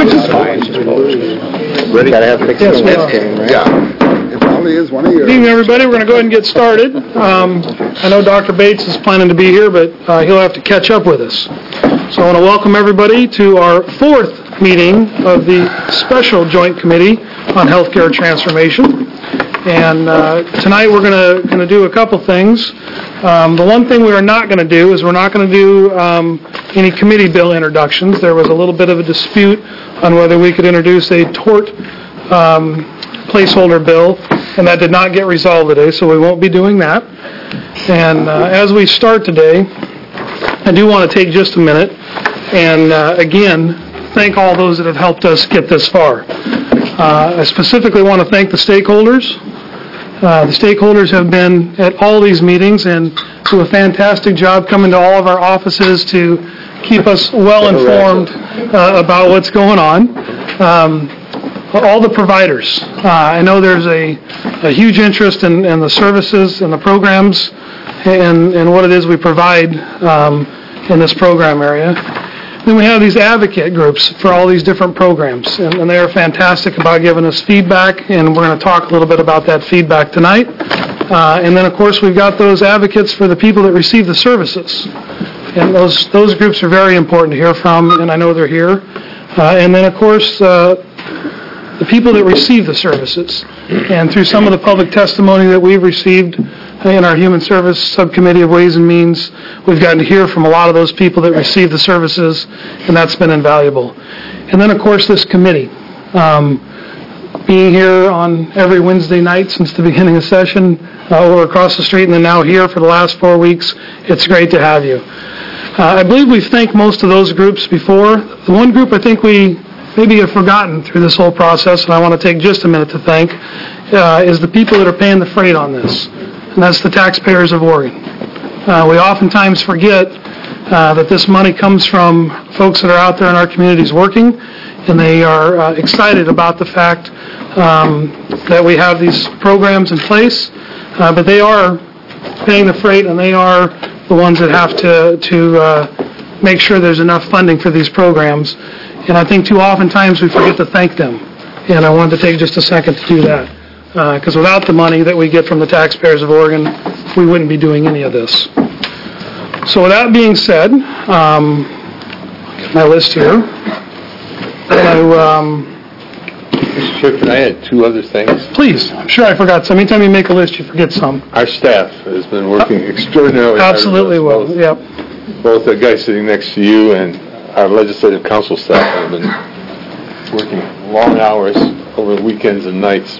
Ready? Gotta have fixed Yes, we are. right? Yeah. It probably is one of yours. Good evening, everybody. We're going to go ahead and get started. I know Dr. Bates is planning to be here, but he'll have to catch up with us. So I want to welcome everybody to our fourth meeting of the Special Joint Committee on Healthcare Transformation. And tonight we're going to do a couple things. The one thing we are not going to do is we're not going to do any committee bill introductions. There was a little bit of a dispute on whether we could introduce a tort placeholder bill, and that did not get resolved today, so we won't be doing that. And as we start today, I do want to take just a minute and, again, thank all those that have helped us get this far. I specifically want to thank the stakeholders. The stakeholders have been at all these meetings and do a fantastic job coming to all of our offices to keep us well informed about what's going on. All the providers. I know there's a huge interest in the services and the programs and what it is we provide in this program area. Then we have these advocate groups for all these different programs, and they are fantastic about giving us feedback, and we're going to talk a little bit about that feedback tonight. And then, of course, we've got those advocates for the people that receive the services. And those groups are very important to hear from, and I know they're here. And then, of course, the people that receive the services. And through some of the public testimony that we've received in our Human Service Subcommittee of Ways and Means, we've gotten to hear from a lot of those people that receive the services, and that's been invaluable. And then, of course, this committee. Being here on every Wednesday night since the beginning of session, or across the street, and then now here for the last 4 weeks, it's great to have you. I believe we've thanked most of those groups before. The one group I think we maybe have forgotten through this whole process, and I want to take just a minute to thank, is the people that are paying the freight on this, and that's the taxpayers of Oregon. We oftentimes forget that this money comes from folks that are out there in our communities working, and they are excited about the fact that we have these programs in place, but they are paying the freight, and they are the ones that have to make sure there's enough funding for these programs. And I think too oftentimes we forget to thank them. And I wanted to take just a second to do that. Because without the money that we get from the taxpayers of Oregon, we wouldn't be doing any of this. So with that being said, get my list here. Mr. Chair, can I add two other things? Please. I'm sure I forgot some. Anytime you make a list, you forget some. Our staff has been working extraordinarily hard. Absolutely well. Yep. Both the guy sitting next to you and our legislative council staff have been working long hours over weekends and nights.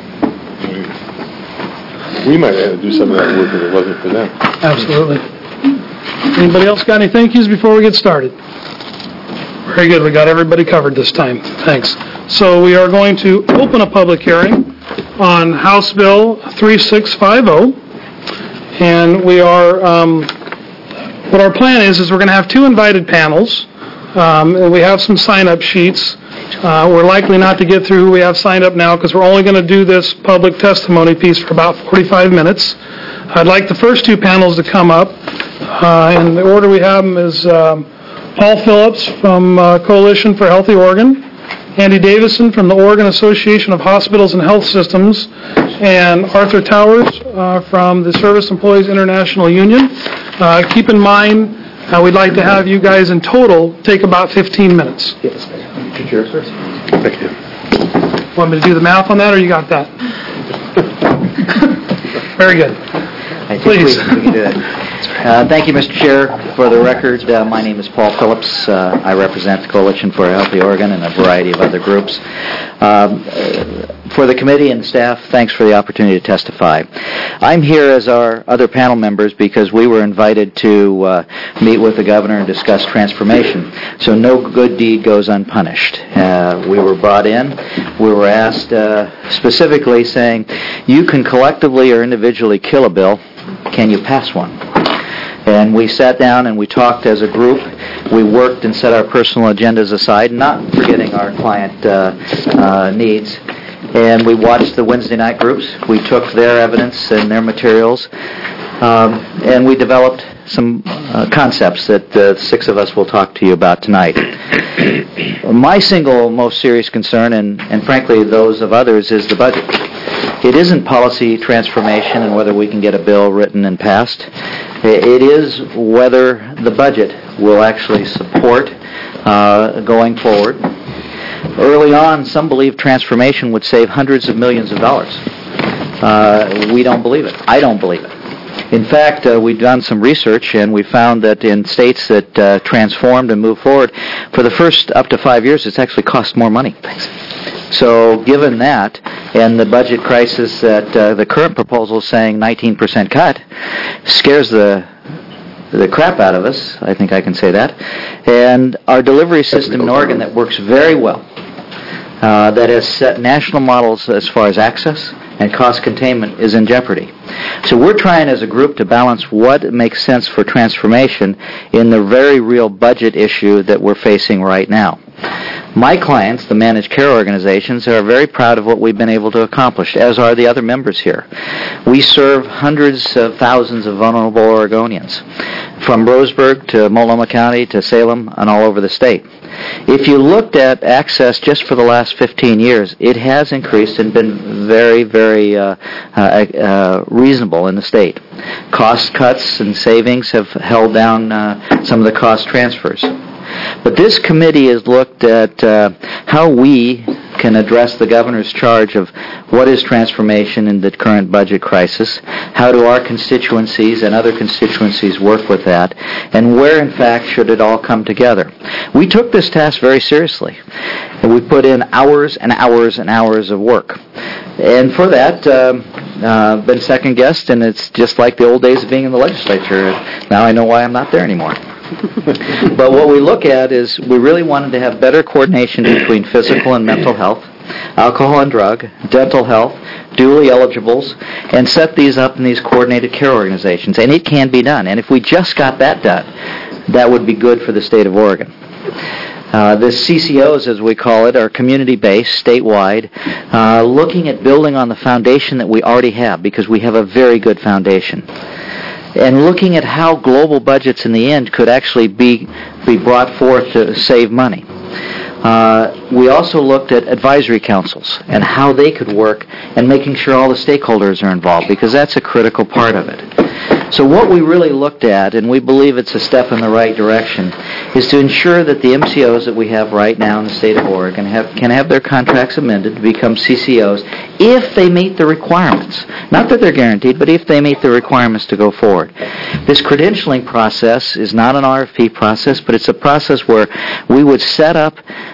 We might have to do some of that work if it wasn't for them. Absolutely. Anybody else got any thank yous before we get started? Very good. We got everybody covered this time. Thanks. So we are going to open a public hearing on House Bill 3650. And we are, what our plan is we're going to have two invited panels. And we have some sign-up sheets. We're likely not to get through who we have signed up now because we're only going to do this public testimony piece for about 45 minutes. I'd like the first two panels to come up. And the order we have them is Paul Phillips from Coalition for Healthy Oregon, Andy Davison from the Oregon Association of Hospitals and Health Systems, and Arthur Towers from the Service Employees International Union. Keep in mind, we'd like to have you guys in total take about 15 minutes. Yes, Mr. Chair, first. Thank you. Want me to do the math on that, or you got that? Very good. Please. We can do that. Thank you, Mr. Chair. For the record, my name is Paul Phillips. I represent the Coalition for a Healthy Oregon and a variety of other groups. For the committee and staff, thanks for the opportunity to testify. I'm here as our other panel members because we were invited to meet with the governor and discuss transformation. So no good deed goes unpunished. We were brought in. We were asked specifically saying, you can collectively or individually kill a bill. Can you pass one? And we sat down and we talked as a group. We worked and set our personal agendas aside, not forgetting our client needs. And we watched the Wednesday night groups. We took their evidence and their materials, and we developed some concepts that the six of us will talk to you about tonight. My single most serious concern, and frankly those of others, is the budget. It isn't policy transformation and whether we can get a bill written and passed. It is whether the budget will actually support going forward. Early on, some believed transformation would save hundreds of millions of dollars. We don't believe it. I don't believe it. In fact, we've done some research, and we found that in states that transformed and moved forward, for the first up to 5 years, it's actually cost more money. So given that, and the budget crisis that the current proposal is saying 19% cut, scares the crap out of us, I think I can say that. And our delivery system in Oregon that works very well, that has set national models as far as access and cost containment, is in jeopardy. So we're trying as a group to balance what makes sense for transformation in the very real budget issue that we're facing right now. My clients, the managed care organizations, are very proud of what we've been able to accomplish, as are the other members here. We serve hundreds of thousands of vulnerable Oregonians, from Roseburg to Multnomah County to Salem and all over the state. If you looked at access just for the last 15 years, it has increased and been very, very reasonable in the state. Cost cuts and savings have held down some of the cost transfers. But this committee has looked at how we can address the governor's charge of what is transformation in the current budget crisis, how do our constituencies and other constituencies work with that, and where in fact should it all come together. We took this task very seriously, and we put in hours and hours and hours of work. And for that, been second-guessed, and it's just like the old days of being in the legislature. Now I know why I'm not there anymore. But what we look at is we really wanted to have better coordination between physical and mental health, alcohol and drug, dental health, dually eligibles, and set these up in these coordinated care organizations. And it can be done. And if we just got that done, that would be good for the state of Oregon. The CCOs, as we call it, are community-based, statewide, looking at building on the foundation that we already have, because we have a very good foundation. And looking at how global budgets in the end could actually be brought forth to save money. We also looked at advisory councils and how they could work and making sure all the stakeholders are involved, because that's a critical part of it. So what we really looked at, and we believe it's a step in the right direction, is to ensure that the MCOs that we have right now in the state of Oregon can have their contracts amended to become CCOs if they meet the requirements. Not that they're guaranteed, but if they meet the requirements to go forward. This credentialing process is not an RFP process, but it's a process where we would set up,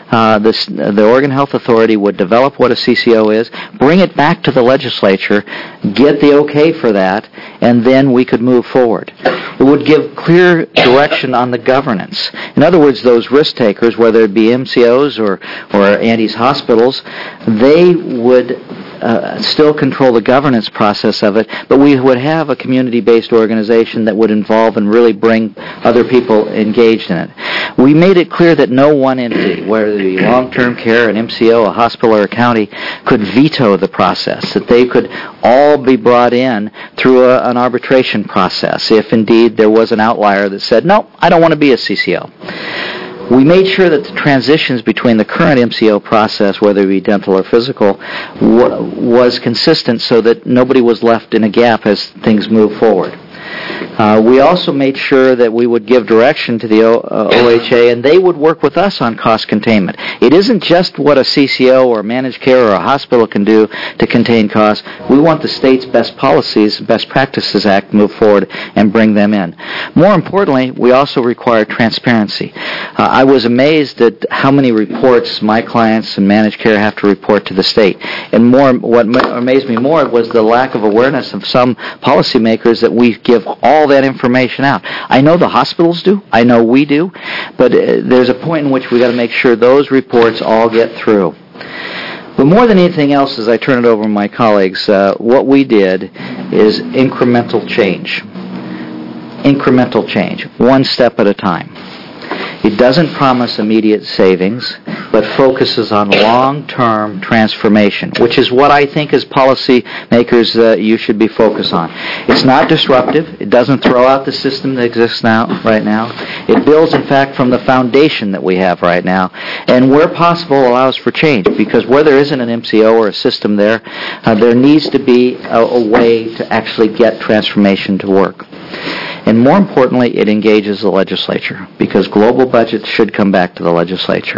the Oregon Health Authority would develop what a CCO is, bring it back to the legislature, get the okay for that, and then we could move forward. It would give clear direction on the governance. In other words, those risk takers, whether it be MCOs or Andy's hospitals, they would still control the governance process of it, but we would have a community-based organization that would involve and really bring other people engaged in it. We made it clear that no one entity, whether it be long-term care, an MCO, a hospital, or a county, could veto the process, that they could all be brought in through an arbitration process if indeed there was an outlier that said, no, I don't want to be a CCO. We made sure that the transitions between the current MCO process, whether it be dental or physical, was consistent so that nobody was left in a gap as things move forward. We also made sure that we would give direction to the OHA, and they would work with us on cost containment. It isn't just what a CCO or managed care or a hospital can do to contain costs. We want the state's best policies, Best Practices Act, move forward and bring them in. More importantly, we also require transparency. I was amazed at how many reports my clients and managed care have to report to the state. And what amazed me more was the lack of awareness of some policymakers that we give all that information out. I know the hospitals do. I know we do. But there's a point in which we've got to make sure those reports all get through. But more than anything else, as I turn it over to my colleagues, what we did is incremental change. Incremental change, one step at a time. It doesn't promise immediate savings. but focuses on long-term transformation, which is what I think as policymakers you should be focused on. It's not disruptive. It doesn't throw out the system that exists right now. It builds, in fact, from the foundation that we have right now, and where possible allows for change, because where there isn't an MCO or a system there needs to be a way to actually get transformation to work. And more importantly, it engages the legislature, because global budgets should come back to the legislature.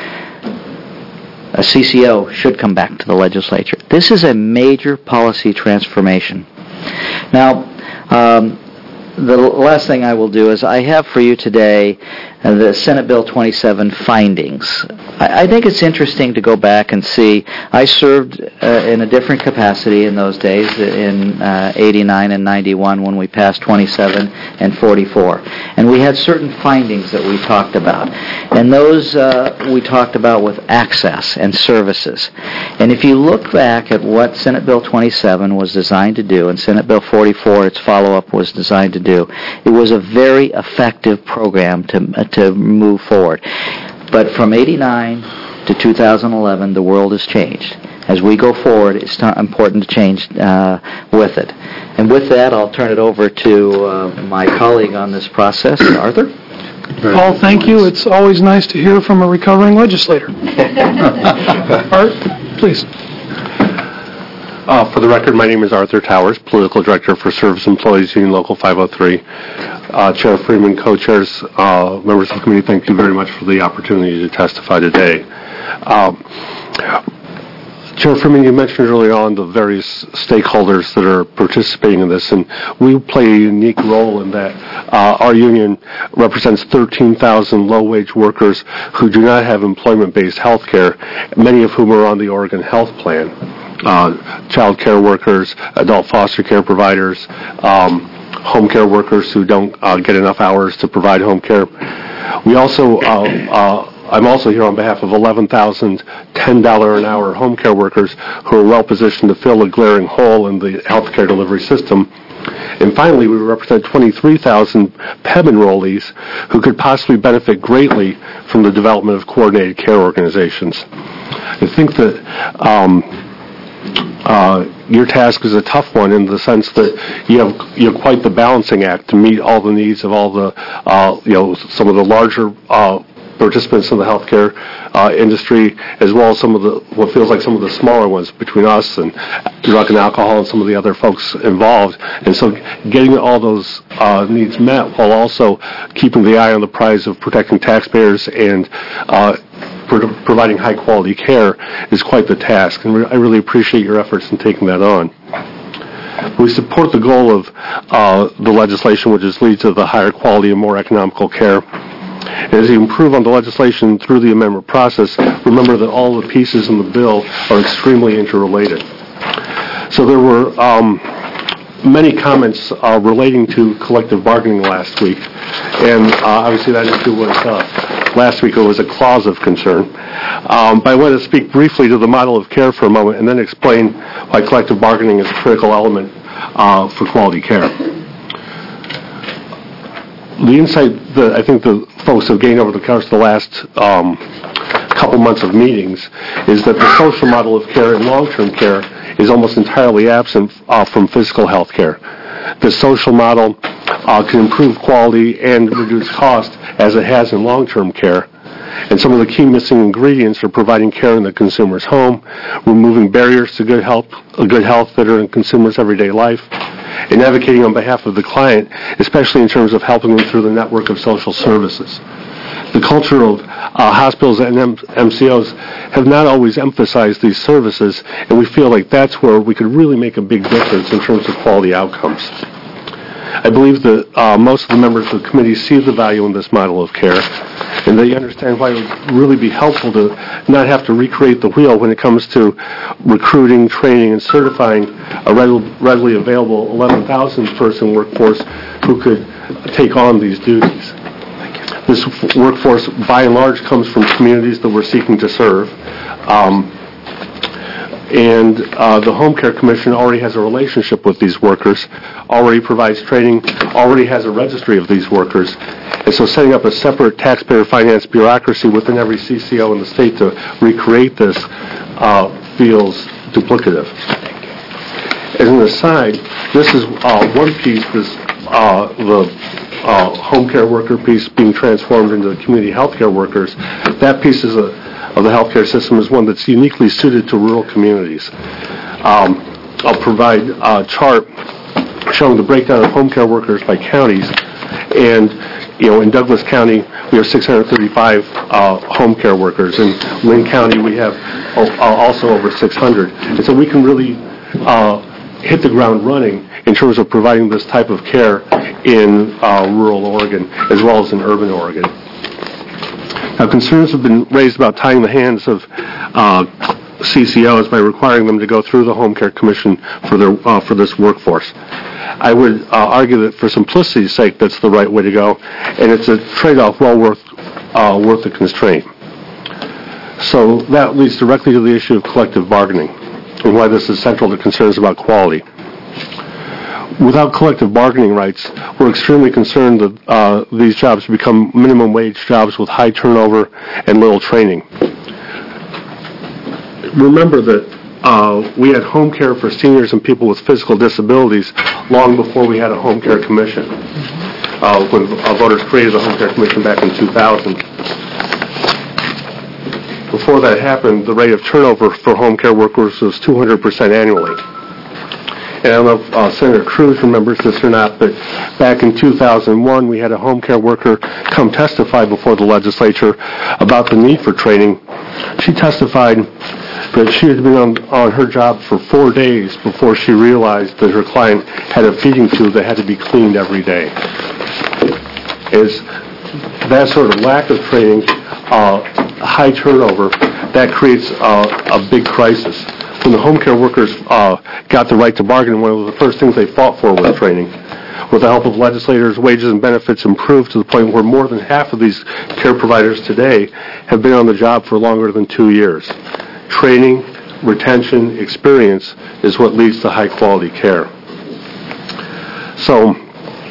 A CCO should come back to the legislature. This is a major policy transformation. Now, the last thing I will do is I have for you today the Senate Bill 27 findings. I think it's interesting to go back and see. I served in a different capacity in those days, in 89 and 91 when we passed 27 and 44. And we had certain findings that we talked about. And those we talked about with access and services. And if you look back at what Senate Bill 27 was designed to do, and Senate Bill 44, its follow-up, was designed to do, it was a very effective program to move forward. But from 89 to 2011, the world has changed. As we go forward, it's important to change with it. And with that, I'll turn it over to my colleague on this process, Arthur. Paul, thank you. It's always nice to hear from a recovering legislator. Art, please. For the record, my name is Arthur Towers, Political Director for Service Employees Union Local 503. Chair Freeman, co-chairs, members of the committee, thank you very much for the opportunity to testify today. Chair Freeman, you mentioned earlier on the various stakeholders that are participating in this, and we play a unique role in that our union represents 13,000 low-wage workers who do not have employment-based health care, many of whom are on the Oregon Health Plan. Child care workers, adult foster care providers, home care workers who don't get enough hours to provide home care. We also, I'm also here on behalf of 11,000 $10 an hour home care workers who are well positioned to fill a glaring hole in the healthcare delivery system. And finally, we represent 23,000 PEB enrollees who could possibly benefit greatly from the development of coordinated care organizations. I think that your task is a tough one in the sense that you have quite the balancing act to meet all the needs of all the some of the larger participants in the healthcare industry, as well as some of the what feels like some of the smaller ones between us and drug and alcohol and some of the other folks involved. And so getting all those needs met while also keeping the eye on the prize of protecting taxpayers and providing high-quality care is quite the task, and I really appreciate your efforts in taking that on. We support the goal of the legislation, which is lead to the higher quality and more economical care. As you improve on the legislation through the amendment process, remember that all the pieces in the bill are extremely interrelated. So there were many comments relating to collective bargaining last week, and obviously that issue was last week it was a clause of concern. But I want to speak briefly to the model of care for a moment and then explain why collective bargaining is a critical element for quality care. The insight that I think the folks have gained over the course of the last couple months of meetings is that the social model of care and long-term care is almost entirely absent from physical health care. The social model can improve quality and reduce cost as it has in long-term care. And some of the key missing ingredients are providing care in the consumer's home, removing barriers to good health that are in consumers' everyday life, and advocating on behalf of the client, especially in terms of helping them through the network of social services. The culture of hospitals and MCOs have not always emphasized these services, and we feel like that's where we could really make a big difference in terms of quality outcomes. I believe that most of the members of the committee see the value in this model of care, and they understand why it would really be helpful to not have to recreate the wheel when it comes to recruiting, training, and certifying a readily available 11,000 person workforce who could take on these duties. This workforce, by and large, comes from communities that we're seeking to serve. And the Home Care Commission already has a relationship with these workers, already provides training, already has a registry of these workers. And so setting up a separate taxpayer finance bureaucracy within every CCO in the state to recreate this feels duplicative. As an aside, this is one piece, the home care worker piece being transformed into the community health care workers. That piece of the healthcare system is one that's uniquely suited to rural communities. I'll provide a chart showing the breakdown of home care workers by counties. And, in Douglas County, we have 635 home care workers. In Lynn County, we have also over 600. And so we can really hit the ground running in terms of providing this type of care in rural Oregon as well as in urban Oregon. Now, concerns have been raised about tying the hands of CCOs by requiring them to go through the Home Care Commission for this workforce. I would argue that for simplicity's sake, that's the right way to go, and it's a trade-off well worth the constraint. So that leads directly to the issue of collective bargaining and why this is central to concerns about quality. Without collective bargaining rights, we're extremely concerned that these jobs become minimum wage jobs with high turnover and little training. Remember that we had home care for seniors and people with physical disabilities long before we had a home care commission, when voters created the Home Care Commission back in 2000. Before that happened, the rate of turnover for home care workers was 200% annually. And I don't know if Senator Cruz remembers this or not, but back in 2001, we had a home care worker come testify before the legislature about the need for training. She testified that she had been on her job for 4 days before she realized that her client had a feeding tube that had to be cleaned every day. Is that sort of lack of training, high turnover, that creates a big crisis. When the home care workers got the right to bargain, one of the first things they fought for was training. With the help of legislators, wages and benefits improved to the point where more than half of these care providers today have been on the job for longer than 2 years. Training, retention, experience is what leads to high-quality care. So,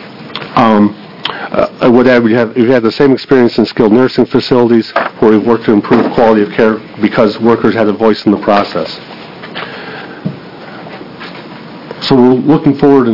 I would add we've had the same experience in skilled nursing facilities where we've worked to improve quality of care because workers had a voice in the process. So we're looking forward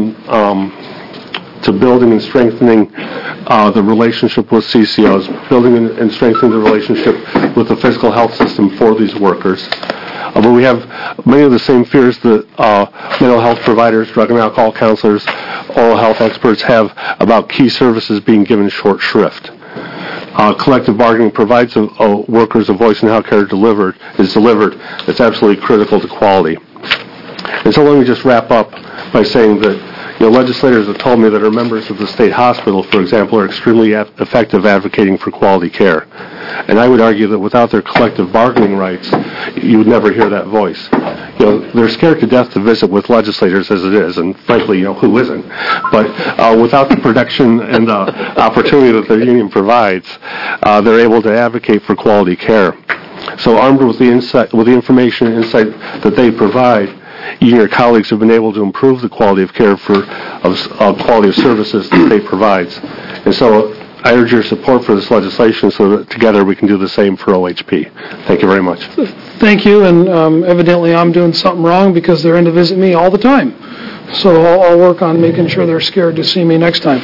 to building and strengthening the relationship with CCOs, building and strengthening the relationship with the physical health system for these workers. But we have many of the same fears that mental health providers, drug and alcohol counselors, oral health experts have about key services being given short shrift. Collective bargaining provides workers a voice in how care is delivered. It's absolutely critical to quality. And so let me just wrap up by saying that legislators have told me that our members of the state hospital, for example, are extremely effective advocating for quality care. And I would argue that without their collective bargaining rights, you would never hear that voice. They're scared to death to visit with legislators as it is, and frankly, who isn't? But without the protection and the opportunity that their union provides, they're able to advocate for quality care. So armed with the information and insight that they provide, you and your colleagues have been able to improve the quality of care quality of services the state provides. And so I urge your support for this legislation so that together we can do the same for OHP. Thank you very much. Thank you, and evidently I'm doing something wrong because they're in to visit me all the time. So I'll work on making sure they're scared to see me next time.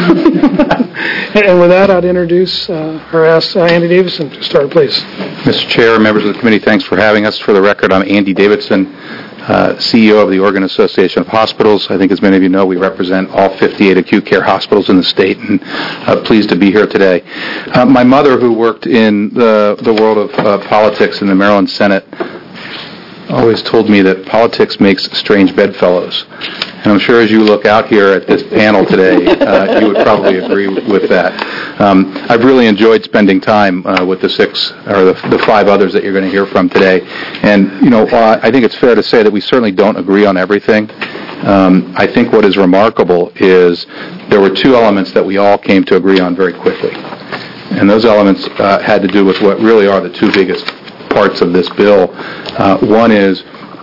And with that, I'd introduce or ask Andy Davidson to start, please. Mr. Chair, members of the committee, thanks for having us. For the record, I'm Andy Davidson, CEO of the Oregon Association of Hospitals. I think as many of you know, we represent all 58 acute care hospitals in the state, and pleased to be here today. My mother, who worked in the world of politics in the Maryland Senate, always told me that politics makes strange bedfellows. And I'm sure as you look out here at this panel today, you would probably agree with that. I've really enjoyed spending time with the 5 others that you're going to hear from today. And, I think it's fair to say that we certainly don't agree on everything. I think what is remarkable is there were 2 elements that we all came to agree on very quickly. And those elements had to do with what really are the 2 biggest parts of this bill. One is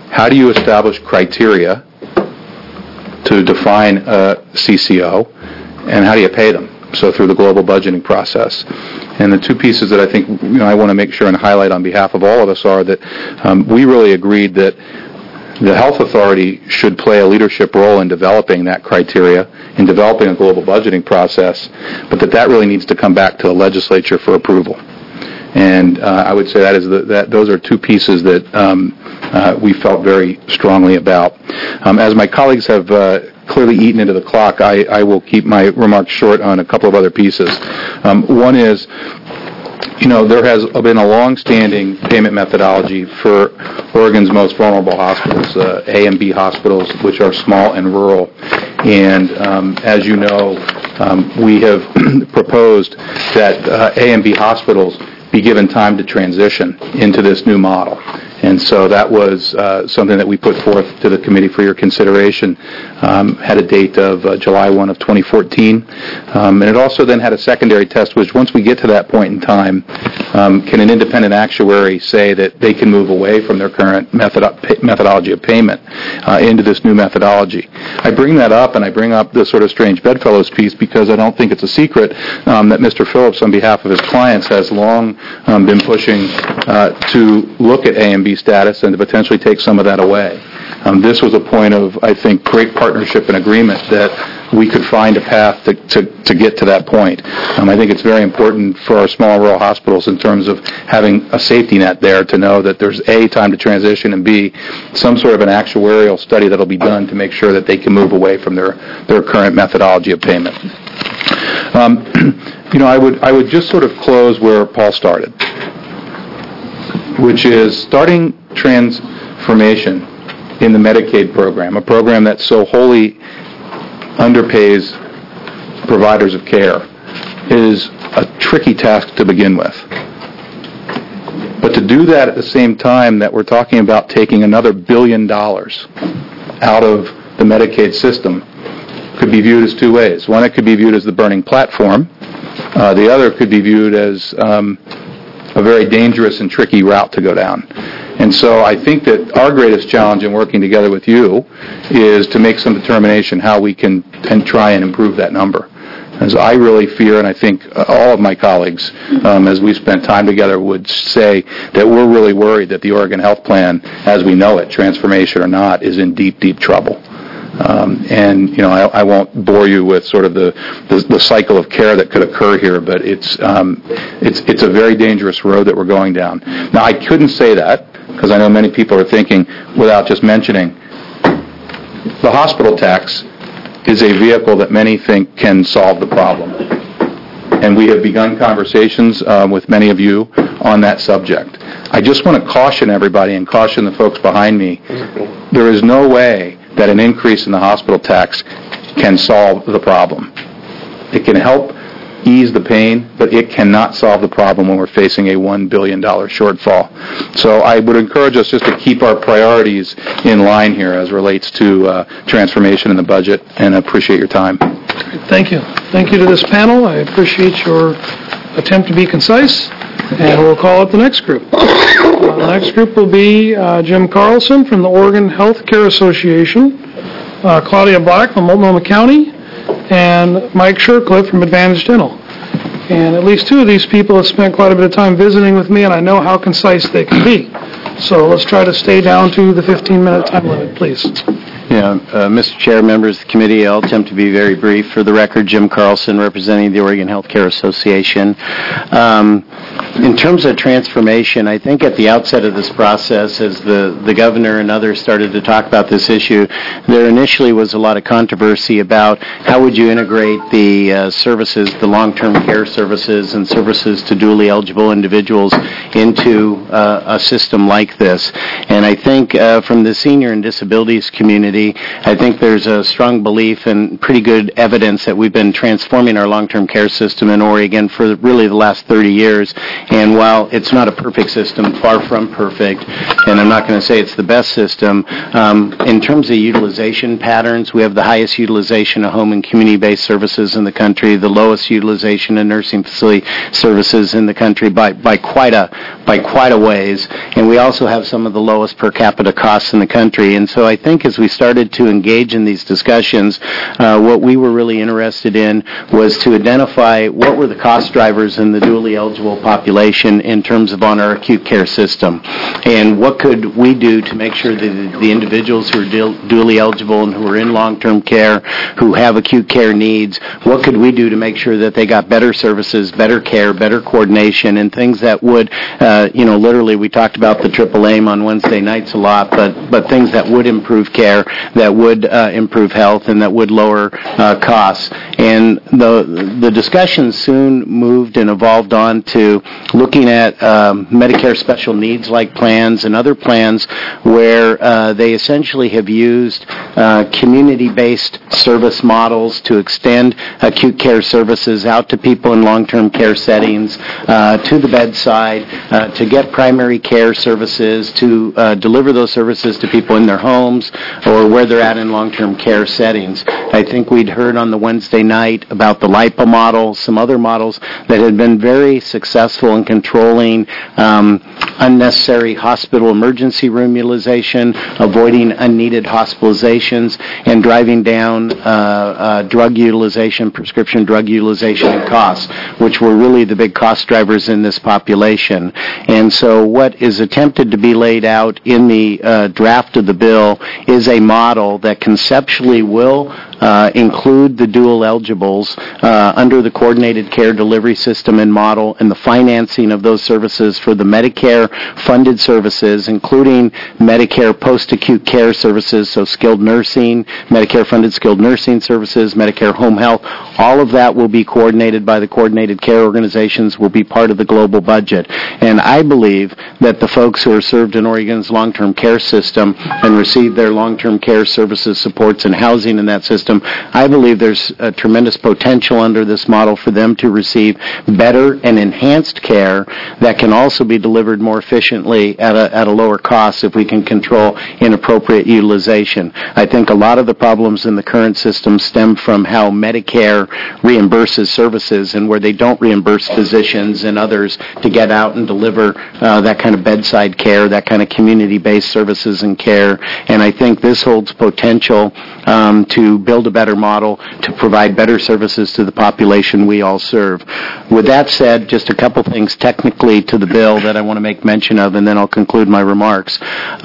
how do you establish criteria to define a CCO, and how do you pay them? So through the global budgeting process. And the two pieces that I think I want to make sure and highlight on behalf of all of us are that we really agreed that the health authority should play a leadership role in developing that criteria, in developing a global budgeting process, but that really needs to come back to the legislature for approval. And I would say those are two pieces that we felt very strongly about. As my colleagues have clearly eaten into the clock, I will keep my remarks short on a couple of other pieces. One is, there has been a long-standing payment methodology for Oregon's most vulnerable hospitals, A and B hospitals, which are small and rural. And as you know, we have proposed that A and B hospitals be given time to transition into this new model. And so that was something that we put forth to the committee for your consideration. Had a date of July 1 of 2014. And it also then had a secondary test, which once we get to that point in time, can an independent actuary say that they can move away from their current methodology of payment into this new methodology? I bring that up, and I bring up the sort of strange bedfellows piece because I don't think it's a secret that Mr. Phillips, on behalf of his clients, has long been pushing to look at A and B status and to potentially take some of that away. This was a point of, I think, great partnership and agreement that we could find a path to get to that point. I think it's very important for our small rural hospitals in terms of having a safety net there to know that there's A, time to transition, and B, some sort of an actuarial study that will be done to make sure that they can move away from their current methodology of payment. I would just sort of close where Paul started, which is starting transformation in the Medicaid program, a program that so wholly underpays providers of care, is a tricky task to begin with. But to do that at the same time that we're talking about taking another $1 billion out of the Medicaid system could be viewed as two ways. One, it could be viewed as the burning platform. The other could be viewed as a very dangerous and tricky route to go down. And so I think that our greatest challenge in working together with you is to make some determination how we can try and improve that number. As I really fear, and I think all of my colleagues, as we've spent time together, would say that we're really worried that the Oregon Health Plan, as we know it, transformation or not, is in deep, deep trouble. I won't bore you with sort of the cycle of care that could occur here, but it's a very dangerous road that we're going down. Now, I couldn't say that because I know many people are thinking, without just mentioning, the hospital tax is a vehicle that many think can solve the problem. And we have begun conversations with many of you on that subject. I just want to caution everybody and caution the folks behind me. There is no way that an increase in the hospital tax can solve the problem. It can help ease the pain, but it cannot solve the problem when we're facing a $1 billion shortfall. So I would encourage us just to keep our priorities in line here as relates to transformation in the budget, and I appreciate your time. Thank you. Thank you to this panel. I appreciate your attempt to be concise, and we'll call it the next group. The next group will be Jim Carlson from the Oregon Health Care Association, Claudia Black from Multnomah County, and Mike Shercliffe from Advantage Dental. And at least two of these people have spent quite a bit of time visiting with me, and I know how concise they can be. So let's try to stay down to the 15-minute time limit, please. Mr. Chair, members of the committee, I'll attempt to be very brief. For the record, Jim Carlson, representing the Oregon Health Care Association. In terms of transformation, I think at the outset of this process, as the governor and others started to talk about this issue, there initially was a lot of controversy about how would you integrate the services, the long-term care services and services to dually eligible individuals into a system like this. And I think from the senior and disabilities community, community. I think there's a strong belief and pretty good evidence that we've been transforming our long-term care system in Oregon for really the last 30 years. And while it's not a perfect system, far from perfect, and I'm not going to say it's the best system, in terms of utilization patterns, we have the highest utilization of home and community-based services in the country, the lowest utilization of nursing facility services in the country by quite a ways, and we also have some of the lowest per capita costs in the country. And so I think as we started to engage in these discussions, what we were really interested in was to identify what were the cost drivers in the dually eligible population in terms of on our acute care system, and what could we do to make sure that the individuals who are dually eligible and who are in long-term care, who have acute care needs, what could we do to make sure that they got better services, better care, better coordination, and things that would, literally we talked about the triple aim on Wednesday nights a lot, but things that would improve care, that would improve health, and that would lower costs. And the discussion soon moved and evolved on to looking at Medicare special needs like plans and other plans where they essentially have used community-based service models to extend acute care services out to people in long-term care settings, to the bedside, to get primary care services, to deliver those services to people in their homes or where they're at in long-term care settings. I think we'd heard on the Wednesday night about the LIPA model, some other models that had been very successful in controlling unnecessary hospital emergency room utilization, avoiding unneeded hospitalizations, and driving down drug utilization, prescription drug utilization and costs, which were really the big cost drivers in this population. And so what is attempted to be laid out in the draft of the bill is a model that conceptually will include the dual eligibles under the coordinated care delivery system and model, and the financing of those services for the Medicare funded services, including Medicare post-acute care services, so skilled nursing, Medicare funded skilled nursing services, Medicare home health. All of that will be coordinated by the coordinated care organizations, will be part of the global budget. And I believe that the folks who are served in Oregon's long-term care system and receive their long-term care services, supports, and housing in that system, I believe there's a tremendous potential under this model for them to receive better and enhanced care that can also be delivered more efficiently at a lower cost if we can control inappropriate utilization. I think a lot of the problems in the current system stem from how Medicare reimburses services and where they don't reimburse physicians and others to get out and deliver that kind of bedside care, that kind of community-based services and care. And I think this holds potential to build a better model to provide better services to the population we all serve. With that said, just a couple things technically to the bill that I want to make mention of, and then I'll conclude my remarks.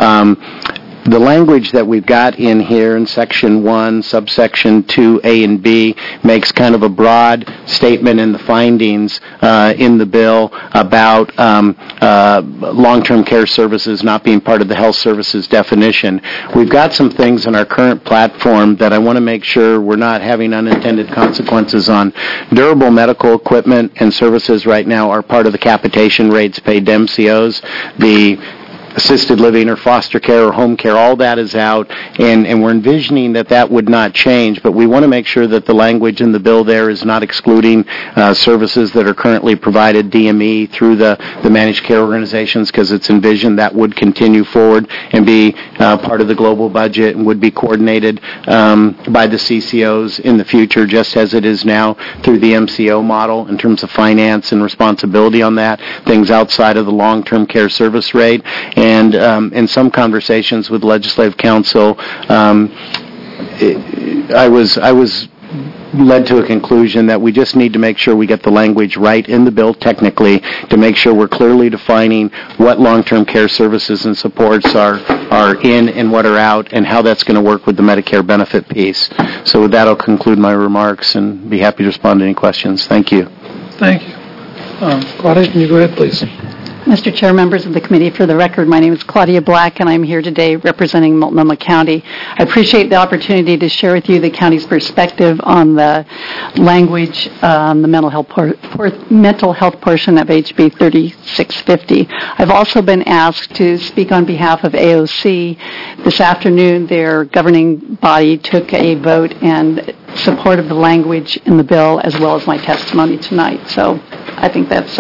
The language that we've got in here in Section 1, subsection 2A and B makes kind of a broad statement in the findings in the bill about long-term care services not being part of the health services definition. We've got some things in our current platform that I want to make sure we're not having unintended consequences on. Durable medical equipment and services right now are part of the capitation rates paid to MCOs. The assisted living or foster care or home care, all that is out, and we're envisioning that would not change, but we want to make sure that the language in the bill there is not excluding services that are currently provided DME through the managed care organizations, because it's envisioned that would continue forward and be part of the global budget and would be coordinated by the CCOs in the future, just as it is now through the MCO model in terms of finance and responsibility on that, things outside of the long-term care service rate. And in some conversations with Legislative Council, I was led to a conclusion that we just need to make sure we get the language right in the bill technically to make sure we're clearly defining what long-term care services and supports are in and what are out, and how that's going to work with the Medicare benefit piece. So with that, I'll conclude my remarks and be happy to respond to any questions. Thank you. Thank you. Claudia, can you go ahead, please? Mr. Chair, members of the committee, for the record, my name is Claudia Black, and I'm here today representing Multnomah County. I appreciate the opportunity to share with you the county's perspective on the language on the mental health portion of HB 3650. I've also been asked to speak on behalf of AOC. This afternoon, their governing body took a vote and support of the language in the bill, as well as my testimony tonight. So I think that's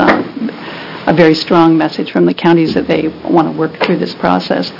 a very strong message from the counties that they want to work through this process.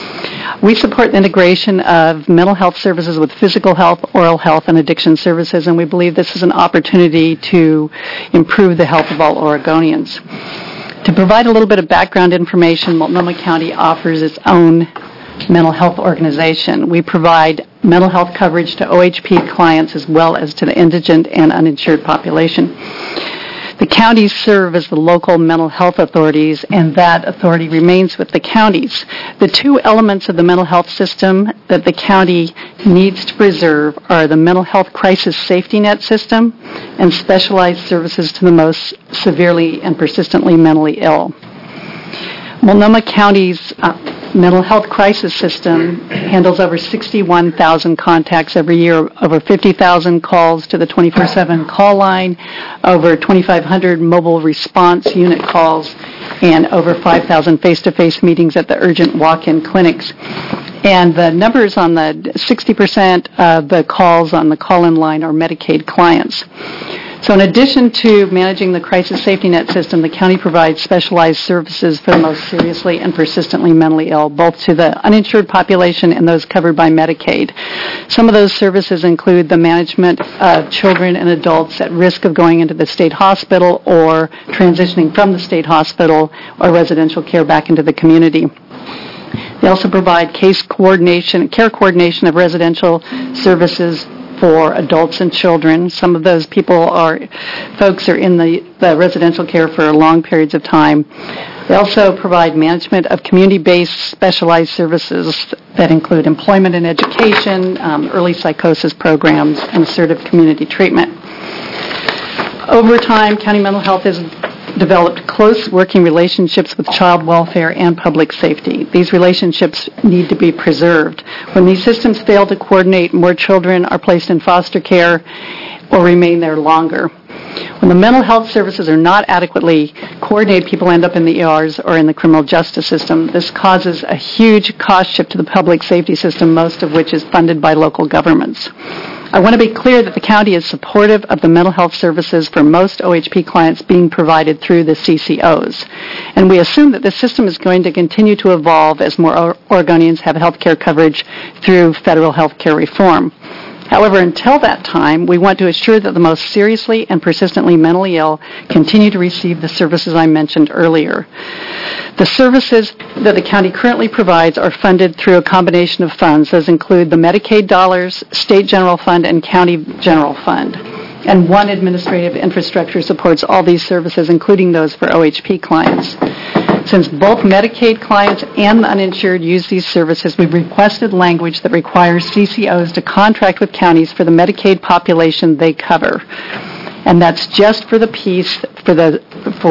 We support the integration of mental health services with physical health, oral health, and addiction services, and we believe this is an opportunity to improve the health of all Oregonians. To provide a little bit of background information, Multnomah County offers its own mental health organization. We provide mental health coverage to OHP clients as well as to the indigent and uninsured population. The counties serve as the local mental health authorities, and that authority remains with the counties. The two elements of the mental health system that the county needs to preserve are the mental health crisis safety net system and specialized services to the most severely and persistently mentally ill. Multnomah County's mental health crisis system handles over 61,000 contacts every year, over 50,000 calls to the 24/7 call line, over 2,500 mobile response unit calls, and over 5,000 face-to-face meetings at the urgent walk-in clinics. And the numbers on the 60% of the calls on the call-in line are Medicaid clients. So in addition to managing the crisis safety net system, the county provides specialized services for the most seriously and persistently mentally ill, both to the uninsured population and those covered by Medicaid. Some of those services include the management of children and adults at risk of going into the state hospital or transitioning from the state hospital or residential care back into the community. They also provide care coordination of residential services for adults and children. Some of those folks are in the residential care for long periods of time. They also provide management of community-based specialized services that include employment and education, early psychosis programs, and assertive community treatment. Over time, county mental health has developed close working relationships with child welfare and public safety. These relationships need to be preserved. When these systems fail to coordinate, more children are placed in foster care or remain there longer. When the mental health services are not adequately coordinated, people end up in the ERs or in the criminal justice system. This causes a huge cost shift to the public safety system, most of which is funded by local governments. I want to be clear that the county is supportive of the mental health services for most OHP clients being provided through the CCOs. And we assume that the system is going to continue to evolve as more Oregonians have health care coverage through federal health care reform. However, until that time, we want to assure that the most seriously and persistently mentally ill continue to receive the services I mentioned earlier. The services that the county currently provides are funded through a combination of funds. Those include the Medicaid dollars, state general fund, and county general fund. And one administrative infrastructure supports all these services, including those for OHP clients. Since both Medicaid clients and the uninsured use these services, we've requested language that requires CCOs to contract with counties for the Medicaid population they cover. And that's just for the piece for the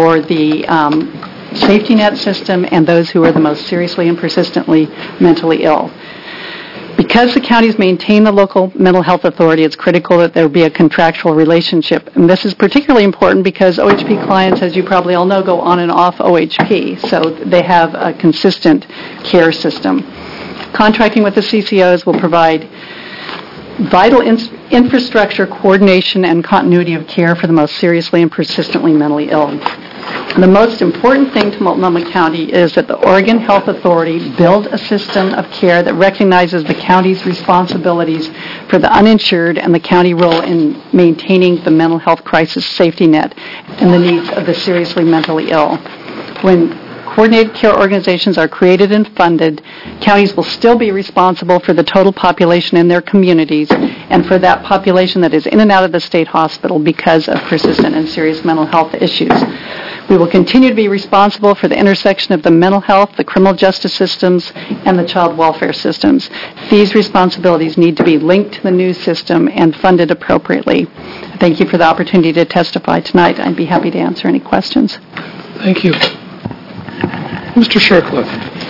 safety net system and those who are the most seriously and persistently mentally ill. Because the counties maintain the local mental health authority, it's critical that there be a contractual relationship. And this is particularly important because OHP clients, as you probably all know, go on and off OHP, so they have a consistent care system. Contracting with the CCOs will provide vital infrastructure, coordination, and continuity of care for the most seriously and persistently mentally ill. The most important thing to Multnomah County is that the Oregon Health Authority build a system of care that recognizes the county's responsibilities for the uninsured and the county role in maintaining the mental health crisis safety net and the needs of the seriously mentally ill. When coordinated care organizations are created and funded, counties will still be responsible for the total population in their communities and for that population that is in and out of the state hospital because of persistent and serious mental health issues. We will continue to be responsible for the intersection of the mental health, the criminal justice systems, and the child welfare systems. These responsibilities need to be linked to the new system and funded appropriately. Thank you for the opportunity to testify tonight. I'd be happy to answer any questions. Thank you. Mr. Shercliffe.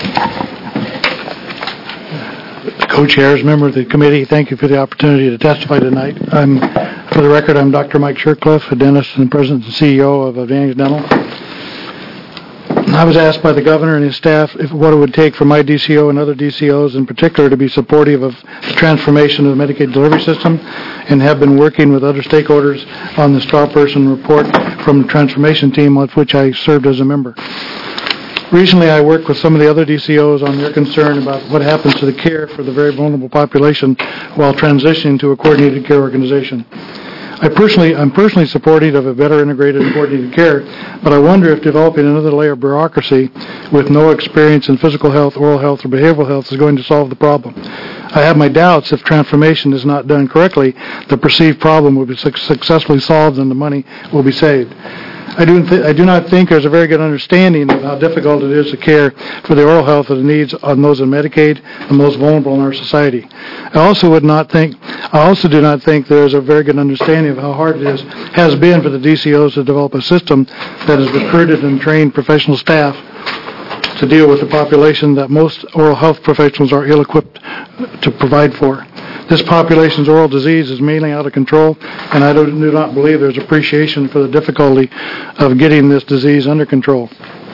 Co-chairs, member of the committee, thank you for the opportunity to testify tonight. For the record, I'm Dr. Mike Shercliffe, a dentist and president and CEO of Advantage Dental. I was asked by the governor and his staff what it would take for my DCO and other DCOs in particular to be supportive of the transformation of the Medicaid delivery system, and have been working with other stakeholders on the straw person report from the transformation team, of which I served as a member. Recently, I worked with some of the other DCOs on their concern about what happens to the care for the very vulnerable population while transitioning to a coordinated care organization. I'm personally supportive of a better integrated and coordinated care, but I wonder if developing another layer of bureaucracy with no experience in physical health, oral health, or behavioral health is going to solve the problem. I have my doubts if transformation is not done correctly, the perceived problem will be successfully solved and the money will be saved. I do not think there's a very good understanding of how difficult it is to care for the oral health of the needs on those in Medicaid, the most vulnerable in our society. I also do not think there is a very good understanding of how hard it has been for the DCOs to develop a system that has recruited and trained professional staff to deal with the population that most oral health professionals are ill-equipped to provide for. This population's oral disease is mainly out of control, and I do not believe there's appreciation for the difficulty of getting this disease under control.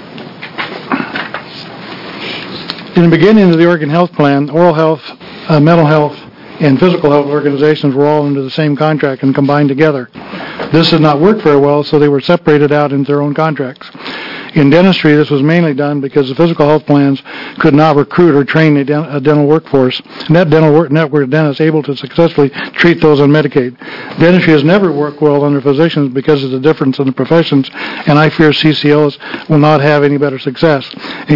In the beginning of the Oregon Health Plan, oral health, mental health, and physical health organizations were all under the same contract and combined together. This did not work very well, so they were separated out into their own contracts. In dentistry, this was mainly done because the physical health plans could not recruit or train a dental workforce, and that network of dentists able to successfully treat those on Medicaid. Dentistry has never worked well under physicians because of the difference in the professions, and I fear CCLs will not have any better success.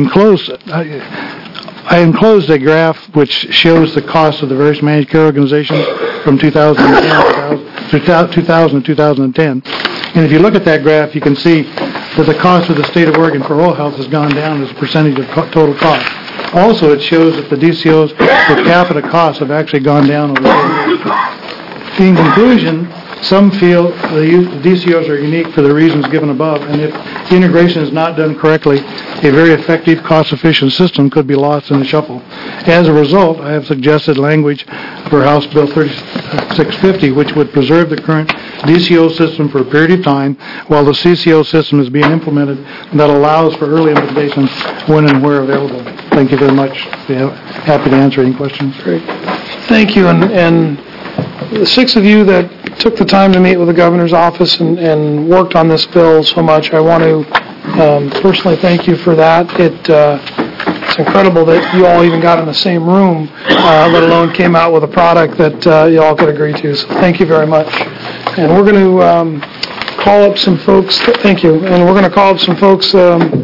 I enclosed a graph which shows the cost of the various managed care organizations from 2000 to 2010. And if you look at that graph, you can see that the cost of the state of Oregon for oral health has gone down as a percentage of total cost. Also, it shows that the DCO's per capita costs have actually gone down over the years. In conclusion, some feel the DCOs are unique for the reasons given above, and if the integration is not done correctly, a very effective, cost-efficient system could be lost in the shuffle. As a result, I have suggested language for House Bill 3650, which would preserve the current DCO system for a period of time while the CCO system is being implemented, that allows for early implementation when and where available. Thank you very much. Happy to answer any questions. Great. Thank you. And the six of you that took the time to meet with the governor's office and worked on this bill so much, I want to personally thank you for that. It's incredible that you all even got in the same room, let alone came out with a product that you all could agree to. So thank you very much. And we're going to call up some folks. Thank you. And we're going to call up some folks.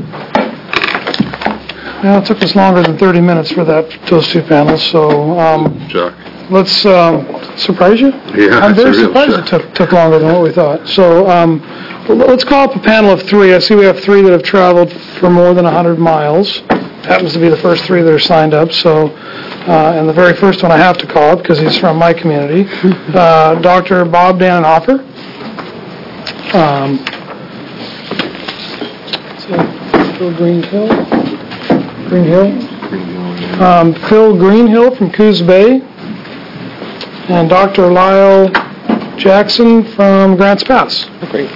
Well, it took us longer than 30 minutes for those two panels. So let's surprise you. Yeah, I'm very surprised it took longer than what we thought. So let's call up a panel of three. I see we have three that have traveled for more than 100 miles. Happens to be the first three that are signed up. So, and the very first one I have to call up because he's from my community, Dr. Bob Dannenhofer. Phil Greenhill. Phil Greenhill from Coos Bay, and Dr. Lyle Jackson from Grants Pass. Great.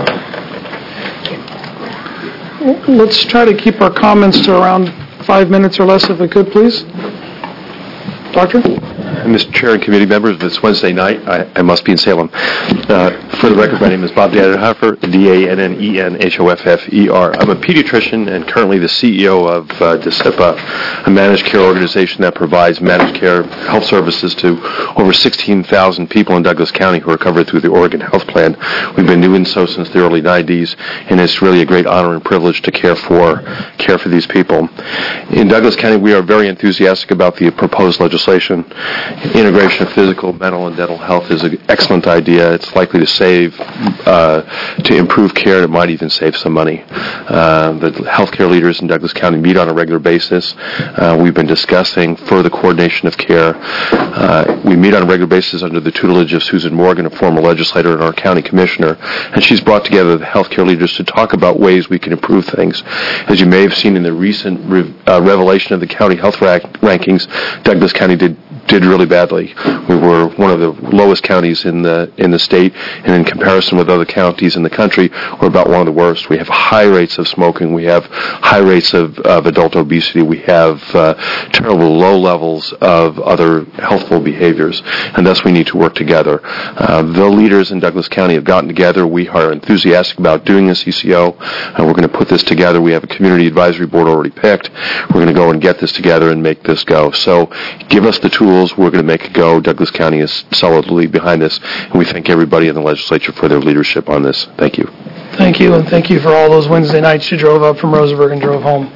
Let's try to keep our comments to around 5 minutes or less, if we could, please. Doctor? Mr. Chair and committee members, this Wednesday night, I must be in Salem. For the record, my name is Bob Dannenhofer, D-A-N-N-E-N-H-O-F-F-E-R. I'm a pediatrician and currently the CEO of DeCIPA, a managed care organization that provides managed care health services to over 16,000 people in Douglas County who are covered through the Oregon Health Plan. We've been doing so since the early 90s, and it's really a great honor and privilege to care for these people. In Douglas County, we are very enthusiastic about the proposed legislation. integration of physical, mental, and dental health is an excellent idea. It's likely to to improve care, and it might even save some money. The healthcare leaders in Douglas County meet on a regular basis. We've been discussing further coordination of care. We meet on a regular basis under the tutelage of Susan Morgan, a former legislator and our county commissioner, and she's brought together the healthcare leaders to talk about ways we can improve things. As you may have seen in the recent revelation of the county health rankings, Douglas County did really badly. We were one of the lowest counties in the state, and in comparison with other counties in the country, we're about one of the worst. We have high rates of smoking. We have high rates of adult obesity. We have terrible low levels of other healthful behaviors, and thus we need to work together. The leaders in Douglas County have gotten together. We are enthusiastic about doing a CCO. We're going to put this together. We have a community advisory board already picked. We're going to go and get this together and make this go. So give us the tools. We're going to make it go. Douglas County is solidly behind this, and we thank everybody in the legislature for their leadership on this. Thank you. Thank you, and thank you for all those Wednesday nights you drove up from Roseburg and drove home.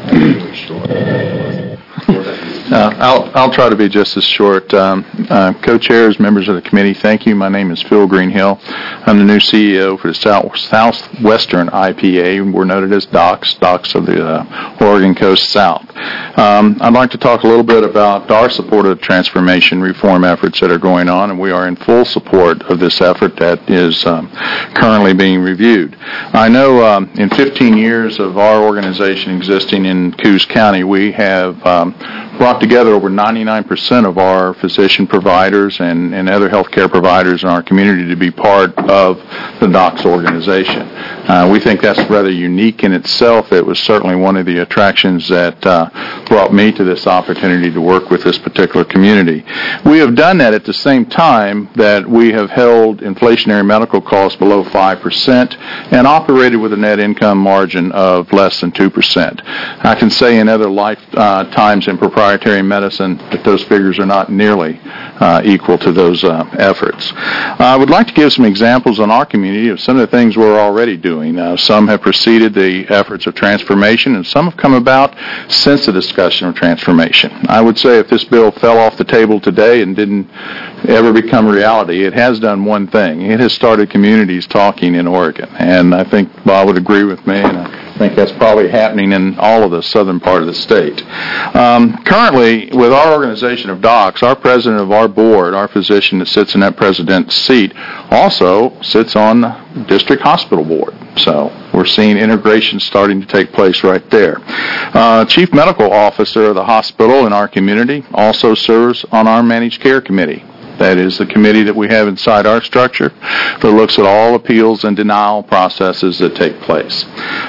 I'll try to be just as short. Co-chairs, members of the committee, thank you. My name is Phil Greenhill. I'm the new CEO for the Southwestern IPA. We're noted as DOCS of the Oregon Coast South. I'd like to talk a little bit about our support of transformation reform efforts that are going on, and we are in full support of this effort that is currently being reviewed. I know in 15 years of our organization existing in Coos County, we have brought together over 99% of our physician providers and other healthcare providers in our community to be part of the DOCS organization. We think that's rather unique in itself. It was certainly one of the attractions that brought me to this opportunity to work with this particular community. We have done that at the same time that we have held inflationary medical costs below 5% and operated with a net income margin of less than 2%. I can say in other lifetimes in proprietary medicine that those figures are not nearly equal to those efforts. I would like to give some examples on our community of some of the things we're already doing. Some have preceded the efforts of transformation, and some have come about since the discussion of transformation. I would say if this bill fell off the table today and didn't ever become reality, it has done one thing. It has started communities talking in Oregon, and I think Bob would agree with me, and I think that's probably happening in all of the southern part of the state. Currently, with our organization of DOCS, our president of our board, our physician that sits in that president's seat, also sits on the district hospital board. So we're seeing integration starting to take place right there. Chief medical officer of the hospital in our community also serves on our managed care committee. That is the committee that we have inside our structure that looks at all appeals and denial processes that take place.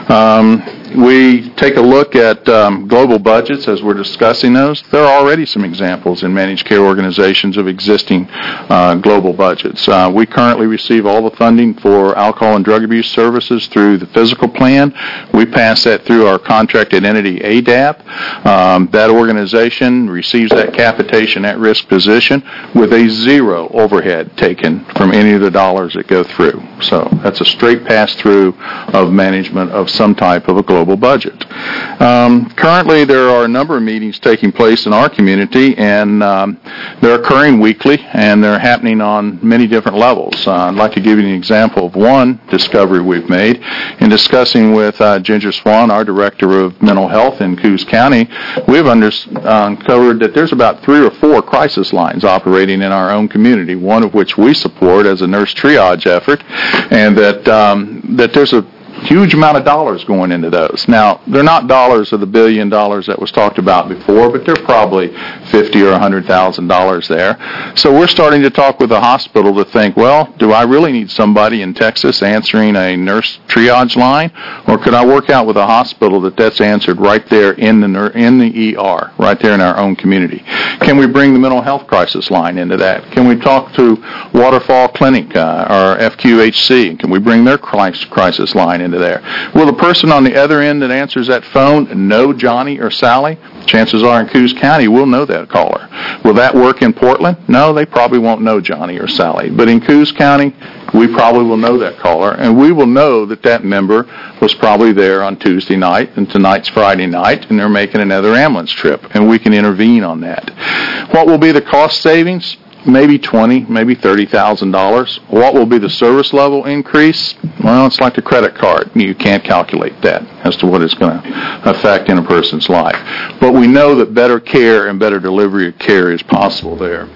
We take a look at global budgets as we're discussing those. There are already some examples in managed care organizations of existing global budgets. We currently receive all the funding for alcohol and drug abuse services through the physical plan. We pass that through our contracted entity, ADAP. That organization receives that capitation at-risk position with a zero overhead taken from any of the dollars that go through. So that's a straight pass-through of management of some type of a global budget. Currently, there are a number of meetings taking place in our community, and they're occurring weekly, and they're happening on many different levels. I'd like to give you an example of one discovery we've made. In discussing with Ginger Swan, our Director of Mental Health in Coos County, we've uncovered that there's about 3 or 4 crisis lines operating in our own community, one of which we support as a nurse triage effort, and that there's a huge amount of dollars going into those. Now, they're not dollars of the $1 billion that was talked about before, but they're probably $50,000 or $100,000 there. So we're starting to talk with the hospital to think, well, do I really need somebody in Texas answering a nurse triage line, or could I work out with a hospital that's answered right there in the ER, right there in our own community? Can we bring the mental health crisis line into that? Can we talk to Waterfall Clinic or FQHC? Can we bring their crisis line into there. Will the person on the other end that answers that phone know Johnny or Sally? Chances are in Coos County we'll know that caller. Will that work in Portland? No, they probably won't know Johnny or Sally. But in Coos County, we probably will know that caller, and we will know that that member was probably there on Tuesday night, and tonight's Friday night, and they're making another ambulance trip, and we can intervene on that. What will be the cost savings? Maybe $20,000, maybe $30,000. What will be the service level increase? Well, it's like a credit card. You can't calculate that as to what it's going to affect in a person's life. But we know that better care and better delivery of care is possible there.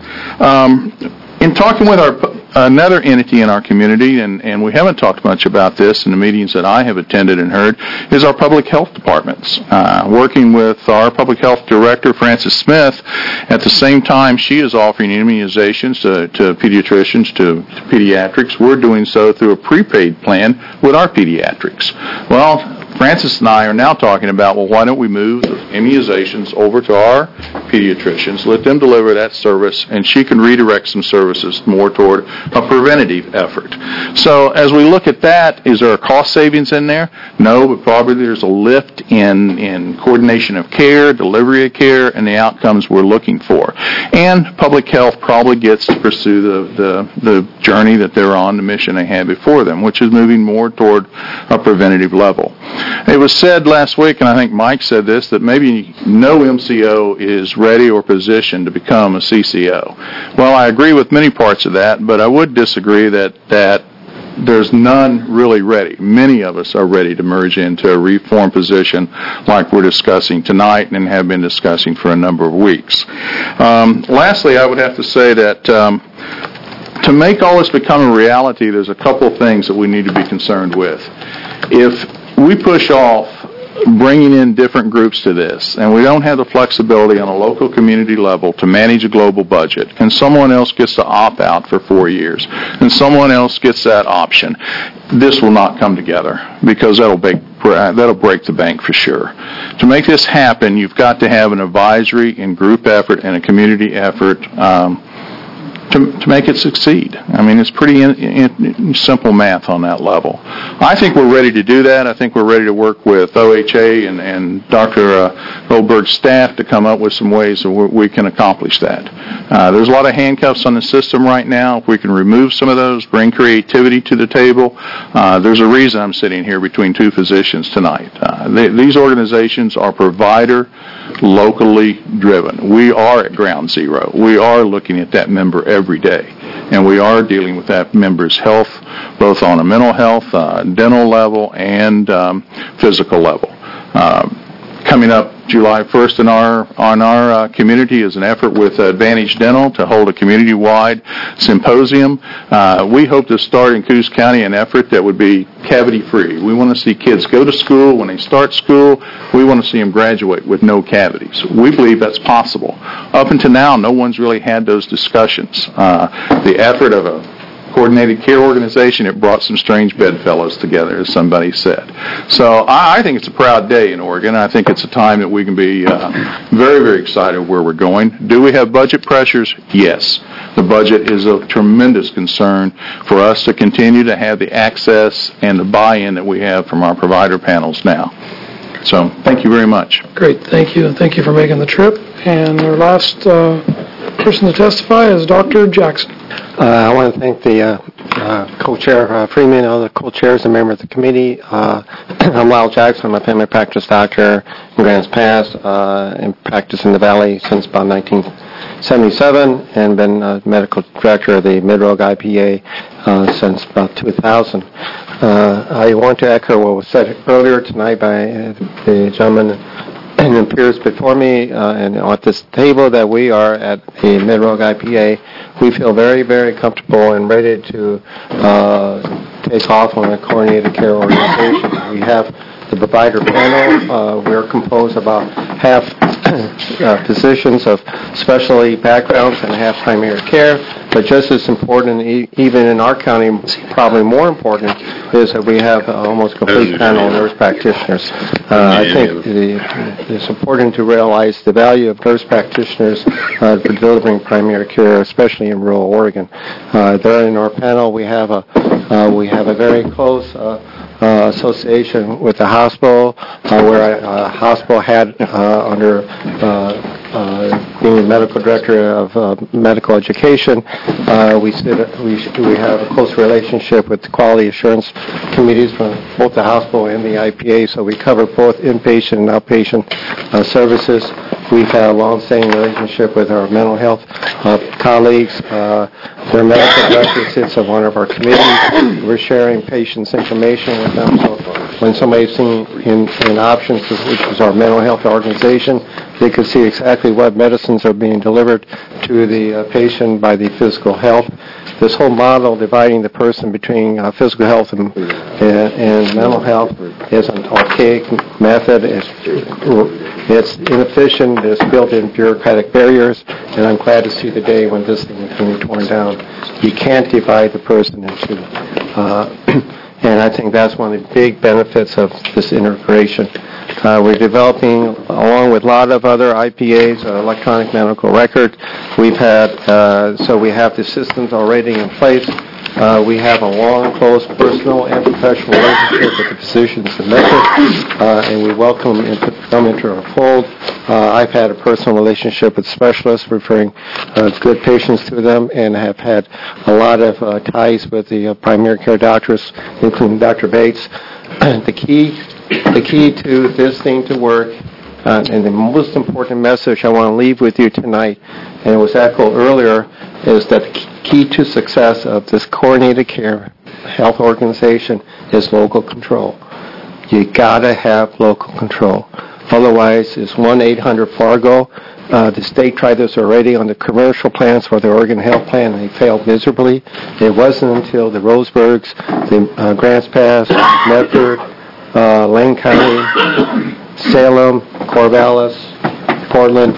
In talking with another entity in our community, and we haven't talked much about this in the meetings that I have attended and heard, is our public health departments. Working with our public health director, Frances Smith, at the same time she is offering immunizations to pediatricians, to pediatrics. We're doing so through a prepaid plan with our pediatrics. Well, Francis and I are now talking about, well, why don't we move the immunizations over to our pediatricians, let them deliver that service, and she can redirect some services more toward a preventative effort. So as we look at that, is there a cost savings in there? No, but probably there's a lift in coordination of care, delivery of care, and the outcomes we're looking for. And public health probably gets to pursue the journey that they're on, the mission they had before them, which is moving more toward a preventative level. It was said last week, and I think Mike said this, that maybe no MCO is ready or positioned to become a CCO. Well, I agree with many parts of that, but I would disagree that there's none really ready. Many of us are ready to merge into a reformed position like we're discussing tonight and have been discussing for a number of weeks. Lastly, I would have to say that to make all this become a reality, there's a couple of things that we need to be concerned with. If we push off bringing in different groups to this, and we don't have the flexibility on a local community level to manage a global budget, and someone else gets to opt out for 4 years, and someone else gets that option, this will not come together, because that'll break the bank for sure. To make this happen, you've got to have an advisory and group effort and a community effort to make it succeed. I mean, it's pretty simple math on that level. I think we're ready to do that. I think we're ready to work with OHA and Dr. Goldberg's staff to come up with some ways that we can accomplish that. There's a lot of handcuffs on the system right now. If we can remove some of those, bring creativity to the table, there's a reason I'm sitting here between two physicians tonight. These organizations are provider, locally driven. We are at ground zero. We are looking at that member every day, and we are dealing with that member's health, both on a mental health, dental level, and physical level. Coming up July 1st on our community is an effort with Advantage Dental to hold a community-wide symposium. We hope to start in Coos County an effort that would be cavity-free. We want to see kids go to school. When they start school, we want to see them graduate with no cavities. We believe that's possible. Up until now, no one's really had those discussions. The effort of a coordinated care organization, it brought some strange bedfellows together, as somebody said. So I think it's a proud day in Oregon. I think it's a time that we can be very, very excited where we're going. Do we have budget pressures? Yes. The budget is a tremendous concern for us to continue to have the access and the buy-in that we have from our provider panels now. So thank you very much. Great. Thank you. And thank you for making the trip. And our last person to testify is Dr. Jackson. I want to thank the co-chair Freeman, all the co-chairs and members of the committee. I'm Lyle Jackson. I'm a family practice doctor in Grants Pass and practiced in the Valley since about 1977 and been medical director of the Mid-Rogue IPA since about 2000. I want to echo what was said earlier tonight by the gentleman and peers before me and at this table that we are at the Mid-Rogue IPA. We feel very, very comfortable and ready to take off on a coordinated care organization. We have the provider panel. We're composed about half physicians of specialty backgrounds and half primary care. But just as important, even in our county, probably more important, is that we have almost complete panel of nurse practitioners. I think it's important to realize the value of nurse practitioners for delivering primary care, especially in rural Oregon. There in our panel, we have a very close association with the hospital, where a hospital had under being the medical director of medical education, we have a close relationship with the quality assurance committees from both the hospital and the IPA, so we cover both inpatient and outpatient services. We've had a long-standing relationship with our mental health colleagues. Their medical director sits on one of our committees. We're sharing patients' information with them. So when somebody's seen in Options, which is our mental health organization, they can see exactly what medicines are being delivered to the patient by the physical health. This whole model dividing the person between physical health and mental health is an archaic method. It's inefficient. There's built-in bureaucratic barriers, and I'm glad to see the day when this thing is being torn down. You can't divide the person into and I think that's one of the big benefits of this integration. We're developing, along with a lot of other IPAs, electronic medical record. We have the systems already in place. We have a long, close, personal and professional relationship with the physicians and nurses, and we welcome them into our fold. I've had a personal relationship with specialists, referring good patients to them, and have had a lot of ties with the primary care doctors, including Dr. Bates. The key to this thing to work, and the most important message I want to leave with you tonight, and it was echoed earlier, is that the key to success of this coordinated care health organization is local control. You gotta have local control. Otherwise, it's 1-800-FARGO. The state tried this already on the commercial plans for the Oregon Health Plan, and they failed miserably. It wasn't until the Roseburgs, the Grants Pass, Medford, Lane County, Salem, Corvallis, Portland,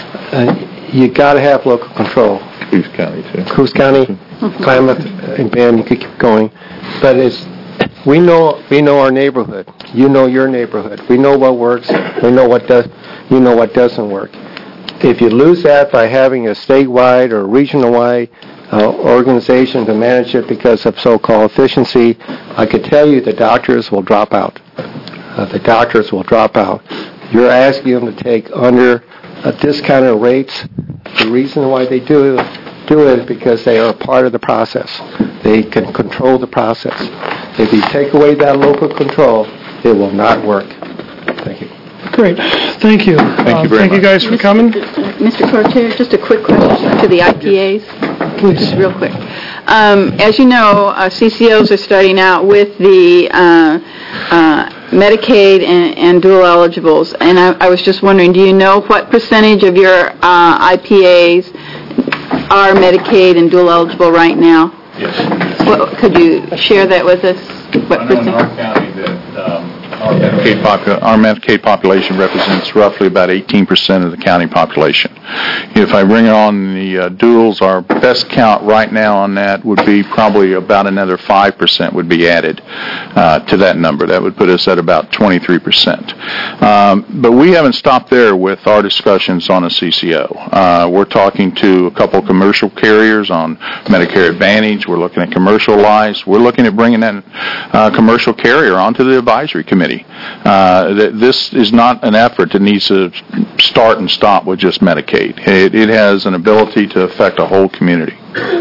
you got to have local control. Coos County, too. Coos County, Klamath, and Bam, you could keep going. But we know our neighborhood. You know your neighborhood. We know what works. We know what doesn't work. If you lose that by having a statewide or regional-wide organization to manage it because of so-called efficiency, I could tell you the doctors will drop out. The doctors will drop out. You're asking them to take under discounted rates. The reason why they do it is because they are a part of the process. They can control the process. If you take away that local control, it will not work. Thank you. Great. Thank you. Thank you very much. Thank you guys for coming. Mr. Co-Chair, just a quick question to the IPAs. Please. Just real quick. As you know, CCOs are starting out with the Medicaid and dual eligibles, and I was just wondering, do you know what percentage of your IPAs are Medicaid and dual eligible right now? Yes. Could you share that with us? What I know in our county that our Medicaid population represents roughly about 18% of the county population. If I bring on the duals, our best count right now on that would be probably about another 5% would be added to that number. That would put us at about 23%. But we haven't stopped there with our discussions on a CCO. We're talking to a couple commercial carriers on Medicare Advantage. We're looking at commercial lives. We're looking at bringing that commercial carrier onto the advisory committee. This is not an effort that needs to start and stop with just Medicaid. It has an ability to affect a whole community.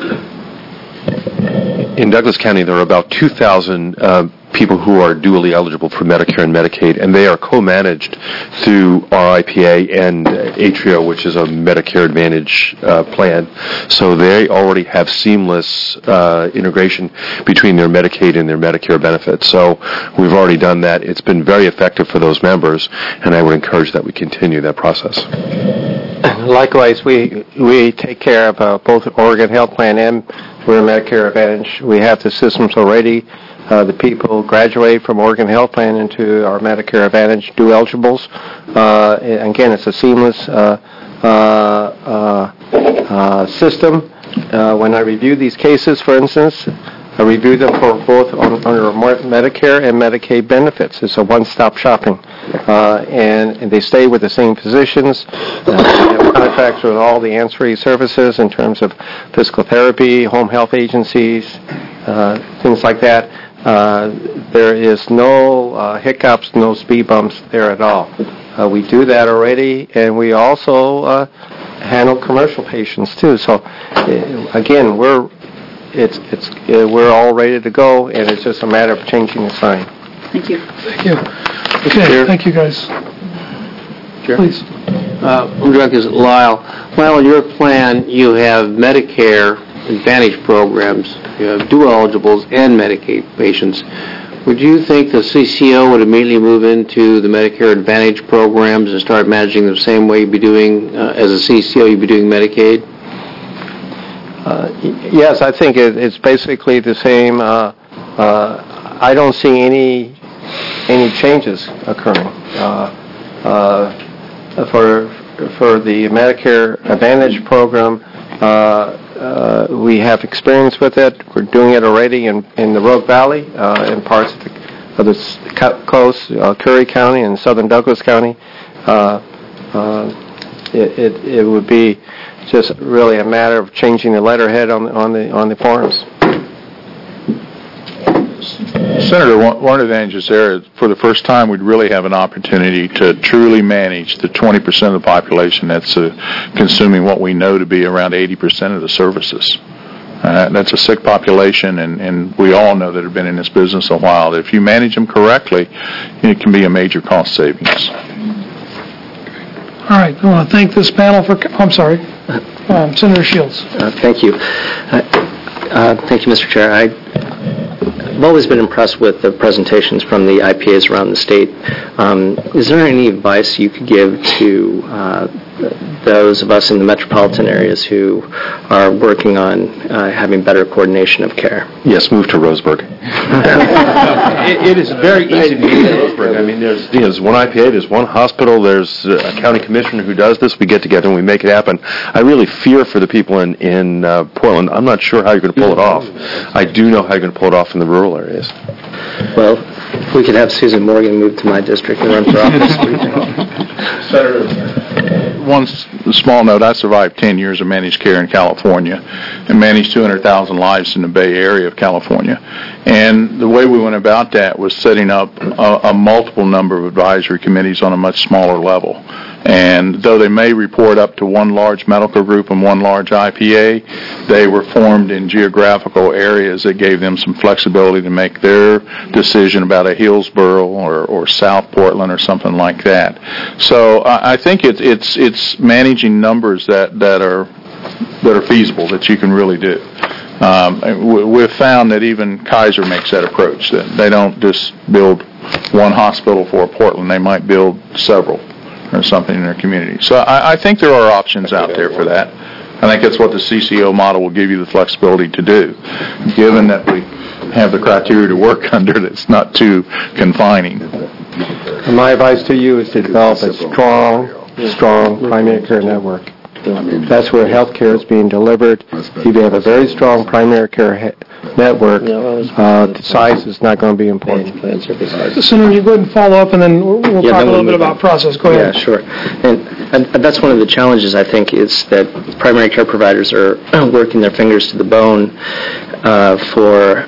In Douglas County, there are about 2,000 people who are dually eligible for Medicare and Medicaid, and they are co-managed through our IPA and Atrio, which is a Medicare Advantage plan. So they already have seamless integration between their Medicaid and their Medicare benefits. So we've already done that. It's been very effective for those members, and I would encourage that we continue that process. Likewise, we take care of both Oregon Health Plan and we're Medicare Advantage. We have the systems already. The people graduate from Oregon Health Plan into our Medicare Advantage dual eligibles. Again, it's a seamless system. When I review these cases, for instance, I review them for both under Medicare and Medicaid benefits. It's a one-stop shopping. And they stay with the same physicians. They have contracts with all the ancillary services in terms of physical therapy, home health agencies, things like that. There is no hiccups, no speed bumps there at all. We do that already, and we also handle commercial patients too. So, again, we're all ready to go, and it's just a matter of changing the sign. Thank you. Thank you. Okay, thank you, guys. Chair? Please. I'm Director Lyle. Well, in your plan, you have Medicare Advantage programs, you have dual eligibles and Medicaid patients. Would you think the CCO would immediately move into the Medicare Advantage programs and start managing them the same way you'd be doing, as a CCO, you'd be doing Medicaid? Yes, I think it's basically the same. I don't see any changes occurring. For the Medicare Advantage program, we have experience with it. We're doing it already in the Rogue Valley, in parts of the coast, Curry County and southern Douglas County. It would be just really a matter of changing the letterhead on the forms. Senator, one advantage there is for the first time we'd really have an opportunity to truly manage the 20% of the population that's consuming what we know to be around 80% of the services. That's a sick population, and we all know that have been in this business a while. If you manage them correctly, it can be a major cost savings. All right, I want to thank this panel for, I'm sorry, Senator Shields. Thank you. Thank you, Mr. Chair. I've always been impressed with the presentations from the IPAs around the state. Is there any advice you could give to those of us in the metropolitan areas who are working on having better coordination of care? Yes, move to Roseburg. It is very easy to get to Roseburg. I mean, there's one IPA, there's one hospital, there's a county commissioner who does this. We get together and we make it happen. I really fear for the people in Portland. I'm not sure how you're going to pull it off. I do know how you're going to pull it off in the rural areas. Well, if we could have Susan Morgan move to my district and run for office. Senator, one small note, I survived 10 years of managed care in California and managed 200,000 lives in the Bay Area of California. And the way we went about that was setting up a multiple number of advisory committees on a much smaller level. And though they may report up to one large medical group and one large IPA, they were formed in geographical areas that gave them some flexibility to make their decision about a Hillsborough or South Portland or something like that. So I think it's managing numbers that are feasible, that you can really do. We've found that even Kaiser makes that approach, that they don't just build one hospital for Portland, they might build several or something in their community. So I think there are options out there for that. I think that's what the CCO model will give you the flexibility to do, given that we have the criteria to work under that's not too confining. And my advice to you is to develop a strong primary care network. That's where health care is being delivered. If you have a very strong primary care network, the size is not going to be important. Senator, you go ahead and follow up, and then we'll talk a little bit about process. Go ahead. Yeah, sure. And that's one of the challenges, I think, is that primary care providers are working their fingers to the bone for,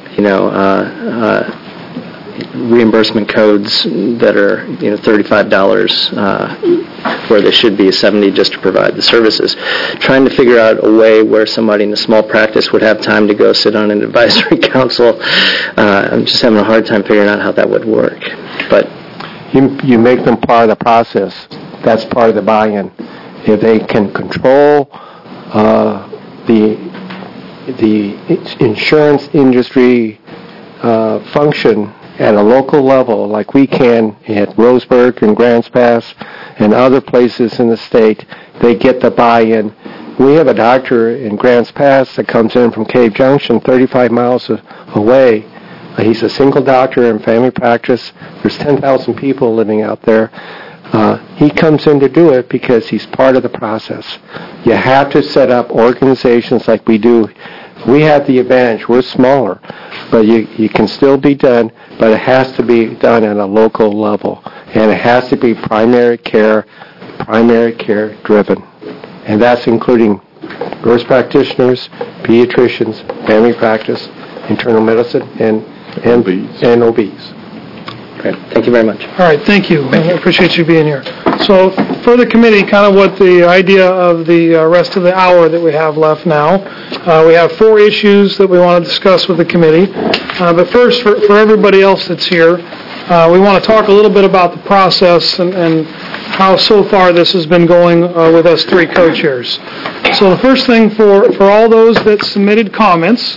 reimbursement codes that are, $35 where they should be $70 just to provide the services. Trying to figure out a way where somebody in a small practice would have time to go sit on an advisory council. I'm just having a hard time figuring out how that would work. But you make them part of the process. That's part of the buy-in. If they can control the insurance industry function at a local level, like we can at Roseburg and Grants Pass and other places in the state, they get the buy-in. We have a doctor in Grants Pass that comes in from Cave Junction, 35 miles away. He's a single doctor in family practice. There's 10,000 people living out there. He comes in to do it because he's part of the process. You have to set up organizations like we do. We have the advantage. We're smaller, but you can still be done, but it has to be done at a local level, and it has to be primary care driven, and that's including nurse practitioners, pediatricians, family practice, internal medicine, and and OBs. Great. Thank you very much. All right, thank you. I appreciate you being here. So for the committee, kind of what the idea of the rest of the hour that we have left now. We have 4 issues that we want to discuss with the committee. But first, for everybody else that's here, we want to talk a little bit about the process and how so far this has been going with us 3 co-chairs. So the first thing for all those that submitted comments,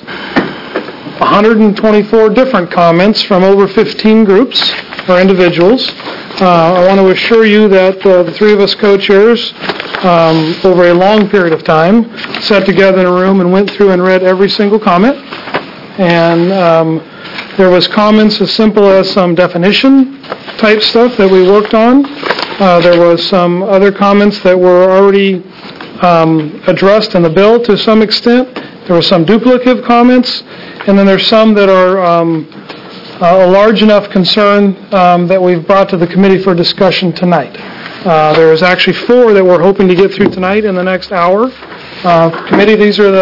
124 different comments from over 15 groups or individuals. I want to assure you that the 3 of us co-chairs, over a long period of time, sat together in a room and went through and read every single comment. And there was comments as simple as some definition type stuff that we worked on. There was some other comments that were already addressed in the bill to some extent. There were some duplicative comments, and then there's some that are a large enough concern that we've brought to the committee for discussion tonight. There is actually 4 that we're hoping to get through tonight in the next hour. Committee, these are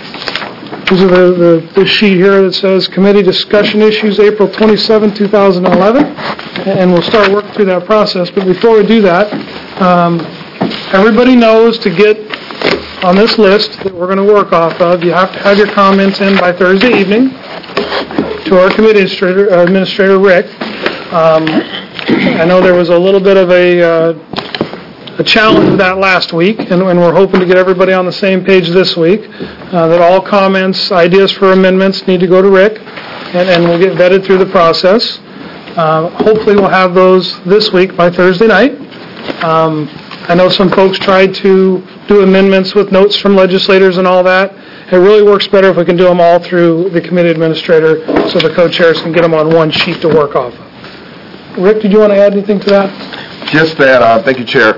the sheet here that says committee discussion issues April 27, 2011, and we'll start working through that process. But before we do that, everybody knows to get on this list that we're going to work off of, you have to have your comments in by Thursday evening to our committee administrator Rick. I know there was a little bit of a challenge with that last week, and we're hoping to get everybody on the same page this week, that all comments, ideas for amendments need to go to Rick, and we'll get vetted through the process. Hopefully we'll have those this week by Thursday night. I know some folks tried to do amendments with notes from legislators and all that. It really works better if we can do them all through the committee administrator so the co-chairs can get them on one sheet to work off of. Rick, did you want to add anything to that? Just that, thank you, Chair.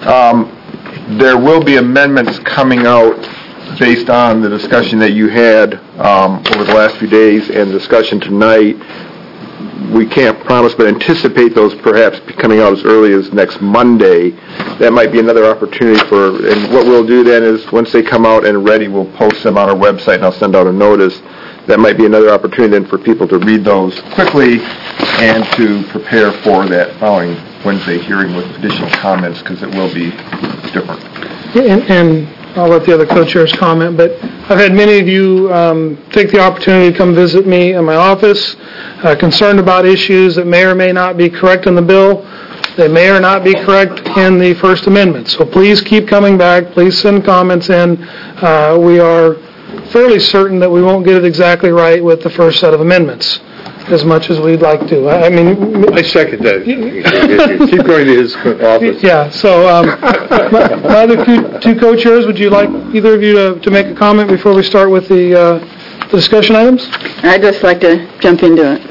There will be amendments coming out based on the discussion that you had over the last few days and the discussion tonight. We can't promise, but anticipate those perhaps coming out as early as next Monday. That might be another opportunity and what we'll do then is once they come out and ready, we'll post them on our website and I'll send out a notice. That might be another opportunity then for people to read those quickly and to prepare for that following Wednesday hearing with additional comments because it will be different. And I'll let the other co-chairs comment, but I've had many of you take the opportunity to come visit me in my office, concerned about issues that may or may not be correct in the bill. They may or not be correct in the First Amendment. So please keep coming back. Please send comments in. We are fairly certain that we won't get it exactly right with the first set of amendments as much as we'd like to. I mean, I second that. Keep going to his office. Yeah, so my other 2 co-chairs, would you like either of you to make a comment before we start with the discussion items? I'd just like to jump into it.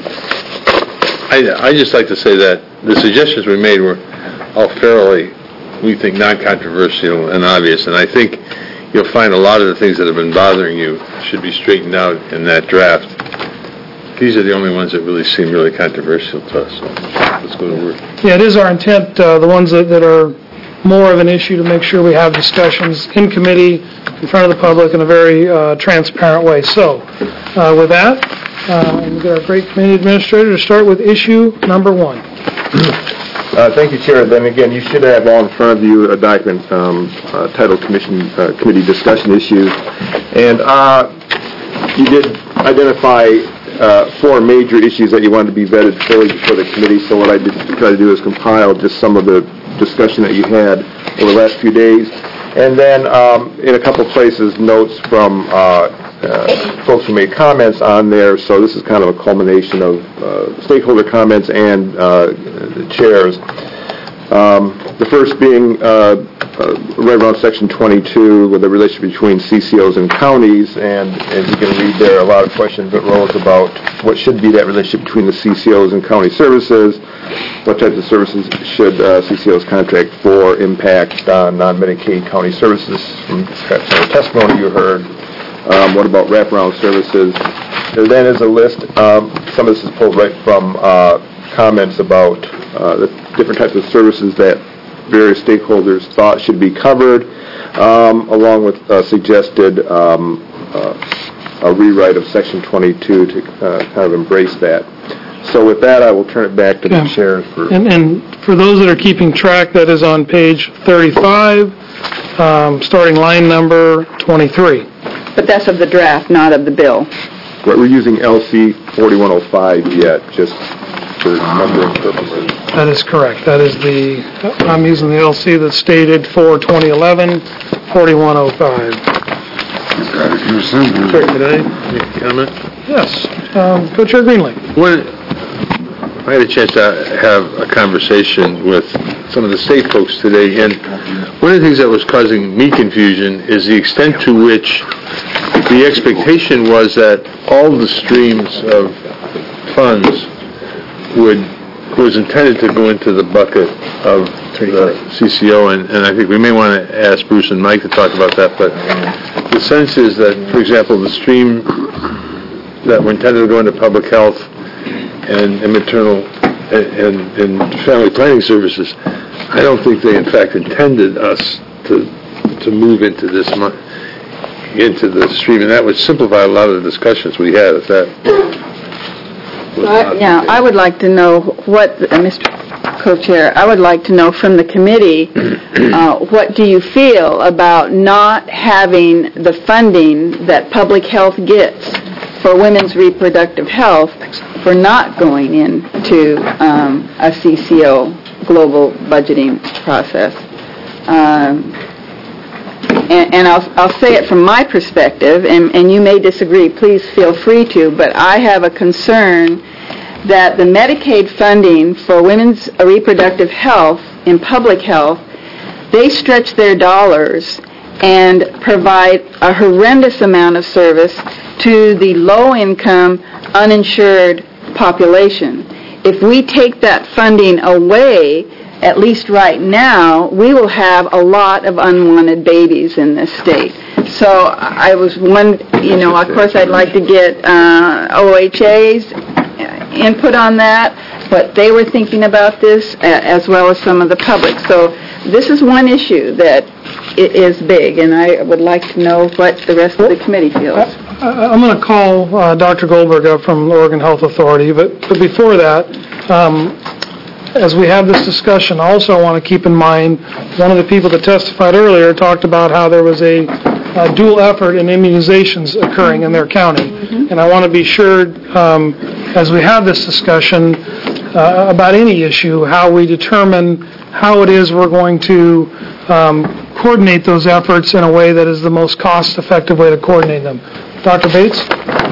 I'd just like to say that the suggestions we made were all fairly, we think, non-controversial and obvious, and I think you'll find a lot of the things that have been bothering you should be straightened out in that draft. These are the only ones that really seem really controversial to us, so let's go to work. Yeah, it is our intent, the ones that are more of an issue, to make sure we have discussions in committee in front of the public in a very transparent way. So, with that, we've got our great committee administrator to start with issue number 1. Thank you, Chair. Then again, you should have all in front of you a document titled Committee Discussion Issues. And you did identify 4 major issues that you wanted to be vetted fully before the committee. So what I did try to do is compile just some of the discussion that you had over the last few days. And then in a couple places, notes from folks who made comments on there. So this is kind of a culmination of stakeholder comments and the chairs. The first being right around section 22 with the relationship between CCOs and counties, and as you can read there, a lot of questions that rose about what should be that relationship between the CCOs and county services, what types of services should CCOs contract for, impact on non-Medicaid county services, from perhaps some of the testimony you heard, what about wraparound services. There then is a list, some of this is pulled right from comments about the different types of services that various stakeholders thought should be covered, along with suggested a rewrite of Section 22 to kind of embrace that. So with that, I will turn it back to the chair for... And for those that are keeping track, that is on page 35, starting line number 23. But that's of the draft, not of the bill. We're using LC 4105 yet, just for numbering purposes. That is correct. That is I'm using the LC that's stated for 2011, 4105. Sir, could I make a comment? Yes. Co-Chair Greenlee. I had a chance to have a conversation with some of the state folks today, and one of the things that was causing me confusion is the extent to which the expectation was that all the streams of funds was intended to go into the bucket of the CCO, and I think we may want to ask Bruce and Mike to talk about that, but the sense is that, for example, the stream that were intended to go into public health and maternal and family planning services, I don't think they in fact intended us to move into the stream, and that would simplify a lot of the discussions we had. If that I would like to know what, Mr. Co-Chair, I would like to know from the committee, what do you feel about not having the funding that public health gets for women's reproductive health for not going into a CCO global budgeting process? And I'll say it from my perspective, and you may disagree, please feel free to, but I have a concern that the Medicaid funding for women's reproductive health in public health, they stretch their dollars and provide a horrendous amount of service to the low-income, uninsured population. If we take that funding away, at least right now, we will have a lot of unwanted babies in this state. So I was of course I'd like to get OHA's input on that, but they were thinking about this as well as some of the public. So this is one issue that is big, and I would like to know what the rest of the committee feels. I'm going to call Dr. Goldberg up from the Oregon Health Authority, but before that, as we have this discussion, I also want to keep in mind one of the people that testified earlier talked about how there was a dual effort in immunizations occurring in their county. And I want to be sure, as we have this discussion about any issue, how we determine how it is we're going to coordinate those efforts in a way that is the most cost-effective way to coordinate them. Dr. Bates?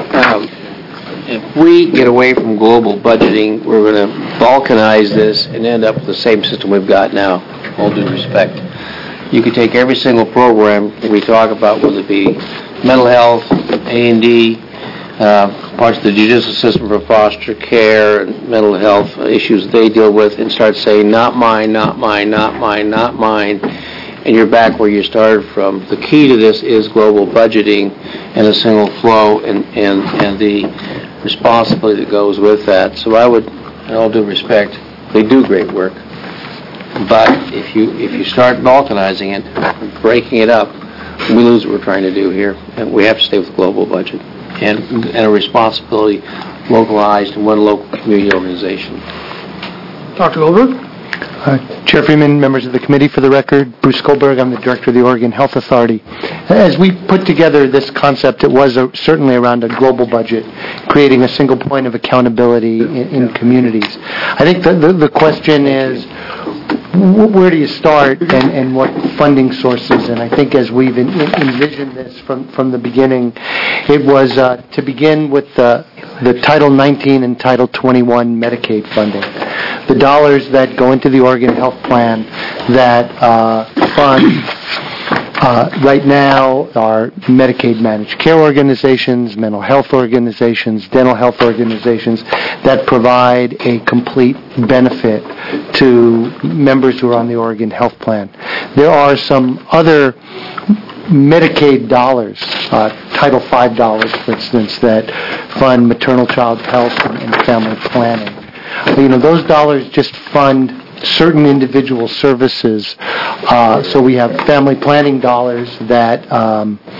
If we get away from global budgeting, we're going to balkanize this and end up with the same system we've got now, all due respect. You could take every single program that we talk about, whether it be mental health, A&D, parts of the judicial system for foster care and mental health issues they deal with, and start saying, not mine, not mine, not mine, not mine, and you're back where you started from. The key to this is global budgeting and a single flow and the responsibility that goes with that. So I would, in all due respect, they do great work. But if you start balkanizing it, breaking it up, we lose what we're trying to do here. And we have to stay with global budget and a responsibility localized in one local community organization. Dr. Goldberg? Chair Freeman, members of the committee, for the record, Bruce Goldberg, I'm the director of the Oregon Health Authority. As we put together this concept, it was certainly around a global budget, creating a single point of accountability in communities. I think the question is, where do you start and what funding sources? And I think as we've envisioned this from the beginning, it was to begin with the Title 19 and Title 21 Medicaid funding. The dollars that go into the Oregon Health Plan that fund right now are Medicaid managed care organizations, mental health organizations, dental health organizations that provide a complete benefit to members who are on the Oregon Health Plan. There are some other Medicaid dollars, Title V dollars, for instance, that fund maternal child health and family planning. Those dollars just fund certain individual services. So we have family planning dollars that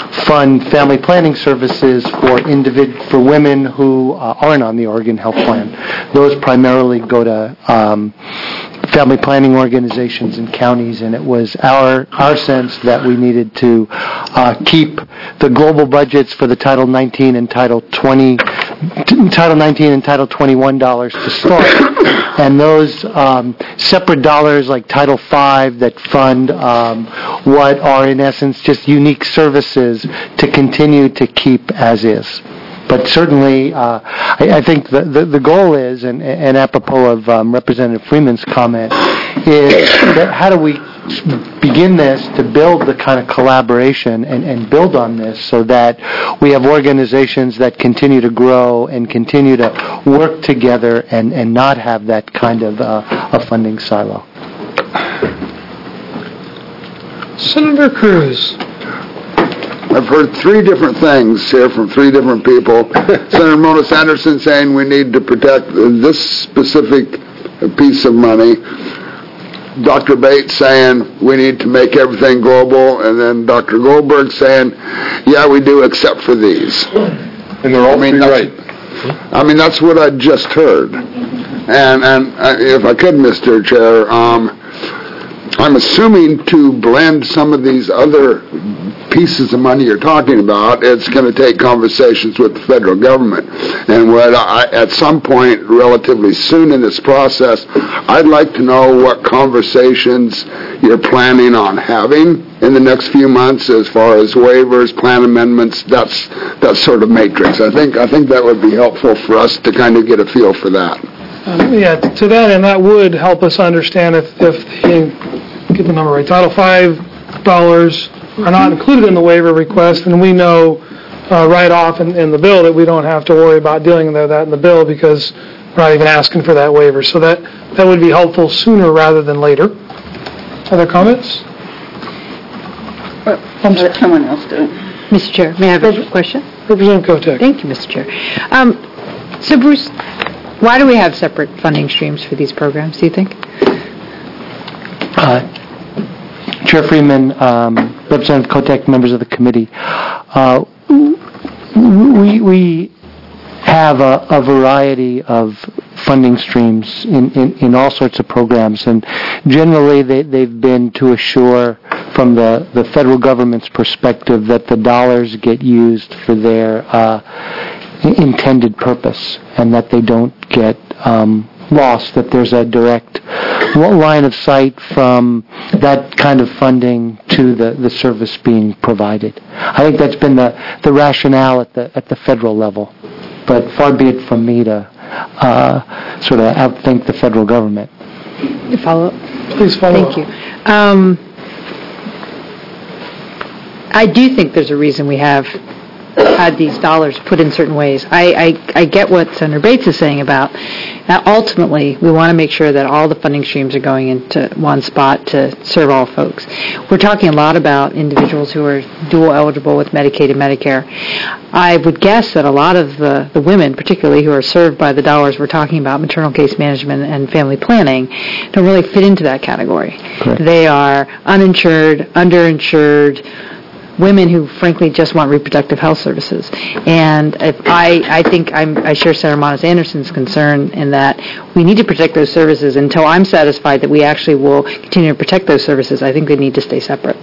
fund family planning services for women who aren't on the Oregon Health Plan. Those primarily go to family planning organizations and counties, and it was our sense that we needed to keep the global budgets for the Title 19 and Title 19 and Title 21 dollars to start, and those separate dollars like Title 5 that fund what are in essence just unique services to continue to keep as is. But certainly, I think the goal is, and apropos of Representative Freeman's comment, is that how do we begin this to build the kind of collaboration and build on this so that we have organizations that continue to grow and continue to work together and not have that kind of a funding silo. Senator Cruz. I've heard three different things here from three different people. Senator Mona Sanderson saying we need to protect this specific piece of money. Dr. Bates saying we need to make everything global, and then Dr. Goldberg saying, yeah, we do, except for these. And they're all right. I mean, that's what I just heard. And if I could, Mr. Chair, I'm assuming to blend some of these other pieces of money you're talking about, it's going to take conversations with the federal government. And at some point, relatively soon in this process, I'd like to know what conversations you're planning on having in the next few months as far as waivers, plan amendments, that sort of matrix. I think that would be helpful for us to kind of get a feel for that. To that end, that would help us understand if the, get the number right, Title V dollars are not included in the waiver request, and we know right off in the bill that we don't have to worry about dealing with that in the bill because we're not even asking for that waiver. So that would be helpful sooner rather than later. Other comments? Let someone else do it. Mr. Chair, may I have a question? Representative Kotek. Thank you, Mr. Chair. So, Bruce, why do we have separate funding streams for these programs, do you think? Chair Freeman, Representative Kotek, members of the committee, we have a variety of funding streams in all sorts of programs, and generally they've been to assure from the federal government's perspective that the dollars get used for their intended purpose and that they don't get lost, that there's a direct line of sight from that kind of funding to the service being provided. I think that's been the rationale at the federal level, but far be it from me to sort of outthink the federal government. Follow up? Please follow up. Thank you. I do think there's a reason we have had these dollars put in certain ways. I get what Senator Bates is saying about that. Ultimately, we want to make sure that all the funding streams are going into one spot to serve all folks. We're talking a lot about individuals who are dual eligible with Medicaid and Medicare. I would guess that a lot of the women, particularly who are served by the dollars we're talking about, maternal case management and family planning, don't really fit into that category. Correct. They are uninsured, underinsured, women who, frankly, just want reproductive health services. And I think I share Senator Mona Sanderson's concern in that we need to protect those services. Until I'm satisfied that we actually will continue to protect those services, I think they need to stay separate.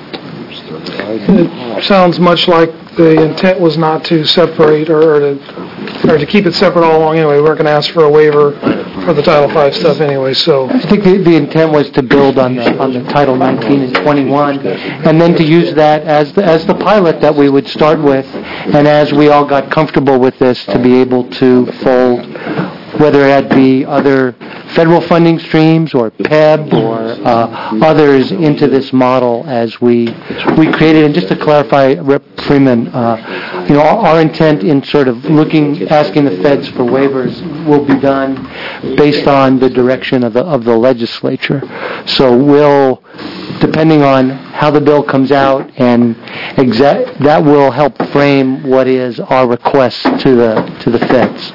It sounds much like the intent was not to separate or to keep it separate all along anyway. We weren't going to ask for a waiver for the Title V stuff anyway, so. I think the intent was to build on the Title 19 and 21 and then to use that as the pilot that we would start with, and as we all got comfortable with this, to be able to fold whether it be other federal funding streams or PEB or others into this model as we created. And just to clarify, Rep. Freeman, our intent in sort of asking the feds for waivers will be done based on the direction of the legislature. So we'll, depending on how the bill comes out, and that will help frame what is our request to the feds.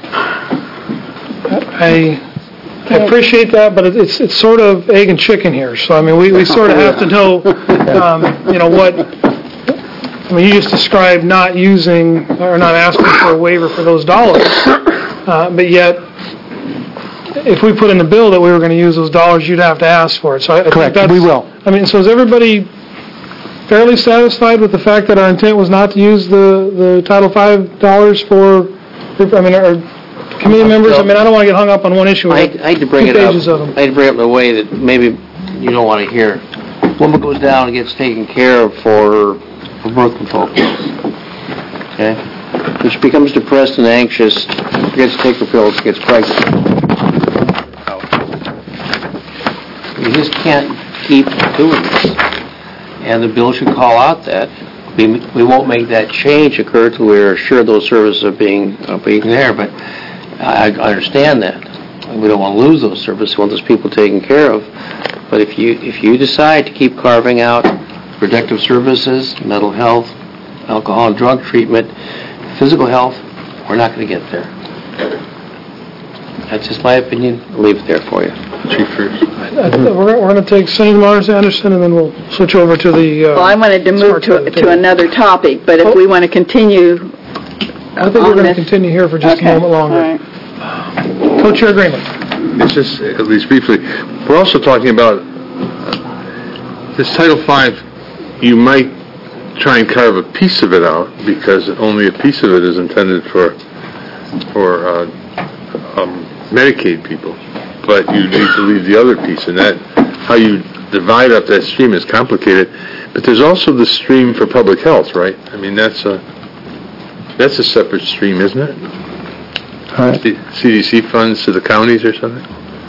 I appreciate that, but it's sort of egg and chicken here. So I mean, we sort of have to know, I mean, you just described not using or not asking for a waiver for those dollars, but yet, if we put in the bill that we were going to use those dollars, you'd have to ask for it. So I think Correct, that's, we will. I mean, so is everybody fairly satisfied with the fact that our intent was not to use the Title V dollars for, I mean, our committee members? I mean, I don't want to get hung up on one issue. I hate to bring it up. Pages of them. I hate to bring it up in a way that maybe you don't want to hear. Woman goes down and gets taken care of for birth control pills. Okay? When she becomes depressed and anxious, forgets to take her pills, gets pregnant. You just can't keep doing this. And the bill should call out that. We won't make that change occur till we're sure those services are being there, but I understand that. We don't want to lose those services. We want those people taken care of. But if you decide to keep carving out protective services, mental health, alcohol and drug treatment, physical health, we're not going to get there. That's just my opinion. I'll leave it there for you. Chief first. We're going to take Senator Myers Anderson, and then we'll switch over to the... Well, I wanted to move to another topic, but if we want to continue... I think we're going to continue here for just a moment longer. All right. Co-chair agreement. It's just, at least briefly, we're also talking about this Title V. You might try and carve a piece of it out because only a piece of it is intended for Medicaid people, but you need to leave the other piece, and that how you divide up that stream is complicated. But there's also the stream for public health, right? I mean, that's a separate stream, isn't it? CDC funds to the counties or something?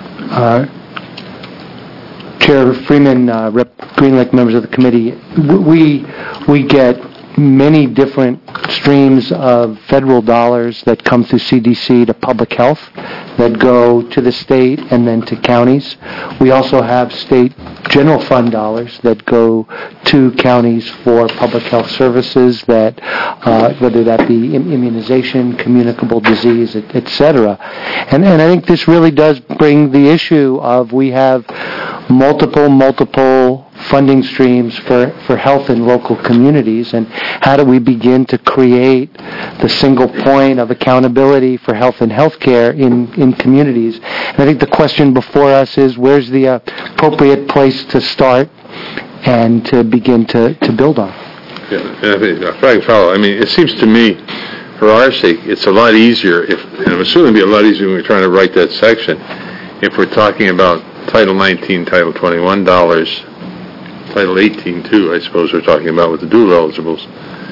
Chair Freeman, Rep. Green Lake, members of the committee, we get many different streams of federal dollars that come through CDC to public health that go to the state and then to counties. We also have state general fund dollars that go to counties for public health services, that whether that be immunization, communicable disease, et cetera. And I think this really does bring the issue of we have multiple funding streams for health in local communities, and how do we begin to create the single point of accountability for health and healthcare in communities. And I think the question before us is, where's the appropriate place to start and to begin to build on? Yeah, I think I can follow. I mean, it seems to me, for our sake, it's a lot easier, and it would certainly be a lot easier when we're trying to write that section, if we're talking about Title 19, Title 21 dollars, Title 18 too, I suppose we're talking about with the dual eligibles.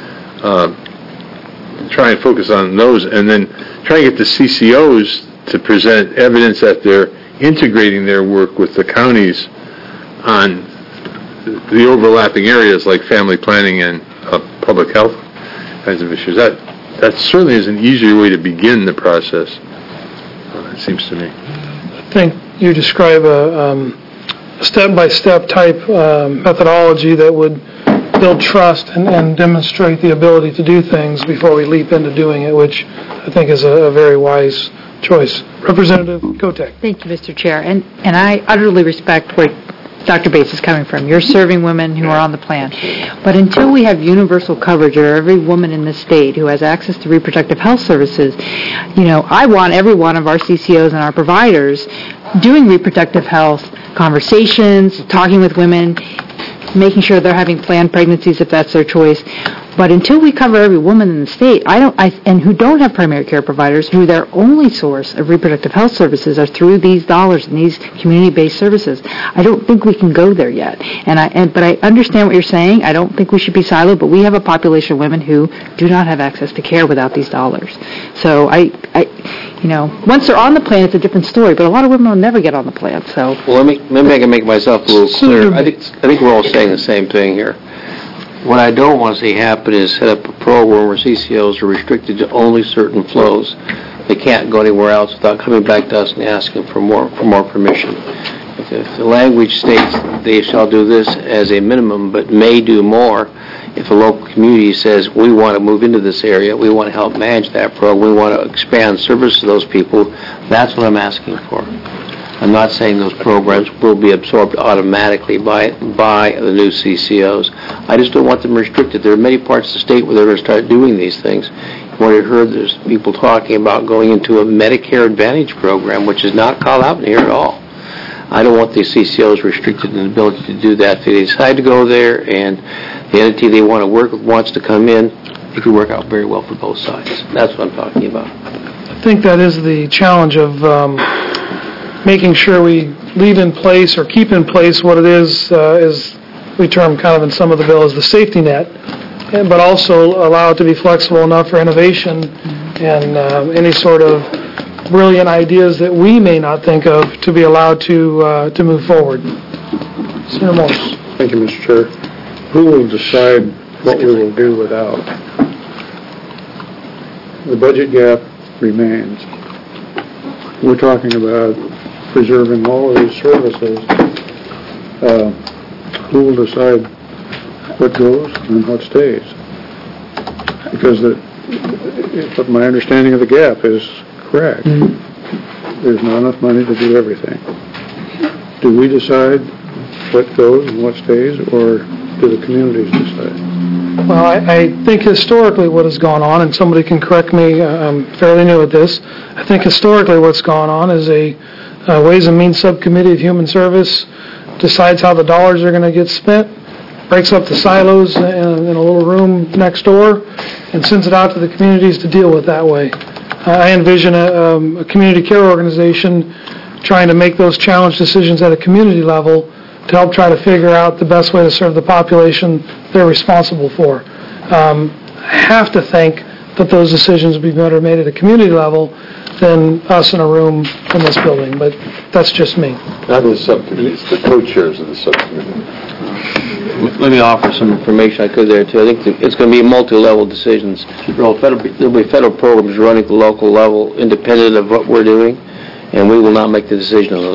Try and focus on those, and then try and get the CCOs to present evidence that they're integrating their work with the counties on the overlapping areas like family planning and public health kinds of issues. That certainly is an easier way to begin the process, it seems to me. I think you describe a step-by-step type methodology that would build trust and demonstrate the ability to do things before we leap into doing it, which I think is a very wise choice. Representative Kotek. Thank you, Mr. Chair. And I utterly respect where Dr. Bates is coming from. You're serving women who are on the plan. But until we have universal coverage of every woman in the state who has access to reproductive health services, I want every one of our CCOs and our providers doing reproductive health conversations, talking with women, making sure they're having planned pregnancies if that's their choice. But until we cover every woman in the state, and who don't have primary care providers, who their only source of reproductive health services are through these dollars and these community-based services, I don't think we can go there yet. But I understand what you're saying. I don't think we should be siloed, but we have a population of women who do not have access to care without these dollars. So once they're on the plan, it's a different story. But a lot of women will never get on the plan. So maybe I can make myself a little clearer. I think we're all saying the same thing here. What I don't want to see happen is set up a program where CCOs are restricted to only certain flows. They can't go anywhere else without coming back to us and asking for more permission. If the language states they shall do this as a minimum but may do more, if a local community says we want to move into this area, we want to help manage that program, we want to expand service to those people, that's what I'm asking for. I'm not saying those programs will be absorbed automatically by the new CCOs. I just don't want them restricted. There are many parts of the state where they're going to start doing these things. What I heard, there's people talking about going into a Medicare Advantage program, which is not called out in here at all. I don't want the CCOs restricted in the ability to do that. If they decide to go there and the entity they want to work with wants to come in, it could work out very well for both sides. That's what I'm talking about. I think that is the challenge of making sure we leave in place or keep in place what it is we term kind of in some of the bill as the safety net, but also allow it to be flexible enough for innovation and any sort of brilliant ideas that we may not think of to be allowed to move forward. Senator Morse. Thank you, Mr. Chair. Who will decide what we will do without? The budget gap remains. We're talking about preserving all of these services. Who will decide what goes and what stays? Because but my understanding of the gap is correct. There's not enough money to do everything. Do we decide what goes and what stays, or do the communities decide? Well, I think historically what has gone on, and somebody can correct me, I'm fairly new at this, I think historically what's gone on is a Ways and Means Subcommittee of Human Service decides how the dollars are going to get spent, breaks up the silos in a little room next door, and sends it out to the communities to deal with that way. I envision a community care organization trying to make those challenge decisions at a community level to help try to figure out the best way to serve the population they're responsible for. I have to think that those decisions will be better made at a community level than us in a room in this building, but that's just me. Not the subcommittee, it's the co-chairs of the subcommittee. Let me offer some information I could there, too. I think it's going to be multi-level decisions. There'll be federal programs running at the local level independent of what we're doing, and we will not make the decision on those.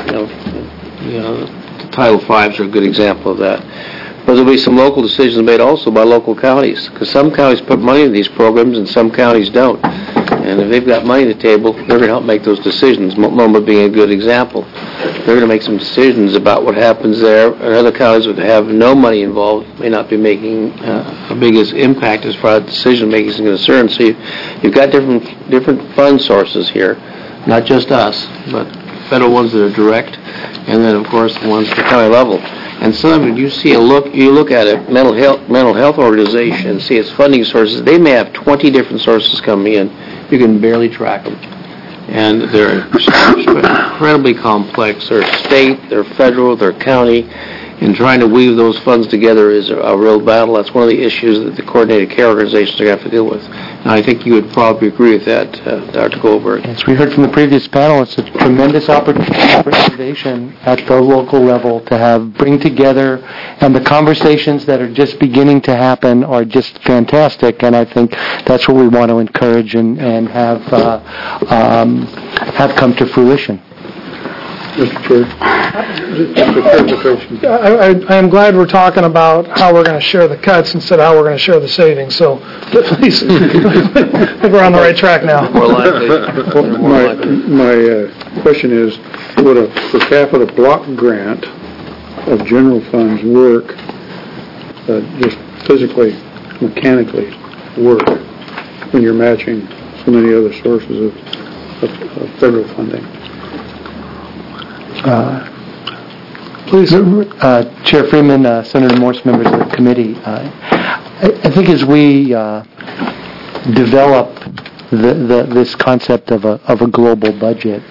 The Title V's are a good example of that. But there'll be some local decisions made also by local counties, because some counties put money in these programs and some counties don't. And if they've got money at the table, they're going to help make those decisions, Multnomah being a good example. They're going to make some decisions about what happens there, and other counties would have no money involved, may not be making a biggest impact as far as decision-making is concerned. So you've got different fund sources here, not just us, but federal ones that are direct, and then, of course, the ones at the county level. And some of you look at a mental health organization and see its funding sources. They may have 20 different sources coming in. You can barely track them. And they're incredibly complex. They're state, they're federal, they're county. And trying to weave those funds together is a real battle. That's one of the issues that the coordinated care organizations are going to have to deal with. And I think you would probably agree with that, Dr. Goldberg. As we heard from the previous panel, it's a tremendous opportunity for innovation at the local level to bring together, and the conversations that are just beginning to happen are just fantastic, and I think that's what we want to encourage and have come to fruition. Mr. Chair, I am glad we're talking about how we're going to share the cuts instead of how we're going to share the savings. So please, I think we're on the right track now. More likely. My question is, would a per capita block grant of general funds work, just physically, mechanically work, when you're matching so many other sources of federal funding? Please. Chair Freeman, Senator Morse, members of the committee, I think as we develop this concept of a global budget,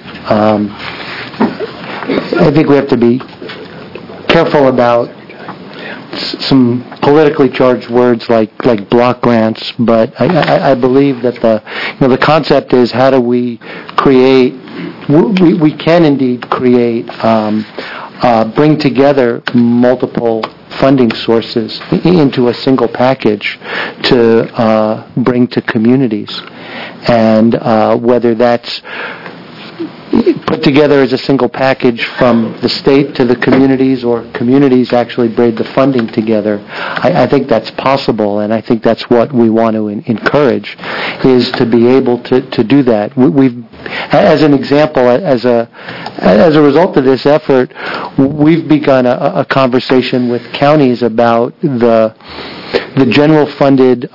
I think we have to be careful about some politically charged words like block grants, but I believe that the concept is how do we create. We can indeed create, bring together multiple funding sources into a single package to bring to communities. And whether that's put together as a single package from the state to the communities, or communities actually braid the funding together, I think that's possible, and I think that's what we want to encourage, is to be able to do that. We've As an example, as a result of this effort, we've begun a conversation with counties about the general funded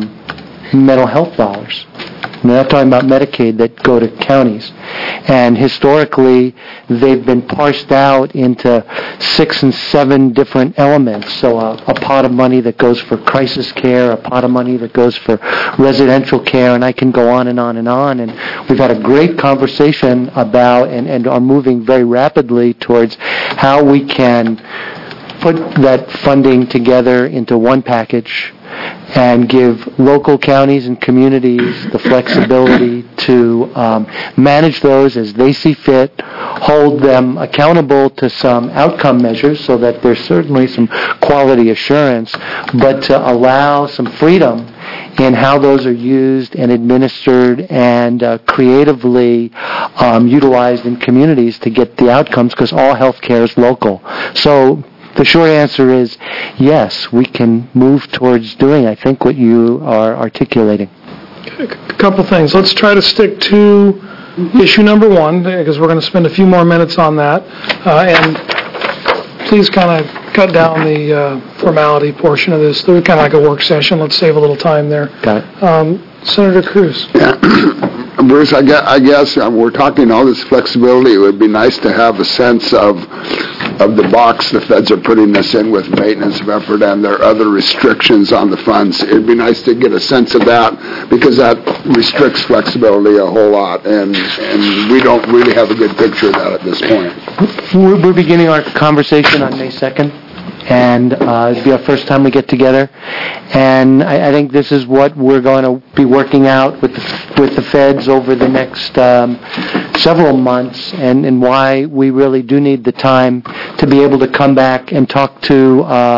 mental health dollars. We're not talking about Medicaid that go to counties. And historically, they've been parsed out into 6 and 7 different elements. So a pot of money that goes for crisis care, a pot of money that goes for residential care, and I can go on and on and on. And we've had a great conversation about and are moving very rapidly towards how we can put that funding together into one package and give local counties and communities the flexibility to manage those as they see fit, hold them accountable to some outcome measures so that there's certainly some quality assurance, but to allow some freedom in how those are used and administered and creatively utilized in communities to get the outcomes, because all healthcare is local. So the short answer is yes, we can move towards doing, I think, what you are articulating. A couple things. Let's try to stick to issue number 1, because we're going to spend a few more minutes on that. And please kind of cut down the formality portion of this. They're kind of like a work session. Let's save a little time there. Got it. Senator Cruz. Yeah. Bruce, I guess we're talking all this flexibility. It would be nice to have a sense of the box the feds are putting us in with maintenance of effort and their other restrictions on the funds. It'd be nice to get a sense of that, because that restricts flexibility a whole lot, and we don't really have a good picture of that at this point. We're beginning our conversation on May 2nd, and it'll be our first time we get together. And I think this is what we're going to be working out with the feds over the next several months, and why we really do need the time to be able to come back and talk to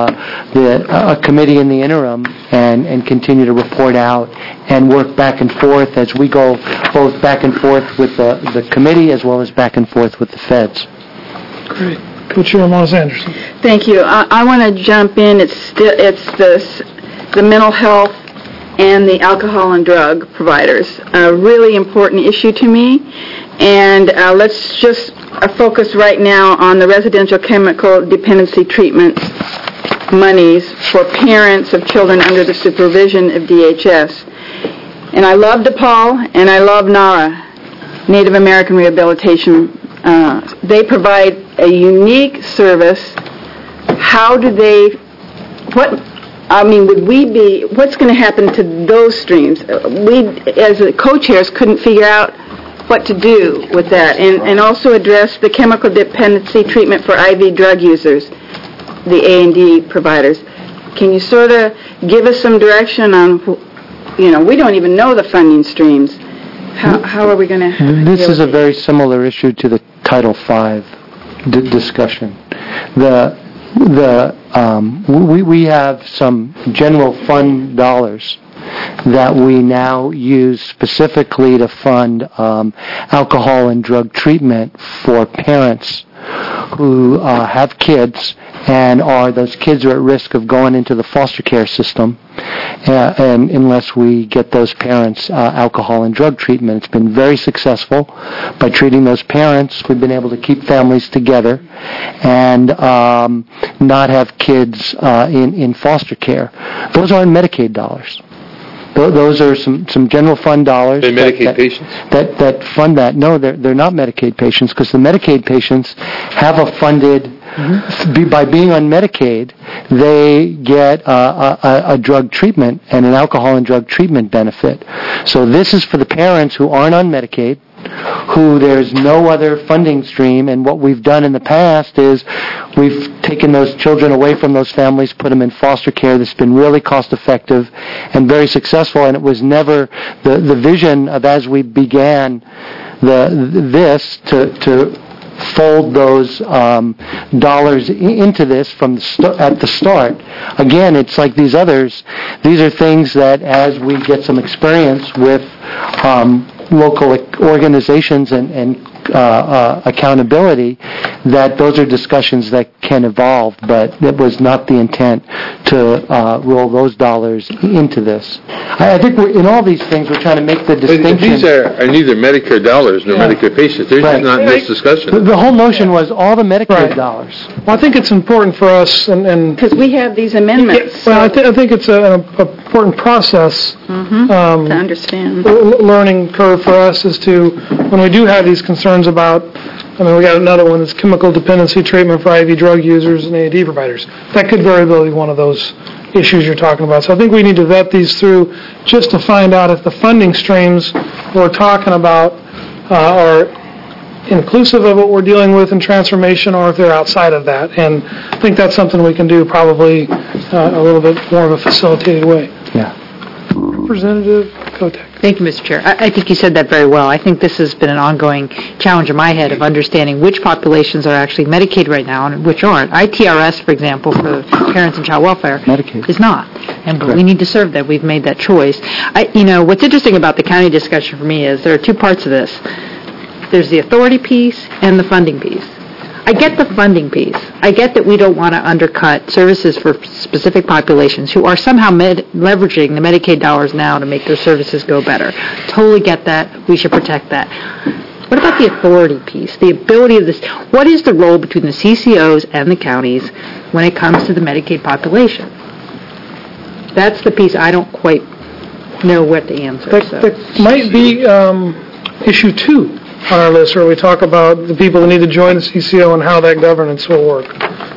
a committee in the interim and continue to report out and work back and forth as we go both back and forth with the committee as well as back and forth with the feds. Great. Co-Chair Moss Anderson. Thank you. I want to jump in. It's the mental health and the alcohol and drug providers. A really important issue to me. And let's just focus right now on the residential chemical dependency treatment monies for parents of children under the supervision of DHS. And I love DePaul and I love NARA, Native American Rehabilitation. They provide a unique service. How do they, what's going to happen to those streams? We, as co-chairs, couldn't figure out what to do with that, and also address the chemical dependency treatment for IV drug users, the A&D providers. Can you sort of give us some direction on, we don't even know the funding streams. How are we going to This is a very similar issue to the Title V discussion. We have some general fund dollars that we now use specifically to fund alcohol and drug treatment for parents who have kids, and those kids are at risk of going into the foster care system and unless we get those parents alcohol and drug treatment. It's been very successful. By treating those parents, we've been able to keep families together and not have kids in foster care. Those aren't Medicaid dollars. Those are some general fund dollars. They're Medicaid patients? That fund that. No, they're not Medicaid patients, because the Medicaid patients have a funded, by being on Medicaid, they get a drug treatment and an alcohol and drug treatment benefit. So this is for the parents who aren't on Medicaid, who there's no other funding stream, and what we've done in the past is we've taken those children away from those families, put them in foster care. That's been really cost effective and very successful, and it was never the vision of, as we began this to fold those dollars into this from at the start. Again, it's like these others. These are things that, as we get some experience with local organizations and accountability, that those are discussions that can evolve, but it was not the intent to roll those dollars into this. I think in all these things, we're trying to make the distinction. These are neither Medicare dollars nor Medicare patients. They're just not in this discussion. The whole notion was all the Medicaid dollars. Well, I think it's important for us, and because we have these amendments. Well, I think it's an important process. To understand. Learning curve for us is to, when we do have these concerns about, I mean, we got another one that's chemical dependency treatment for IV drug users and AED providers. That could very well be one of those issues you're talking about. So I think we need to vet these through just to find out if the funding streams we're talking about are inclusive of what we're dealing with in transformation, or if they're outside of that. And I think that's something we can do probably a little bit more of a facilitated way. Yeah. Representative Kotek. Thank you, Mr. Chair. I think you said that very well. I think this has been an ongoing challenge in my head of understanding which populations are actually Medicaid right now and which aren't. ITRS, for example, for parents and child welfare, Medicaid is not. And we need to serve that. We've made that choice. What's interesting about the county discussion for me is there are two parts of this. There's the authority piece and the funding piece. I get the funding piece. I get that we don't want to undercut services for specific populations who are somehow leveraging the Medicaid dollars now to make their services go better. Totally get that. We should protect that. What about the authority piece? The ability of this. What is the role between the CCOs and the counties when it comes to the Medicaid population? That's the piece I don't quite know what to answer. That might be issue 2 on our list, where we talk about the people that need to join the CCO and how that governance will work.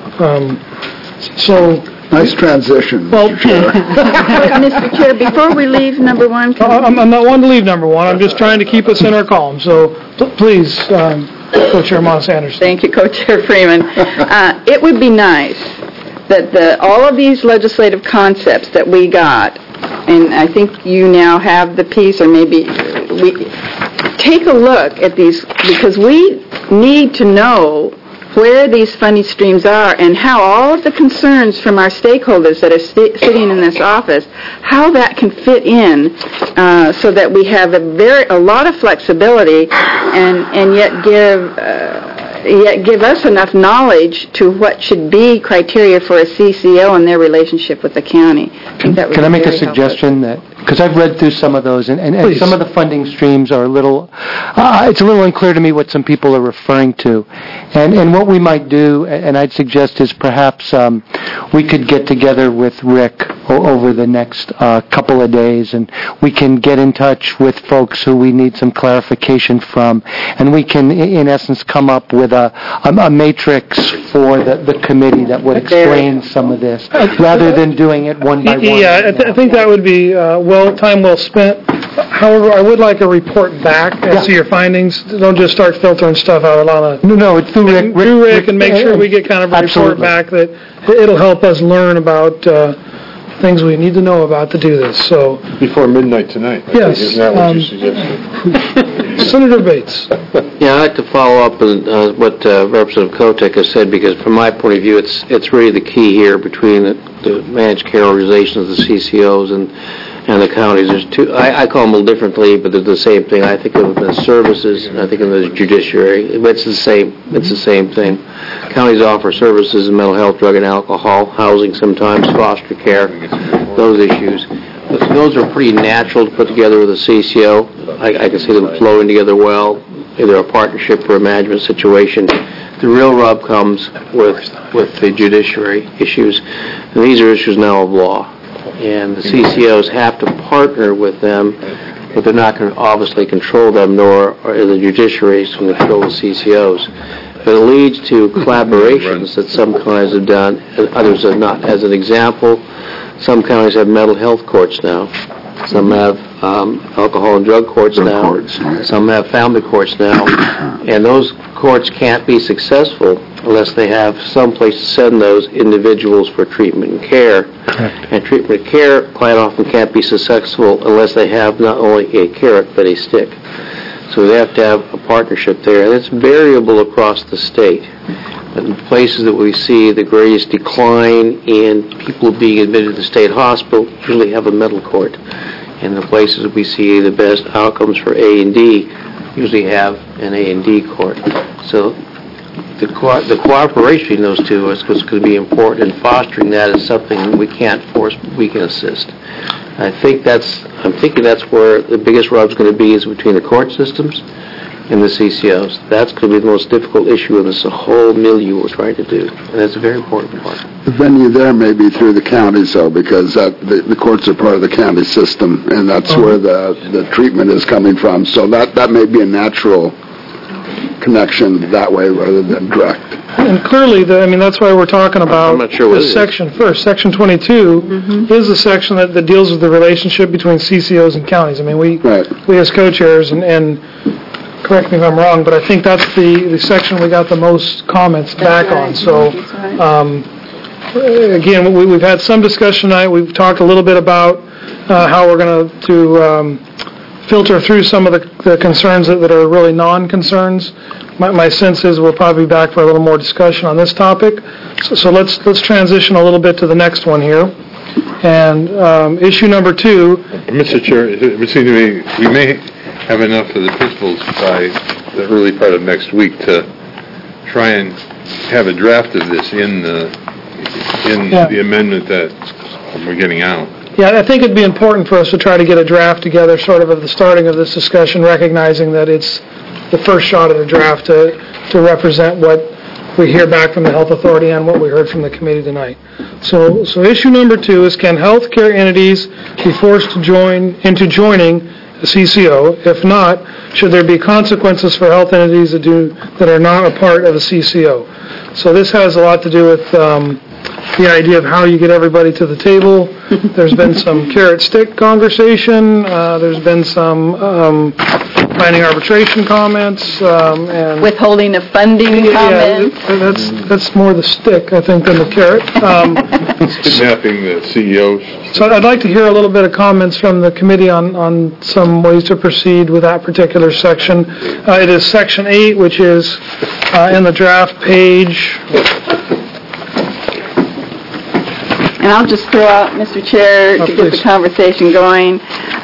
Nice transition, well, Mr. Chair. Mr. Chair, before we leave number 1... I'm not one to leave number 1. I'm just trying to keep us in our column. So please, Co-Chair Moss Anderson. Thank you, Co-Chair Freeman. It would be nice that all of these legislative concepts that we got, and I think you now have the piece, or maybe we take a look at these, because we need to know where these funding streams are and how all of the concerns from our stakeholders that are sitting in this office, how that can fit in so that we have a lot of flexibility and yet give us enough knowledge to what should be criteria for a CCO and their relationship with the county. Can I make a suggestion that, because I've read through some of those, and some of the funding streams are it's a little unclear to me what some people are referring to. And what we might do, and I'd suggest, is perhaps we could get together with Rick over the next couple of days, and we can get in touch with folks who we need some clarification from, and we can, in essence, come up with a matrix for the committee that would explain some of this, rather than doing it one by one. Yeah, I think that would be time well spent. However, I would like a report back as to your findings. Don't just start filtering stuff out. No, it's through Rick. Through Rick, and make sure we get kind of a report back that it'll help us learn about things we need to know about to do this. So before midnight tonight. Yes. Isn't that what you suggested? Senator Bates. Yeah, I'd like to follow up on what Representative Kotek has said, because from my point of view, it's really the key here between the managed care organizations, the CCOs, and the counties. There's two. I call them a little differently, but they're the same thing. I think of them as services, and I think of them as judiciary. It's the same. It's the same thing. Counties offer services in mental health, drug and alcohol, housing sometimes, foster care, those issues. Those are pretty natural to put together with a CCO. I can see them flowing together well, either a partnership or a management situation. The real rub comes with the judiciary issues, and these are issues now of law. And the CCOs have to partner with them, but they're not going to obviously control them, nor are the judiciaries going to control the CCOs. But it leads to collaborations that some counties have done, and others have not. As an example, some counties have mental health courts now. Some have alcohol and drug courts now. Some have family courts now. And those courts can't be successful unless they have some place to send those individuals for treatment and care. And treatment and care quite often can't be successful unless they have not only a carrot but a stick. So they have to have a partnership there. And it's variable across the state. But in places that we see the greatest decline in people being admitted to state hospital usually have a mental court. And the places that we see the best outcomes for A&D usually have an A&D court. So the cooperation between those two is going to be important, and fostering that is something we can't force, but we can assist. I'm thinking that's where the biggest rub's going to be, is between the court systems and the CCOs. That's going to be the most difficult issue in this whole milieu we're trying to do, and that's a very important part. The venue there may be through the counties, though, because the courts are part of the county system, and that's where the treatment is coming from. So that may be a natural connection that way rather than direct. And clearly, that's why we're talking about I'm not sure what this it is. section first. Section 22 is the section that deals with the relationship between CCOs and counties. We as co-chairs, and correct me if I'm wrong, but I think that's the section we got the most comments back on. So, again, we've had some discussion tonight. We've talked a little bit about how we're going to filter through some of the concerns that are really non-concerns. My sense is we'll probably be back for a little more discussion on this topic. So let's transition a little bit to the next one here. And issue number 2. Mr. Chair, it would seem to me we may have enough of the principals by the early part of next week to try and have a draft of this in the amendment that we're getting out. Yeah, I think it'd be important for us to try to get a draft together sort of at the starting of this discussion, recognizing that it's the first shot at a draft to represent what we hear back from the Health Authority and what we heard from the committee tonight. So issue number 2 is, can healthcare entities be forced to joining a CCO? If not, should there be consequences for health entities that are not a part of a CCO? So this has a lot to do with the idea of how you get everybody to the table. There's been some carrot-stick conversation. There's been some binding arbitration comments. And withholding of funding comments. That's more the stick, I think, than the carrot. Kidnapping the CEOs. So I'd like to hear a little bit of comments from the committee on some ways to proceed with that particular section. It is Section 8, which is in the draft page. And I'll just throw out, Mr. Chair, to get the conversation going.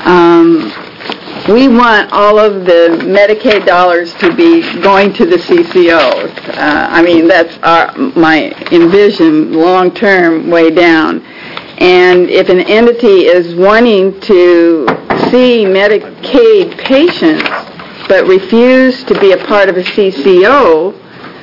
We want all of the Medicaid dollars to be going to the CCOs. That's my envision long-term way down. And if an entity is wanting to see Medicaid patients but refuse to be a part of a CCO,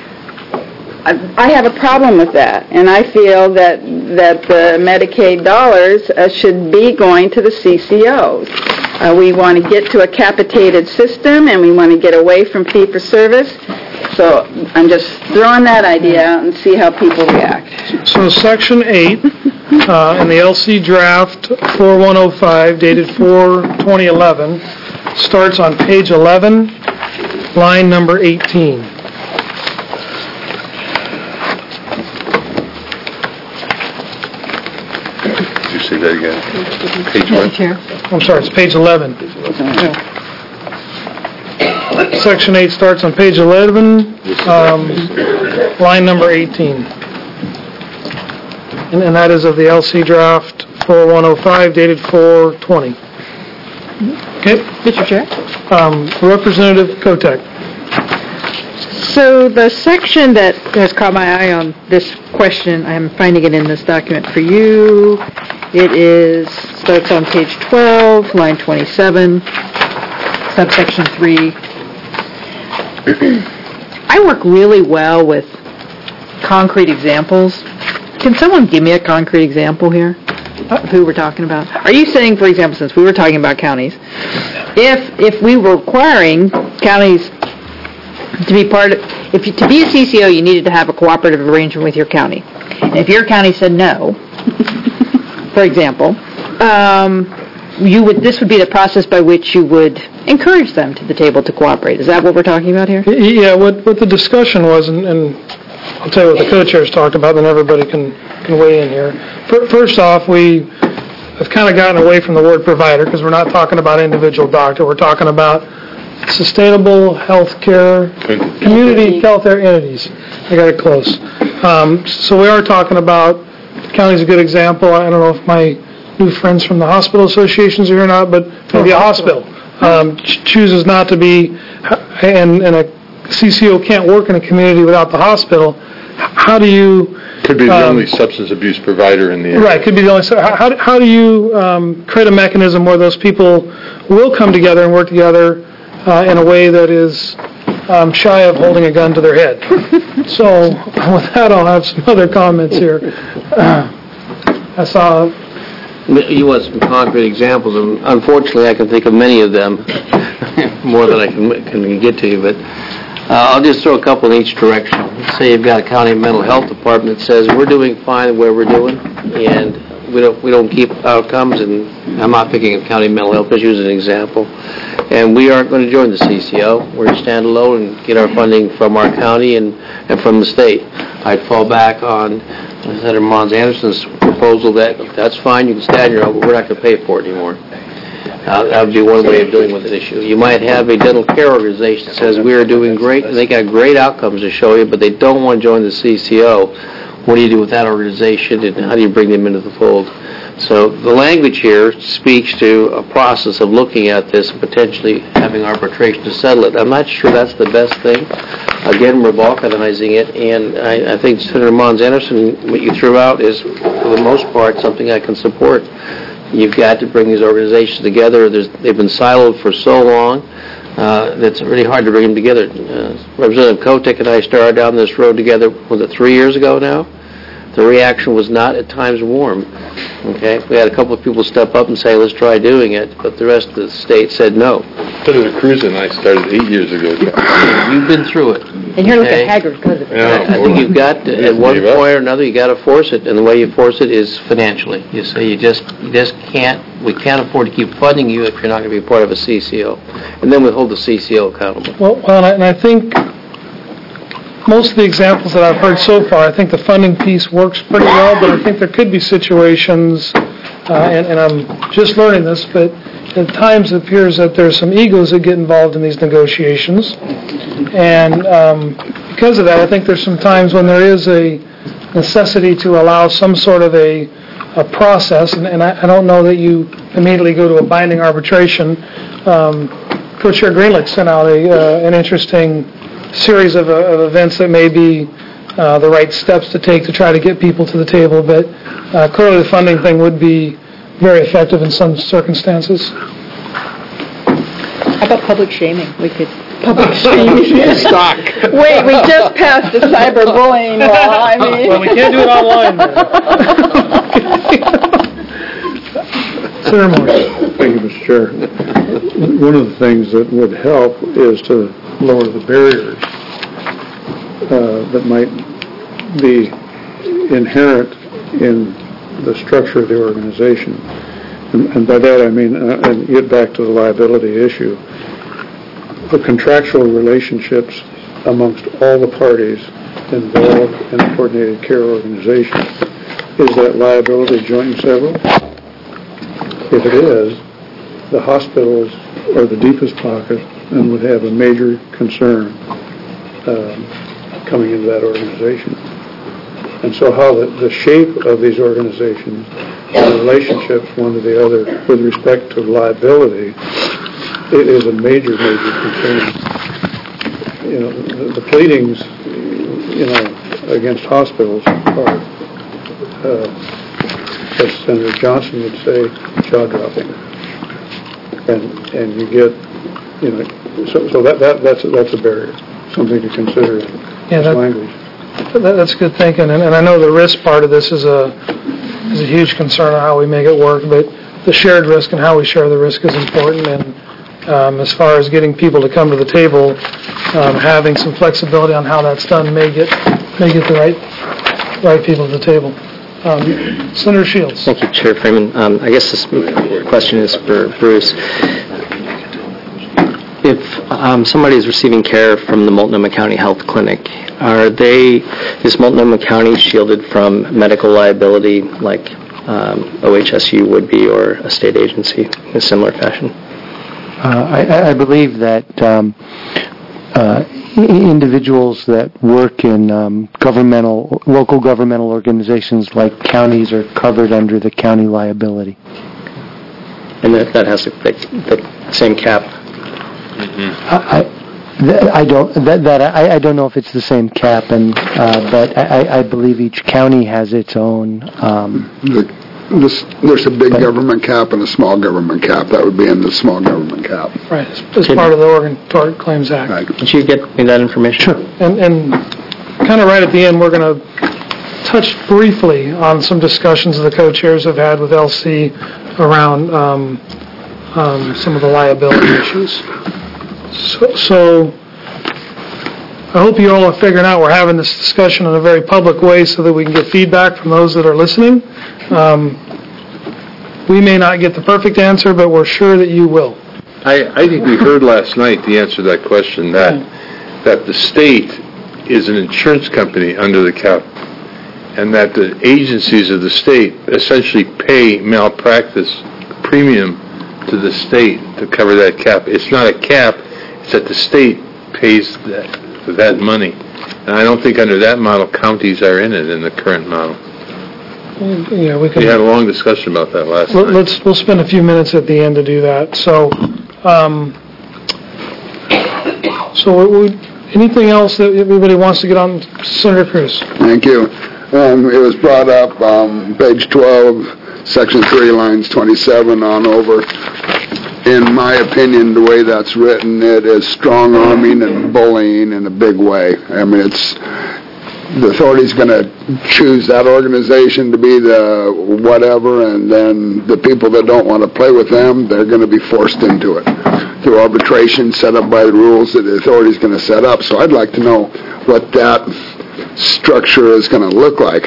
I have a problem with that, and I feel that the Medicaid dollars should be going to the CCOs. We want to get to a capitated system, and we want to get away from fee-for-service. So I'm just throwing that idea out and see how people react. So Section 8 in the LC draft 4105, dated 4/2011, starts on page 11, line number 18. Say that again. Page what? I'm sorry, it's page 11. Section 8 starts on page 11, line number 18. And that is of the LC draft 4105, dated 4/20. Okay? Mr. Chair? Representative Kotek. So the section that has caught my eye on this question, I'm finding it in this document for you. It starts on page 12, line 27, subsection 3. I work really well with concrete examples. Can someone give me a concrete example here of who we're talking about? Are you saying, for example, since we were talking about counties, if we were requiring counties to be to be a CCO, you needed to have a cooperative arrangement with your county. And if your county said no, for example, this would be the process by which you would encourage them to the table to cooperate. Is that what we're talking about here? Yeah, what the discussion was, and I'll tell you what the co-chairs talked about, then everybody can weigh in here. First off, we have kind of gotten away from the word provider because we're not talking about individual doctor. We're talking about sustainable health care, community health care entities. I got it close. So we are talking about, the county's a good example. I don't know if my new friends from the hospital associations are here or not, but maybe a hospital. chooses not to be, and a CCO can't work in a community without the hospital, how do you... Could be the only substance abuse provider in the area. Right, could be the only... How do you create a mechanism where those people will come together and work together in a way that is shy of holding a gun to their head? So, with that, I'll have some other comments here. I saw... You want some concrete examples, and unfortunately I can think of many of them, more than I can get to you, but I'll just throw a couple in each direction. Let's say you've got a county mental health department that says we're doing fine where we're doing, and we don't keep outcomes, and I'm not picking up county mental health, just use an example, and we aren't going to join the CCO. We're going to stand alone and get our funding from our county and from the state. I'd fall back on Senator Mons Anderson's proposal that's fine, you can stand your own, but we're not going to pay for it anymore. That would be one way of dealing with an issue. You might have a dental care organization that says we are doing great, and they got great outcomes to show you, but they don't want to join the CCO. What do you do with that organization, and how do you bring them into the fold? So the language here speaks to a process of looking at this and potentially having arbitration to settle it. I'm not sure that's the best thing. Again, we're balkanizing it, and I think Senator Mons Anderson, what you threw out is, for the most part, something I can support. You've got to bring these organizations together. They've been siloed for so long that it's really hard to bring them together. Representative Kotek and I started down this road together, was it 3 years ago now? The reaction was not at times warm. Okay, we had a couple of people step up and say, let's try doing it, but the rest of the state said no. Senator Cruz and I started 8 years ago. You've been through it. And you're looking haggard because of it. I think you've got to, at one point or another, you got to force it, and the way you force it is financially. You say you just can't. We can't afford to keep funding you if you're not going to be part of a CCO, and then we hold the CCO accountable. Well, and I think most of the examples that I've heard so far, I think the funding piece works pretty well, but I think there could be situations, and I'm just learning this, but at times it appears that there's some egos that get involved in these negotiations. And because of that, I think there's some times when there is a necessity to allow some sort of a process, and I don't know that you immediately go to a binding arbitration. Co-Chair Greenlich sent out an interesting series of events that may be the right steps to take to try to get people to the table, but clearly the funding thing would be very effective in some circumstances. How about public shaming? We could... Public shaming. Stock. Wait, we just passed the cyberbullying law. I mean... Well, we can't do it online. Senator Morris. Thank you, Mr. Chair. One of the things that would help is to lower the barriers that might be inherent in the structure of the organization. And by that I mean, and get back to the liability issue, the contractual relationships amongst all the parties involved in a coordinated care organization. Is that liability joint and several? If it is, the hospitals are the deepest pocket and would have a major concern coming into that organization. And so how the shape of these organizations, the relationships one to the other with respect to liability, it is a major, major concern. You know, the pleadings, you know, against hospitals are, as Senator Johnson would say, jaw-dropping. And you get, you know, so that's a barrier, something to consider in this language. That's good thinking, and I know the risk part of this is a huge concern of how we make it work, but the shared risk and how we share the risk is important, and as far as getting people to come to the table, having some flexibility on how that's done may get the right people to the table. Senator Shields. Thank you, Chair Freeman. I guess this question is for Bruce. If somebody is receiving care from the Multnomah County Health Clinic, is Multnomah County shielded from medical liability like OHSU would be, or a state agency in a similar fashion? I believe that individuals that work in local governmental organizations like counties are covered under the county liability. and that has the same cap. I don't know if it's the same cap, but I believe each county has its own. There's a big government cap and a small government cap. That would be in the small government cap. Right, as part of the Oregon Tort Claims Act. Right. Could you get me that information? Sure. And kind of right at the end, we're going to touch briefly on some discussions the co-chairs have had with LC around some of the liability issues. So I hope you all are figuring out we're having this discussion in a very public way so that we can get feedback from those that are listening. We may not get the perfect answer, but we're sure that you will. I think we heard last night the answer to that question, that the state is an insurance company under the cap, and that the agencies of the state essentially pay malpractice premium to the state to cover that cap. It's not a cap, it's that the state pays that money. And I don't think under that model counties are in it in the current model. Yeah, we had a long discussion about that last night. We'll spend a few minutes at the end to do that. So, anything else that everybody wants to get on? Senator Cruz. Thank you. It was brought up, page 12, section 3, lines 27 on over. In my opinion, the way that's written, it is strong-arming and bullying in a big way. I mean, the authority's going to choose that organization to be the whatever, and then the people that don't want to play with them, they're going to be forced into it through arbitration set up by the rules that the authority's going to set up. So I'd like to know what that structure is going to look like.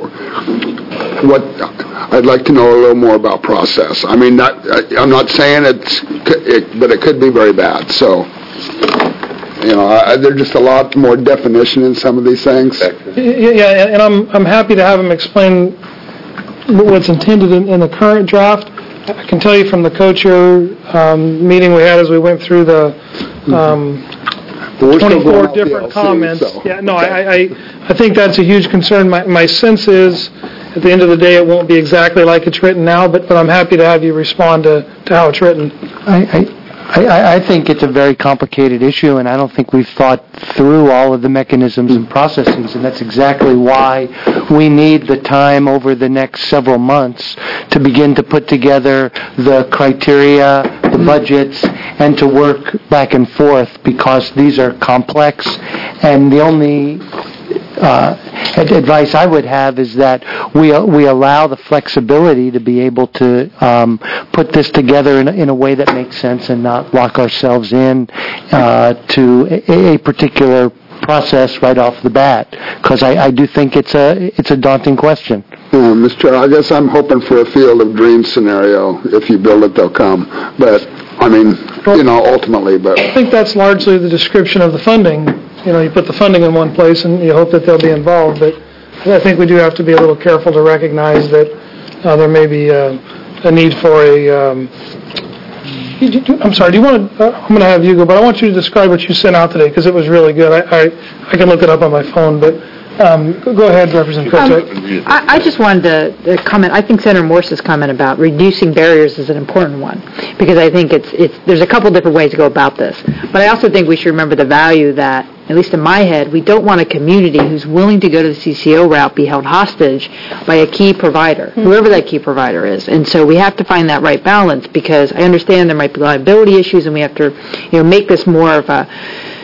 I'd like to know a little more about process. I mean, I'm not saying but it could be very bad. So, there's just a lot more definition in some of these things. Yeah, and I'm happy to have him explain what's intended in the current draft. I can tell you from the co-chair meeting we had as we went through the 24 different comments. So. Yeah, no, I think that's a huge concern. My sense is, at the end of the day, it won't be exactly like it's written now, but I'm happy to have you respond to how it's written. I think it's a very complicated issue, and I don't think we've thought through all of the mechanisms and processes, and that's exactly why we need the time over the next several months to begin to put together the criteria, the budgets, and to work back and forth, because these are complex, and the only advice I would have is that we allow the flexibility to be able to put this together in a way that makes sense and not lock ourselves in to a particular process right off the bat, because I do think it's a daunting question. Mr. Chair, I guess I'm hoping for a field of dreams scenario. If you build it, they'll come. But, I mean, ultimately, but... I think that's largely the description of the funding. You put the funding in one place and you hope that they'll be involved, but I think we do have to be a little careful to recognize that there may be a need for I'm sorry, I'm going to have you go, but I want you to describe what you sent out today, because it was really good. I can look it up on my phone, but go ahead, Representative Kotek. I just wanted to comment. I think Senator Morse's comment about reducing barriers is an important one, because I think there's a couple different ways to go about this. But I also think we should remember the value that, at least in my head, we don't want a community who's willing to go to the CCO route be held hostage by a key provider, whoever that key provider is. And so we have to find that right balance, because I understand there might be liability issues, and we have to make this more of a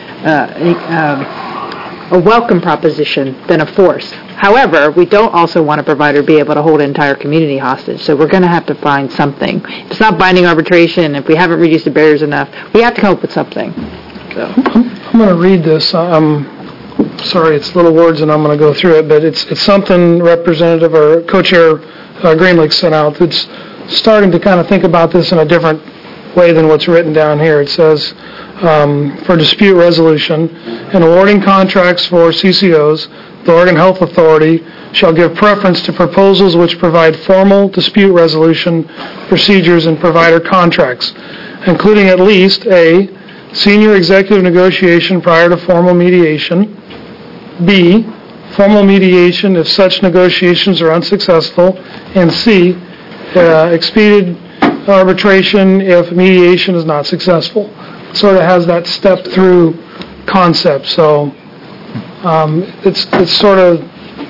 welcome proposition than a force. However, we don't also want a provider to be able to hold an entire community hostage, so we're going to have to find something. If it's not binding arbitration, if we haven't reduced the barriers enough, we have to come up with something. So. I'm going to read this. Sorry, it's little words, and I'm going to go through it, but it's something Representative or Co-Chair Greenlick sent out that's starting to kind of think about this in a different way than what's written down here. It says, for dispute resolution, in awarding contracts for CCOs, the Oregon Health Authority shall give preference to proposals which provide formal dispute resolution procedures in provider contracts, including at least A, senior executive negotiation prior to formal mediation, B, formal mediation if such negotiations are unsuccessful, and C, expedited arbitration if mediation is not successful. Sort of has that step-through concept. So it's sort of,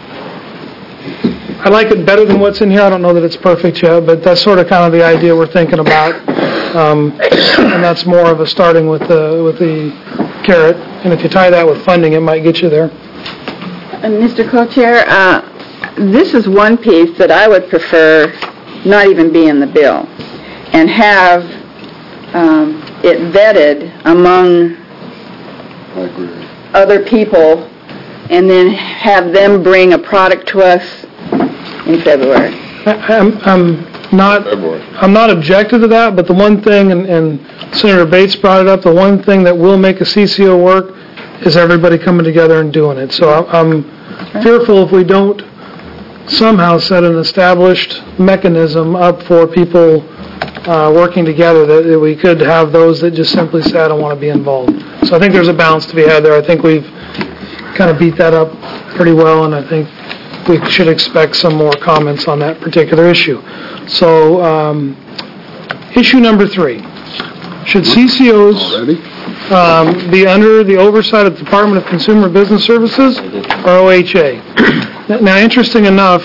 I like it better than what's in here. I don't know that it's perfect yet, but that's sort of kind of the idea we're thinking about. And that's more of a starting with the carrot. And if you tie that with funding, it might get you there. Mr. Co-Chair, this is one piece that I would prefer not even be in the bill and have it vetted among other people and then have them bring a product to us in February. I'm not objective to that, but the one thing, and Senator Bates brought it up, the one thing that will make a CCO work is everybody coming together and doing it. So I'm fearful if we don't somehow set an established mechanism up for people working together that we could have those that just simply say, I don't want to be involved. So I think there's a balance to be had there. I think we've kind of beat that up pretty well, and I think we should expect some more comments on that particular issue. So, issue number 3. Should CCOs be under the oversight of the Department of Consumer Business Services or OHA? Now, interesting enough,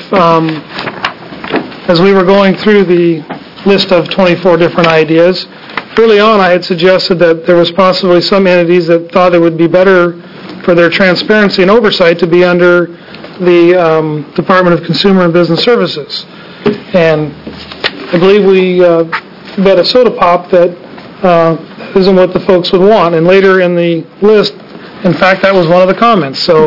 as we were going through the list of 24 different ideas, early on I had suggested that there was possibly some entities that thought it would be better for their transparency and oversight to be under the Department of Consumer and Business Services. And I believe we bet a soda pop that isn't what the folks would want. And later in the list, in fact, that was one of the comments. So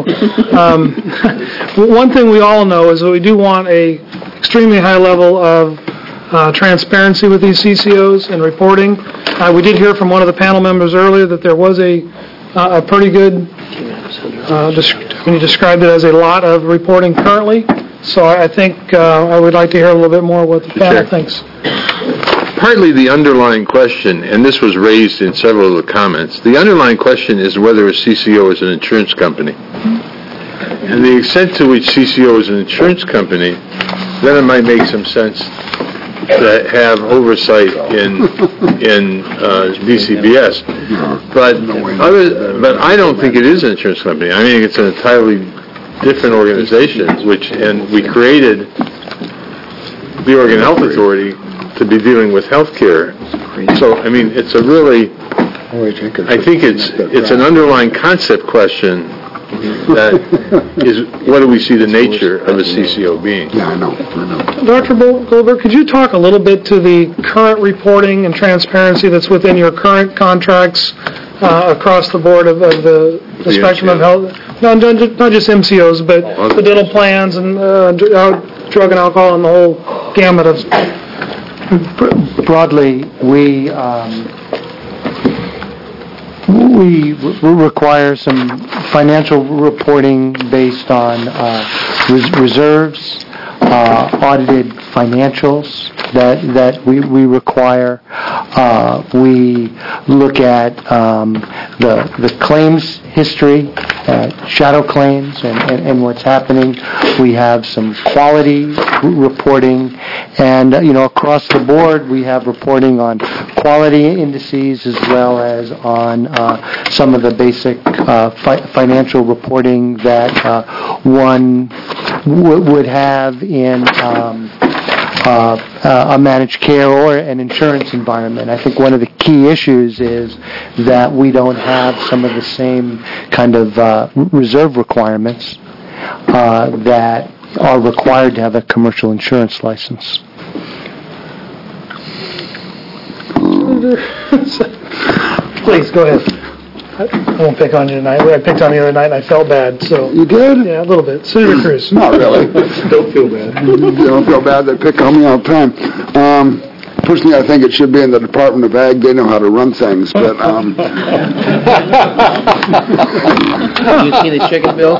one thing we all know is that we do want a extremely high level of transparency with these CCOs and reporting. We did hear from one of the panel members earlier that there was a pretty good, you described it as a lot of reporting currently. So I think I would like to hear a little bit more what the panel thinks. Partly the underlying question, and this was raised in several of the comments, the underlying question is whether a CCO is an insurance company. And the extent to which CCO is an insurance company, then it might make some sense to have oversight in DCBS. But I don't think it is an insurance company. I mean, it's an entirely different organization, and we created the Oregon Health Authority to be dealing with health care. So, I mean, it's a really, I think it's an underlying concept question that is, what do we see the nature of a CCO being? Yeah, I know. Dr. Goldberg, could you talk a little bit to the current reporting and transparency that's within your current contracts across the board of the spectrum of health? Not just MCOs, but the dental plans and drug and alcohol and the whole gamut of... Broadly, we require some financial reporting based on reserves, audited financials that we require. We look at the claims history, shadow claims, and what's happening. We have some quality reporting, and across the board we have reporting on quality indices as well as on some of the basic financial reporting that one would have in a managed care or an insurance environment. I think one of the key issues is that we don't have some of the same kind of reserve requirements that are required to have a commercial insurance license. Please, go ahead. I won't pick on you tonight. I picked on you the other night and I felt bad. So you did? Yeah, a little bit. Senator Cruz. Not really. Don't feel bad. Don't feel bad. They pick on me all the time. Personally, I think it should be in the Department of Ag. They know how to run things. But you see the chicken bill?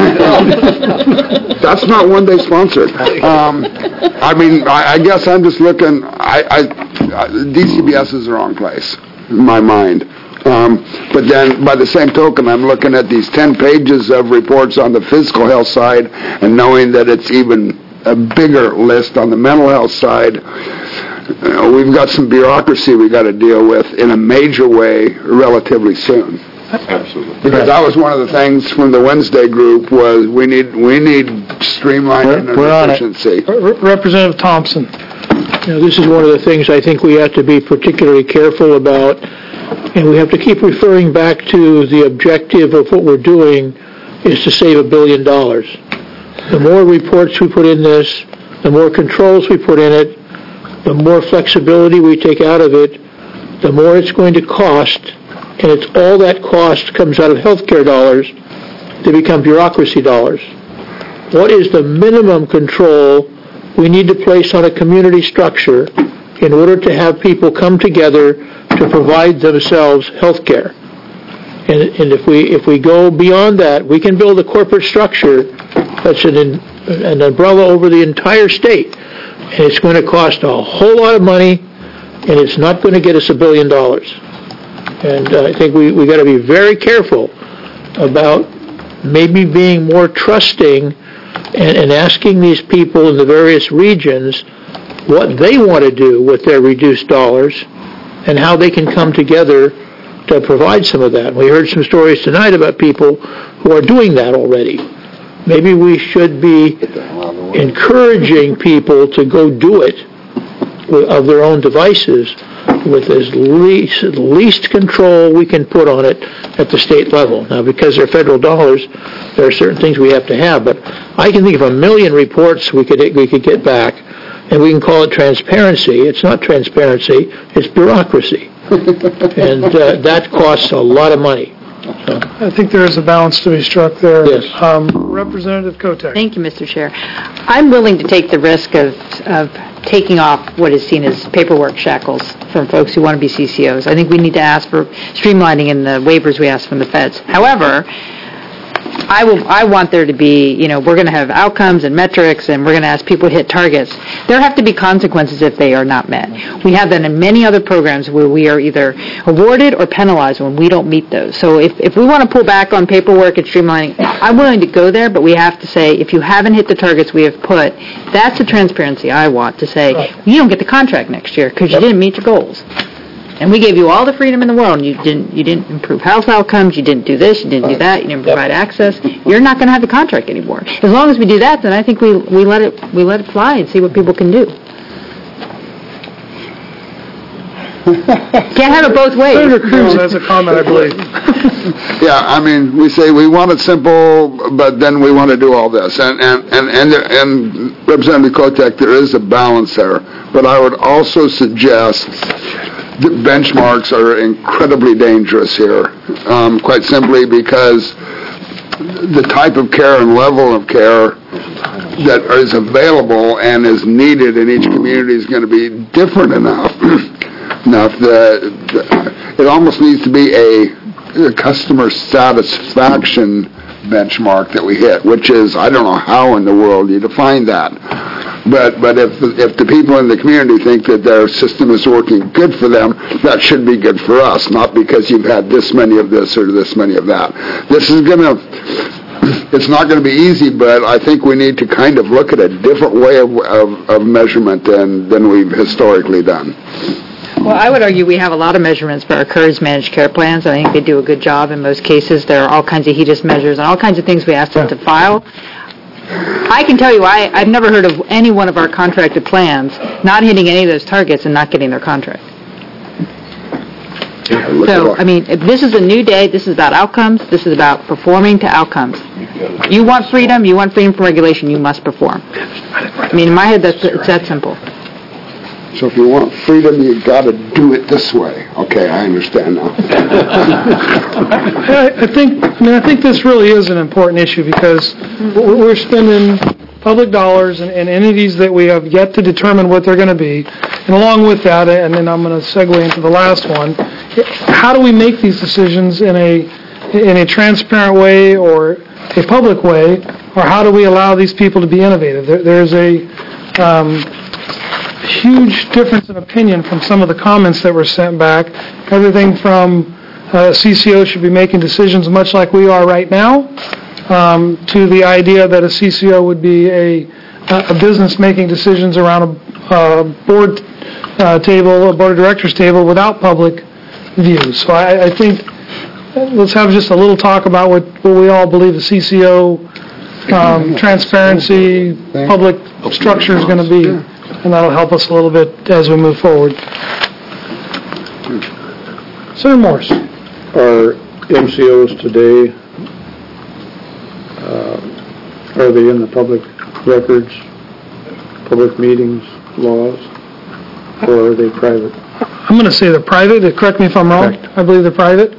That's not one they sponsored. I mean, I guess I'm just looking. DCBS is the wrong place in my mind. But then, by the same token, I'm looking at these 10 pages of reports on the physical health side and knowing that it's even a bigger list on the mental health side. we've got some bureaucracy we got to deal with in a major way relatively soon. Absolutely. Because that was one of the things from the Wednesday group was we need streamlining and efficiency. Representative Thompson. This is one of the things I think we have to be particularly careful about, and we have to keep referring back to the objective of what we're doing is to save $1 billion. The more reports we put in this, the more controls we put in it, the more flexibility we take out of it, the more it's going to cost, and it's all that cost comes out of healthcare dollars to become bureaucracy dollars. What is the minimum control we need to place on a community structure in order to have people come together to provide themselves health care? And if we go beyond that, we can build a corporate structure that's an umbrella over the entire state, and it's going to cost a whole lot of money, and it's not going to get us $1 billion. And I think we got to be very careful about maybe being more trusting and asking these people in the various regions what they want to do with their reduced dollars and how they can come together to provide some of that. We heard some stories tonight about people who are doing that already. Maybe we should be encouraging people to go do it of their own devices with as least control we can put on it at the state level. Now, because they're federal dollars, there are certain things we have to have, but I can think of 1 million reports we could get back, and we can call it transparency. It's not transparency, it's bureaucracy. And that costs a lot of money. So. I think there is a balance to be struck there. Yes. Representative Kotek. Thank you, Mr. Chair. I'm willing to take the risk of taking off what is seen as paperwork shackles from folks who want to be CCOs. I think we need to ask for streamlining in the waivers we ask from the feds. However, I want there to be, we're going to have outcomes and metrics, and we're going to ask people to hit targets. There have to be consequences if they are not met. We have that in many other programs where we are either awarded or penalized when we don't meet those. So if we want to pull back on paperwork and streamlining, I'm willing to go there, but we have to say, if you haven't hit the targets we have put, that's the transparency I want to say, you don't get the contract next year because you didn't meet your goals. And we gave you all the freedom in the world, and you didn't improve health outcomes, you didn't do this, you didn't do that, you didn't provide access. You're not going to have the contract anymore. As long as we do that, then I think we let it fly and see what people can do. Can't have it both ways. Senator Cruz has a comment, I believe. Yeah, I mean, we say we want it simple, but then we want to do all this. And Representative Kotek, there is a balance there. But I would also suggest the benchmarks are incredibly dangerous here, quite simply because the type of care and level of care that is available and is needed in each community is going to be different enough. It almost needs to be a customer satisfaction benchmark that we hit, which is, I don't know how in the world you define that. But if the people in the community think that their system is working good for them, that should be good for us, not because you've had this many of this or this many of that. It's not going to be easy, but I think we need to kind of look at a different way of measurement than we've historically done. Well, I would argue we have a lot of measurements for our CURS managed care plans. I think they do a good job in most cases. There are all kinds of HEDIS measures and all kinds of things we ask them to file. I can tell you, I've never heard of any one of our contracted plans not hitting any of those targets and not getting their contract. So, I mean, if this is a new day. This is about outcomes. This is about performing to outcomes. You want freedom from regulation, you must perform. I mean, in my head, it's that simple. So if you want freedom, you've got to do it this way. Okay, I understand now. I think this really is an important issue because we're spending public dollars and entities that we have yet to determine what they're going to be. And along with that, and then I'm going to segue into the last one, how do we make these decisions in a transparent way or a public way, or how do we allow these people to be innovative? There's a huge difference in opinion from some of the comments that were sent back. Everything from CCO should be making decisions much like we are right now, to the idea that a CCO would be a business making decisions around board table, a board of directors table without public view. So I think let's have just a little talk about what we all believe the CCO transparency, public structure is going to be, and that'll help us a little bit as we move forward. Senator Morris. Are MCOs today, are they in the public records, public meetings, laws, or are they private? I'm going to say they're private. Correct me if I'm wrong. Correct. I believe they're private.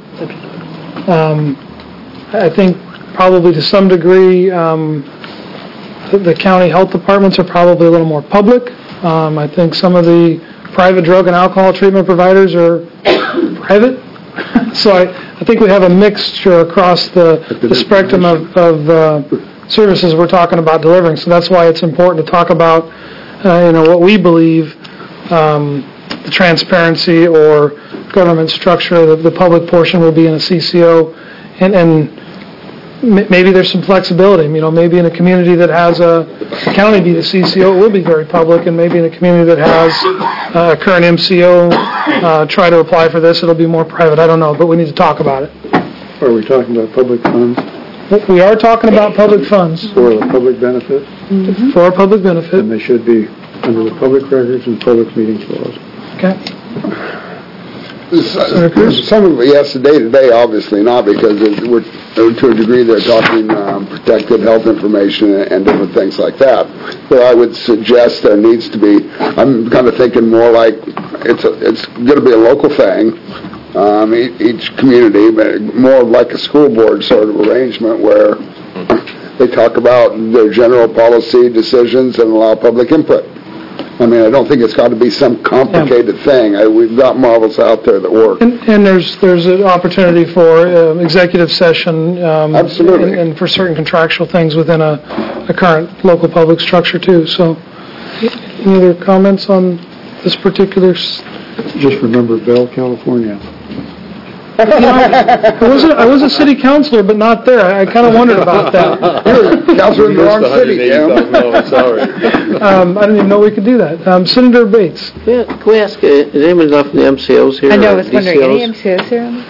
I think probably to some degree the county health departments are probably a little more public. I think some of the private drug and alcohol treatment providers are private. So I think we have a mixture across the spectrum of services we're talking about delivering. So that's why it's important to talk about what we believe the transparency or government structure, the public portion will be in a CCO, and maybe there's some flexibility. Maybe in a community that has a county be the CCO, it will be very public, and maybe in a community that has a current MCO try to apply for this, it'll be more private. I don't know, but we need to talk about it. Are we talking about public funds? We are talking about public funds. For the public benefit? Mm-hmm. For public benefit. And they should be under the public records and public meetings laws. Okay. Some of it, yes, day-to-day, obviously not, because we're, to a degree they're talking protected health information and different things like that. But I would suggest there needs to be, I'm kind of thinking more like it's going to be a local thing, each community, but more like a school board sort of arrangement where they talk about their general policy decisions and allow public input. I mean, I don't think it's got to be some complicated thing. We've got models out there that work. And there's an opportunity for executive session. Absolutely. And for certain contractual things within a current local public structure too. So, any other comments on this particular? Just remember Bell, California. I was a city councilor, but not there. I kind of wondered about that. You're a councilor in the wrong city, Jim. I didn't even know we could do that. Senator Bates. Yeah, can we ask, is anyone left from the MCOs here? I know, I or was wondering, any DCOs? MCOs here?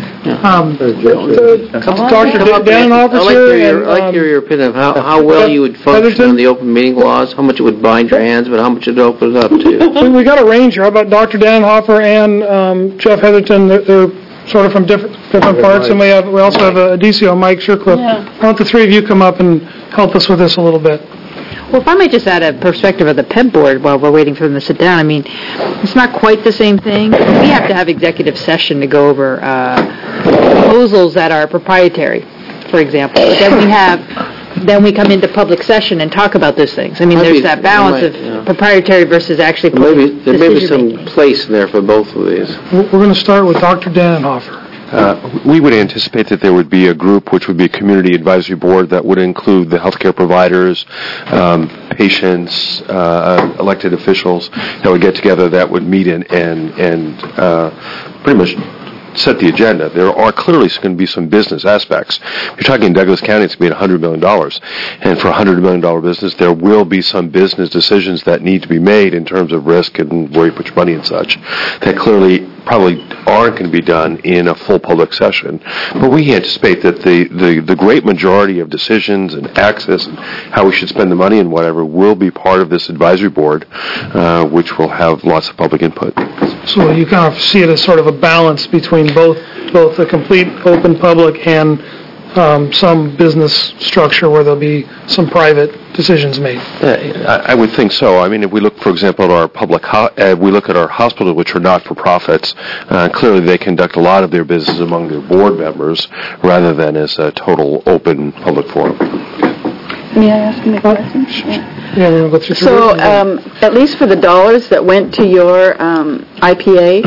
Dr. Danoff is here. I'd like to hear your opinion of how well you would function on the open meeting laws, how much it would bind your hands, but how much it opens up to. We got a range here. How about Dr. Dannenhofer and Jeff Heatherton? They're sort of from different parts, and we also have a DCO, Mike Shercliffe. I want the three of you come up and help us with this a little bit. Well, if I might just add a perspective of the PEP board while we're waiting for them to sit down. I mean, it's not quite the same thing. We have to have executive session to go over proposals that are proprietary, for example. But then we come into public session and talk about those things. I mean, there's that balance of proprietary versus actually There may be some place in there for both of these. We're going to start with Dr. Dannenhofer. We would anticipate that there would be a group, which would be a community advisory board, that would include the healthcare providers, patients, elected officials, that would get together, that would meet and pretty much set the agenda. There are clearly going to be some business aspects. You're talking in Douglas County, it's going to be $100 million. And for a $100 million business, there will be some business decisions that need to be made in terms of risk and where you put your money and such, that clearly probably aren't going to be done in a full public session. But we anticipate that the great majority of decisions and access and how we should spend the money and whatever will be part of this advisory board, which will have lots of public input. So you kind of see it as sort of a balance between both the complete open public and some business structure where there'll be some private decisions made. I would think so. I mean, if we look, for example, at our we look at our hospitals, which are not-for-profits. Clearly, they conduct a lot of their business among their board members rather than as a total open public forum. May I ask him a question? Yeah, what's your So, at least for the dollars that went to your IPA,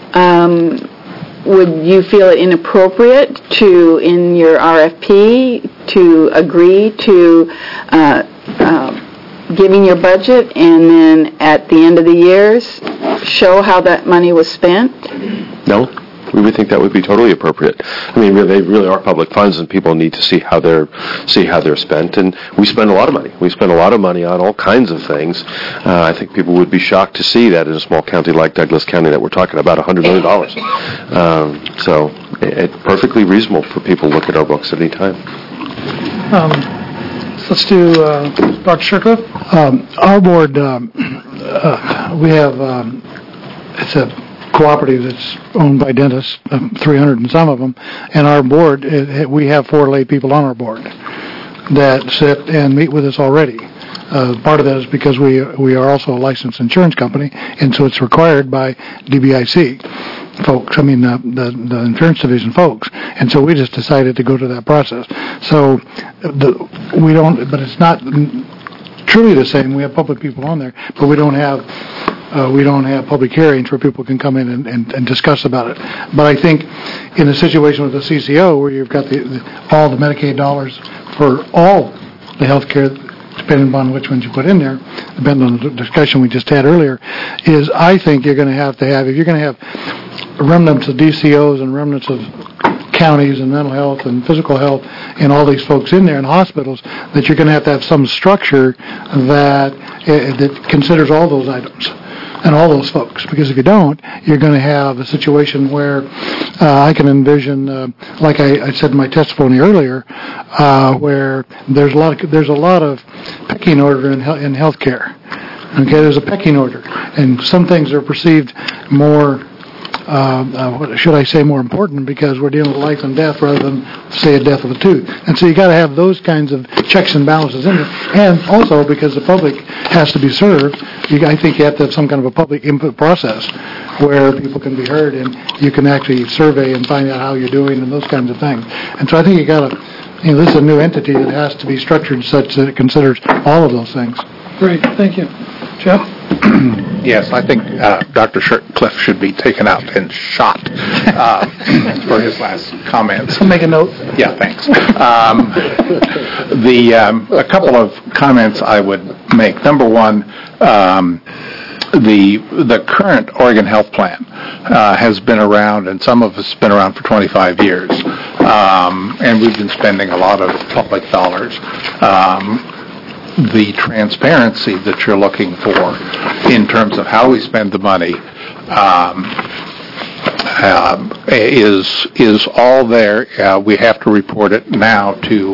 would you feel it inappropriate to, in your RFP, to agree to giving your budget and then at the end of the years show how that money was spent? No. we would think that would be totally appropriate. I mean, they really are public funds, and people need to see how they're spent. And we spend a lot of money. We spend a lot of money on all kinds of things. I think people would be shocked to see that in a small county like Douglas County that we're talking about $100 million. So it's perfectly reasonable for people to look at our books at any time. Let's do Dr. Shercliffe. Our board, we have, it's a cooperative that's owned by dentists, 300 and some of them, and our board, we have 4 lay people on our board that sit and meet with us already. Part of that is because we are also a licensed insurance company, and so it's required by DBIC folks, the insurance division folks, and so we just decided to go to that process. So but it's not truly the same. We have public people on there, but we don't have public hearings where people can come in and discuss about it. But I think in a situation with the CCO where you've got all the Medicaid dollars for all the health care, depending upon which ones you put in there, depending on the discussion we just had earlier, is I think you're going to have, if you're going to have remnants of DCOs and remnants of counties and mental health and physical health and all these folks in there and hospitals, that you're going to have some structure that considers all those items and all those folks. Because if you don't, you're going to have a situation where I can envision, like I said in my testimony earlier, where there's a lot of pecking order in healthcare. Okay, there's a pecking order, and some things are perceived more. More important, because we're dealing with life and death rather than, say, a death of a tooth. And so you got to have those kinds of checks and balances in there. And also, because the public has to be served, I think you have to have some kind of a public input process where people can be heard and you can actually survey and find out how you're doing and those kinds of things. And so I think you got to, this is a new entity that has to be structured such that it considers all of those things. Great, thank you. Jeff? Yes, I think Dr. Shercliffe should be taken out and shot for his last comments. I'll make a note. Yeah, thanks. A couple of comments I would make. Number one, the current Oregon Health Plan has been around, and some of us have been around for 25 years, and we've been spending a lot of public dollars. The transparency that you're looking for in terms of how we spend the money is all there. We have to report it now to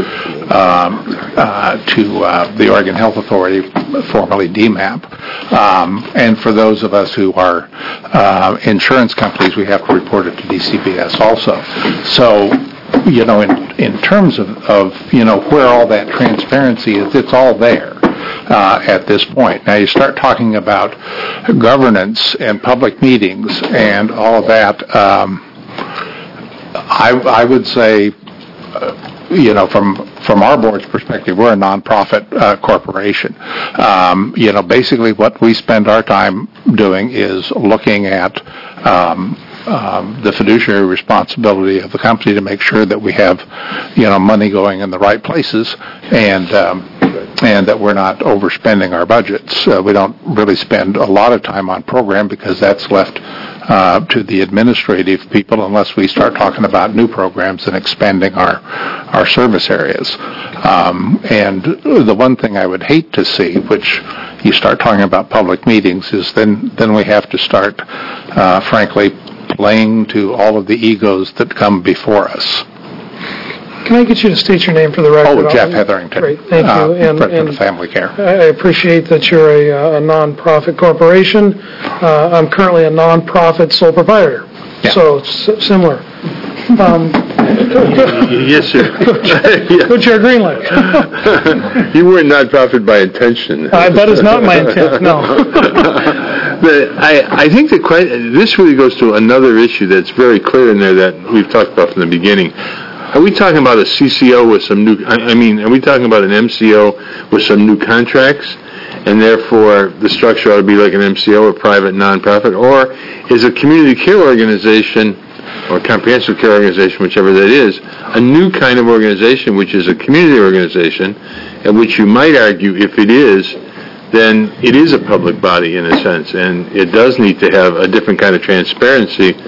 the Oregon Health Authority, formerly DMAP, and for those of us who are insurance companies, we have to report it to DCBS also. So, in terms of where all that transparency is, it's all there at this point. Now you start talking about governance and public meetings and all of that. I would say, from our board's perspective, we're a nonprofit corporation. Basically what we spend our time doing is looking at the fiduciary responsibility of the company to make sure that we have, money going in the right places, and that we're not overspending our budgets. We don't really spend a lot of time on program because that's left to the administrative people unless we start talking about new programs and expanding our service areas. And the one thing I would hate to see, which you start talking about public meetings, is then we have to start, frankly, playing to all of the egos that come before us. Can I get you to state your name for the record? Oh, Jeff Hetherington. Great, thank you. President of Family Care. I appreciate that you're a nonprofit corporation. I'm currently a nonprofit sole proprietor, so it's similar. Yes, sir. Co-Chair Greenland. You were nonprofit by intention. That is not my intent, no. I think this really goes to another issue that's very clear in there that we've talked about from the beginning. Are we talking about a CCO with some new, are we talking about an MCO with some new contracts, and therefore the structure ought to be like an MCO, a private nonprofit, or is a community care organization or comprehensive care organization, whichever that is, a new kind of organization, which is a community organization, and which you might argue, if it is, then it is a public body in a sense, and it does need to have a different kind of transparency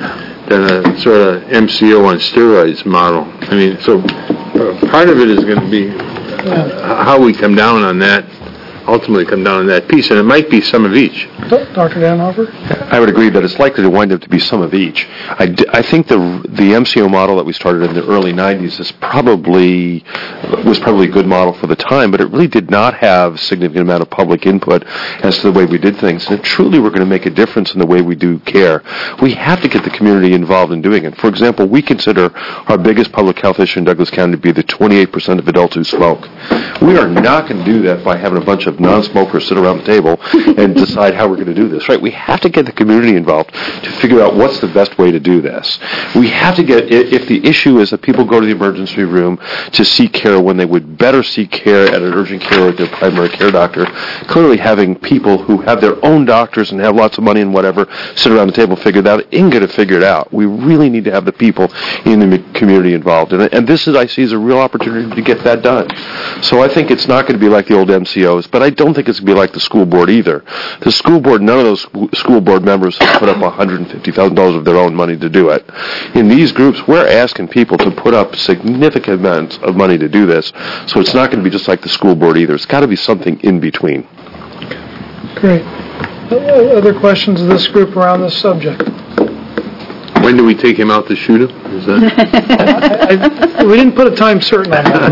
than a sort of MCO on steroids model. I mean, so part of it is going to be how we come down on that, ultimately come down on that piece, and it might be some of each. Dr. Danhofer? I would agree that it's likely to wind up to be some of each. I think the MCO model that we started in the early 90s was probably a good model for the time, but it really did not have a significant amount of public input as to the way we did things. And if truly we're going to make a difference in the way we do care, we have to get the community involved in doing it. For example, we consider our biggest public health issue in Douglas County to be the 28% of adults who smoke. We are not going to do that by having a bunch of non-smokers sit around the table and decide how we're going to do this, right? We have to get the community involved to figure out what's the best way to do this. We have to get, if the issue is that people go to the emergency room to seek care when they would better seek care at an urgent care or at their primary care doctor, clearly having people who have their own doctors and have lots of money and whatever sit around the table and figure that ain't going to figure it out. We really need to have the people in the community involved. And this is, I see, as a real opportunity to get that done. So I think it's not going to be like the old MCOs, but I don't think it's going to be like the school board either. The school board, none of those school board members have put up $150,000 of their own money to do it. In these groups, we're asking people to put up significant amounts of money to do this, so it's not going to be just like the school board either. It's got to be something in between. Great. Other questions of this group around this subject? When do we take him out to shoot him? Is that? We didn't put a time certain on that.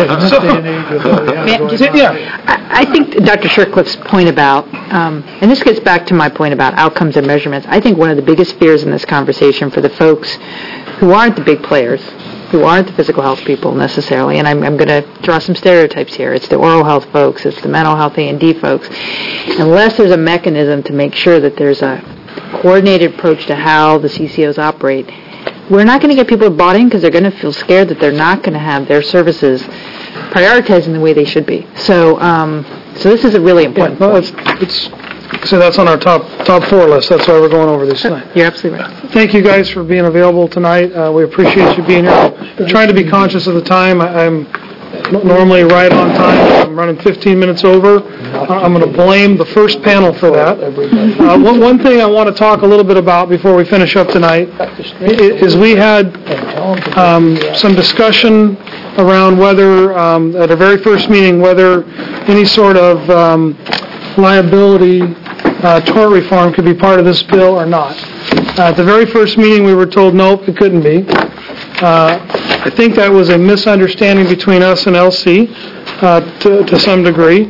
I think Dr. Shercliffe's point about, and this gets back to my point about outcomes and measurements, I think one of the biggest fears in this conversation for the folks who aren't the big players, who aren't the physical health people necessarily, and I'm going to draw some stereotypes here. It's the oral health folks, it's the mental health A&D folks. Unless there's a mechanism to make sure that there's a coordinated approach to how the CCOs operate, we're not going to get people bought in because they're going to feel scared that they're not going to have their services prioritized in the way they should be. So this is a really important point. So that's on our top four list. That's why we're going over this tonight. You're absolutely right. Thank you guys for being available tonight. We appreciate you being here. I'm trying to be conscious of the time. I'm normally right on time. I'm running 15 minutes over. I'm going to blame the first panel for that. One thing I want to talk a little bit about before we finish up tonight is we had some discussion around whether, at our very first meeting, whether any sort of liability tort reform could be part of this bill or not. At the very first meeting, we were told, nope, it couldn't be. I think that was a misunderstanding between us and LC to some degree.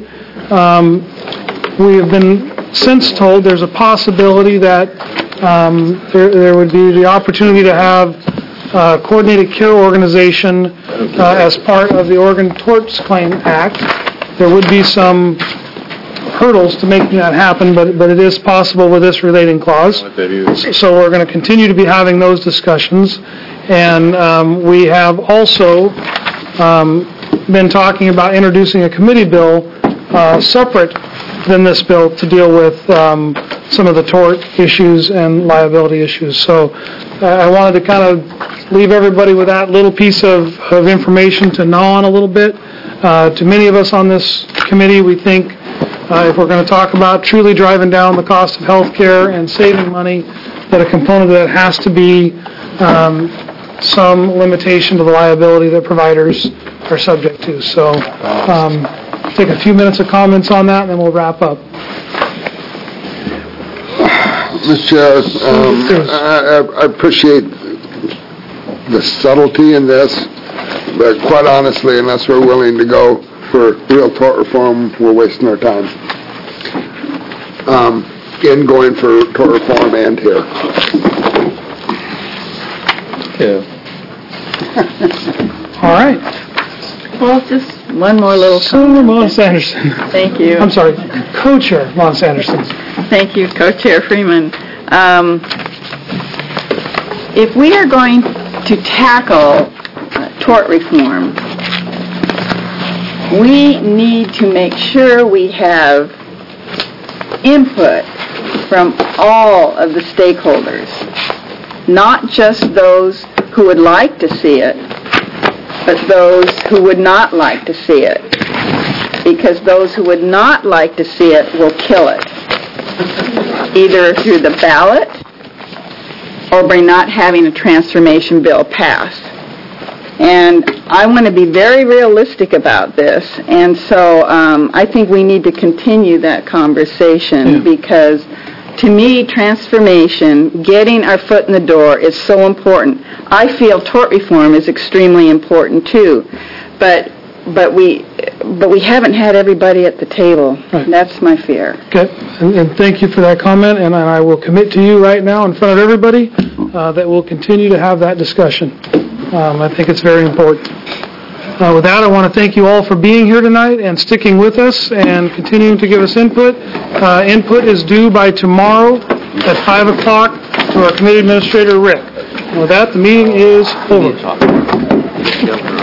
We have been since told there's a possibility that there would be the opportunity to have a coordinated care organization as part of the Oregon Torts Claim Act. There would be some hurdles to making that happen, but it is possible with this relating clause. So we're going to continue to be having those discussions. And we have also been talking about introducing a committee bill separate than this bill to deal with some of the tort issues and liability issues. So I wanted to kind of leave everybody with that little piece of information to gnaw on a little bit. To many of us on this committee, we think if we're going to talk about truly driving down the cost of health care and saving money, that a component of that has to be some limitation to the liability that providers are subject to. So take a few minutes of comments on that, and then we'll wrap up. Mr. Chair, I appreciate the subtlety in this, but quite honestly, unless we're willing to go for real tort reform, we're wasting our time in going for tort reform and here. All right. Well, just one more little Senator Lon Sanderson. Thank you. I'm sorry, Co-Chair Lon Sanderson. Thank you, Co-Chair Freeman. If we are going to tackle tort reform, we need to make sure we have input from all of the stakeholders, not just those who would like to see it, but those who would not like to see it, because those who would not like to see it will kill it, either through the ballot or by not having a transformation bill passed. And I want to be very realistic about this, and so I think we need to continue that conversation because, to me, transformation, getting our foot in the door is so important. I feel tort reform is extremely important too, but we haven't had everybody at the table. Right. That's my fear. Okay, and thank you for that comment, and I will commit to you right now in front of everybody that we'll continue to have that discussion. I think it's very important. With that, I want to thank you all for being here tonight and sticking with us and continuing to give us input. Input is due by tomorrow at 5 o'clock to our committee administrator, Rick. And with that, the meeting is over.